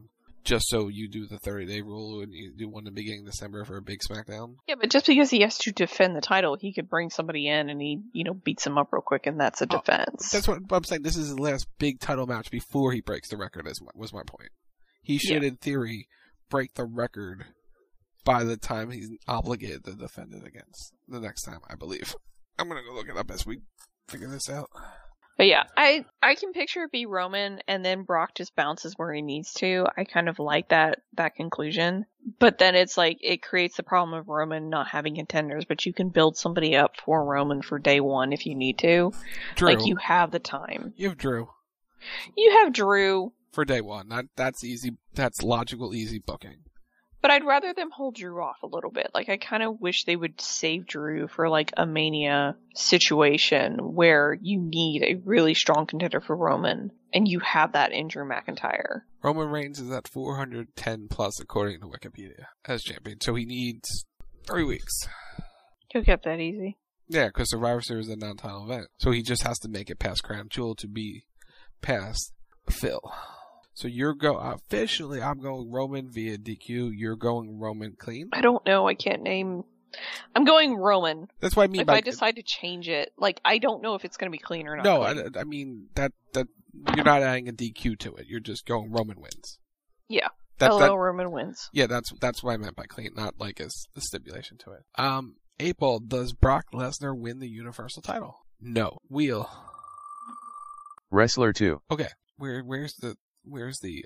just so you do the 30-day rule and you do one in the beginning of December for a big SmackDown. Yeah, but just because he has to defend the title, he could bring somebody in and he, beats him up real quick, and that's a defense. That's what I'm saying. This is his last big title match before he breaks the record, was my point. He should, in theory, break the record by the time he's obligated to defend it against the next time, I believe. I'm going to go look it up as we figure this out. But yeah, I can picture it be Roman and then Brock just bounces where he needs to. I kind of like that conclusion. But then it's like, it creates the problem of Roman not having contenders, but you can build somebody up for Roman for day one if you need to. Drew. Like, you have the time. You have Drew. You have Drew. For day one. That's easy. That's logical, easy booking. But I'd rather them hold Drew off a little bit. Like, I kind of wish they would save Drew for, like, a Mania situation where you need a really strong contender for Roman, and you have that in Drew McIntyre. Roman Reigns is at 410 plus, according to Wikipedia, as champion. So he needs 3 weeks. He'll get that easy. Yeah, because Survivor Series is a non-title event. So he just has to make it past Crown Jewel to be past Phil. So officially, I'm going Roman via DQ. You're going Roman clean? I don't know. I can't name. I'm going Roman. That's what I mean. If I decide to change it, like, I don't know if it's going to be clean or not. No, I mean that you're not adding a DQ to it. You're just going Roman wins. Yeah. Roman wins. Yeah, that's what I meant by clean, not like as the stipulation to it. April, does Brock Lesnar win the Universal title? No. Wheel. Wrestler 2. Okay. Where's the thing?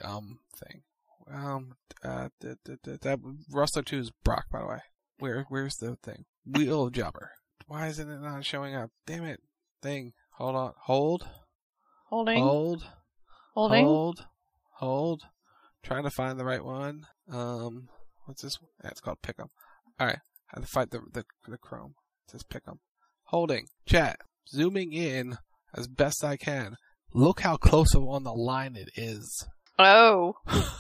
That Wrestler 2 is Brock, by the way. Where's the thing? Wheel of Jobber. Why isn't it not showing up? Damn it. Thing. Hold on. Holding. Trying to find the right one. What's this one? Yeah, it's called Pick'em. Alright. I have to fight the Chrome. It says Pick'em. Holding. Chat. Zooming in as best I can. Look how close on the line it is. Oh.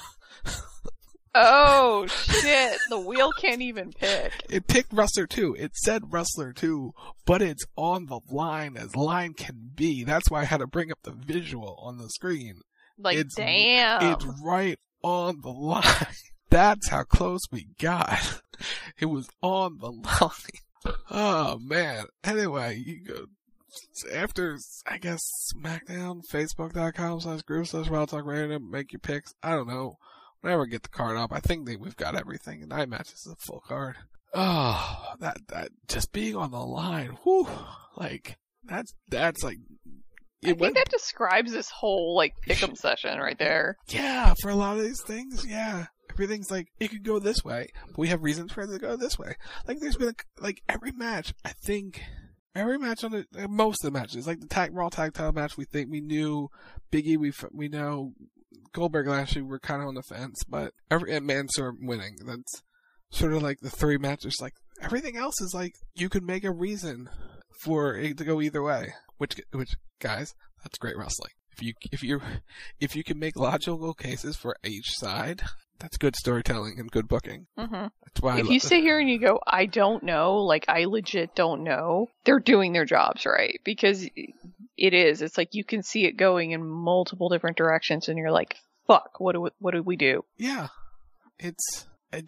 Oh, shit. The wheel can't even pick. It picked Wrestler 2. It said Wrestler 2, but it's on the line as line can be. That's why I had to bring up the visual on the screen. Like, damn. It's right on the line. That's how close we got. It was on the line. Oh, man. Anyway, you go. After, I guess, SmackDown, Facebook.com/group/WildTalkRadio, make your picks. I don't know. Whenever I get the card up, I think we've got everything. Night matches is a full card. Oh, that just being on the line, whew, like, that's like, I think that describes this whole, like, pick'em session right there. Yeah, for a lot of these things, yeah. Everything's like, it could go this way, but we have reasons for it to go this way. Like, there's been, every match, I think... Every match on most of the matches, like the Raw Tag Title match, we knew Big E, we know Goldberg last year, we're kind of on the fence, but and Mansoor winning, that's sort of like the 3 matches, like everything else is like, you could make a reason for it to go either way, which guys, that's great wrestling. If you can make logical cases for each side, that's good storytelling and good booking. Mm-hmm. That's why if you sit here and you go, I don't know, like, I legit don't know, they're doing their jobs right. Because it's like you can see it going in multiple different directions and you're like, fuck, what do we do? Yeah. It's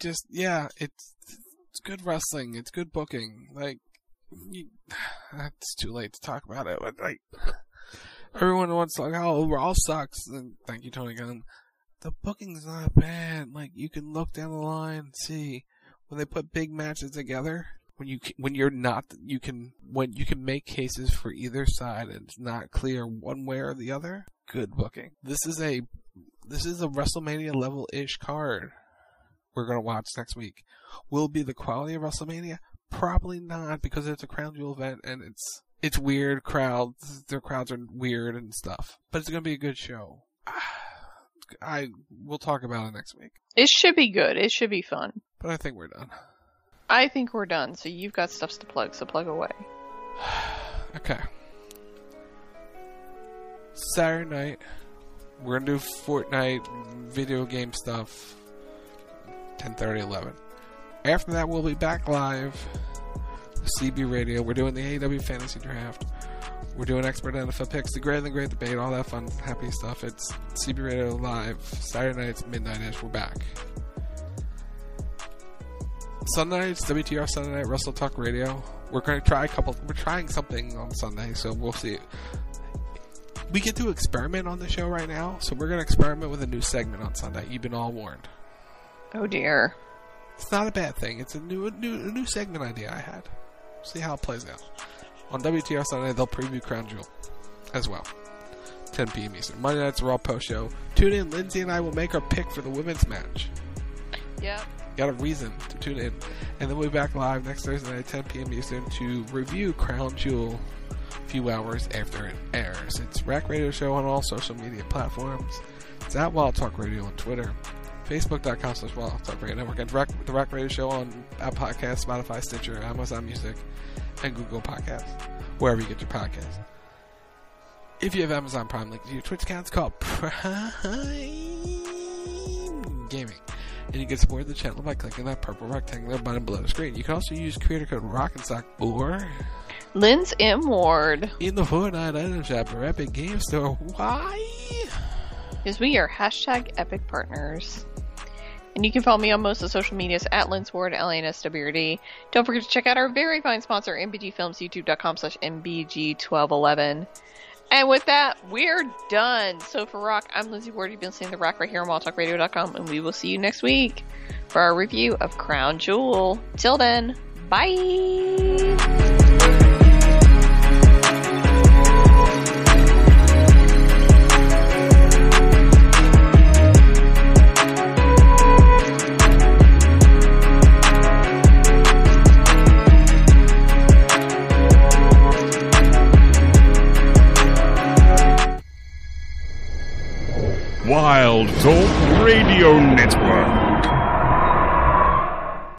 good wrestling. It's good booking. Like, it's too late to talk about it, but like, everyone wants to, like, oh, Raw sucks. And thank you, Tony Gunn. The booking's not bad. Like, you can look down the line and see when they put big matches together. When you can make cases for either side and it's not clear one way or the other. Good booking. This is a WrestleMania level-ish card we're gonna watch next week. Will it be the quality of WrestleMania? Probably not, because it's a Crown Jewel event and it's weird crowds. Their crowds are weird and stuff. But it's gonna be a good show. We'll talk about it next week. It should be good. It should be fun. But I think we're done. I think we're done, so you've got stuff to plug, so plug away. Okay. Saturday night, we're gonna do Fortnite video game stuff, 10:30, 11. After that, we'll be back live with CB Radio. We're doing the AEW Fantasy Draft. We're doing expert NFL picks, the greater than great debate, all that fun, happy stuff. It's CB Radio Live, Saturday nights, midnight-ish. We're back. Sunday nights, WTR Sunday Night, Russell Talk Radio. We're going to try we're trying something on Sunday, so we'll see. We get to experiment on the show right now, so we're going to experiment with a new segment on Sunday. You've been all warned. Oh dear. It's not a bad thing. It's a new segment idea I had. See how it plays out. On WTR Sunday, they'll preview Crown Jewel as well. 10 p.m. Eastern. Monday night's a Raw post show. Tune in. Lindsay and I will make our pick for the women's match. Yep. Got a reason to tune in. And then we'll be back live next Thursday night, 10 p.m. Eastern, to review Crown Jewel a few hours after it airs. It's Rack Radio Show on all social media platforms. It's at Wild Talk Radio on Twitter. Facebook.com/Wild Talk Radio Network. And the Rack Radio Show on Apple Podcasts, Spotify, Stitcher, Amazon Music, and Google Podcasts. Wherever you get your podcasts. If you have Amazon Prime, link to your Twitch account. It's called Prime Gaming. And you can support the channel by clicking that purple rectangular button below the screen. You can also use creator code ROCK'n'SOCK or Linz M. Ward in the Fortnite item shop or Epic Game Store. Why? Because we are #Epic Partners. And you can follow me on most of the social medias at Linz Ward, LANSWRD. Don't forget to check out our very fine sponsor, MBG Films, youtube.com/MBG1211. And with that, we're done. So for Rock, I'm Lindsay Ward. You've been listening to The Rock right here on WildTalkRadio.com, and we will see you next week for our review of Crown Jewel. Till then, bye! Wild Talk Radio Network.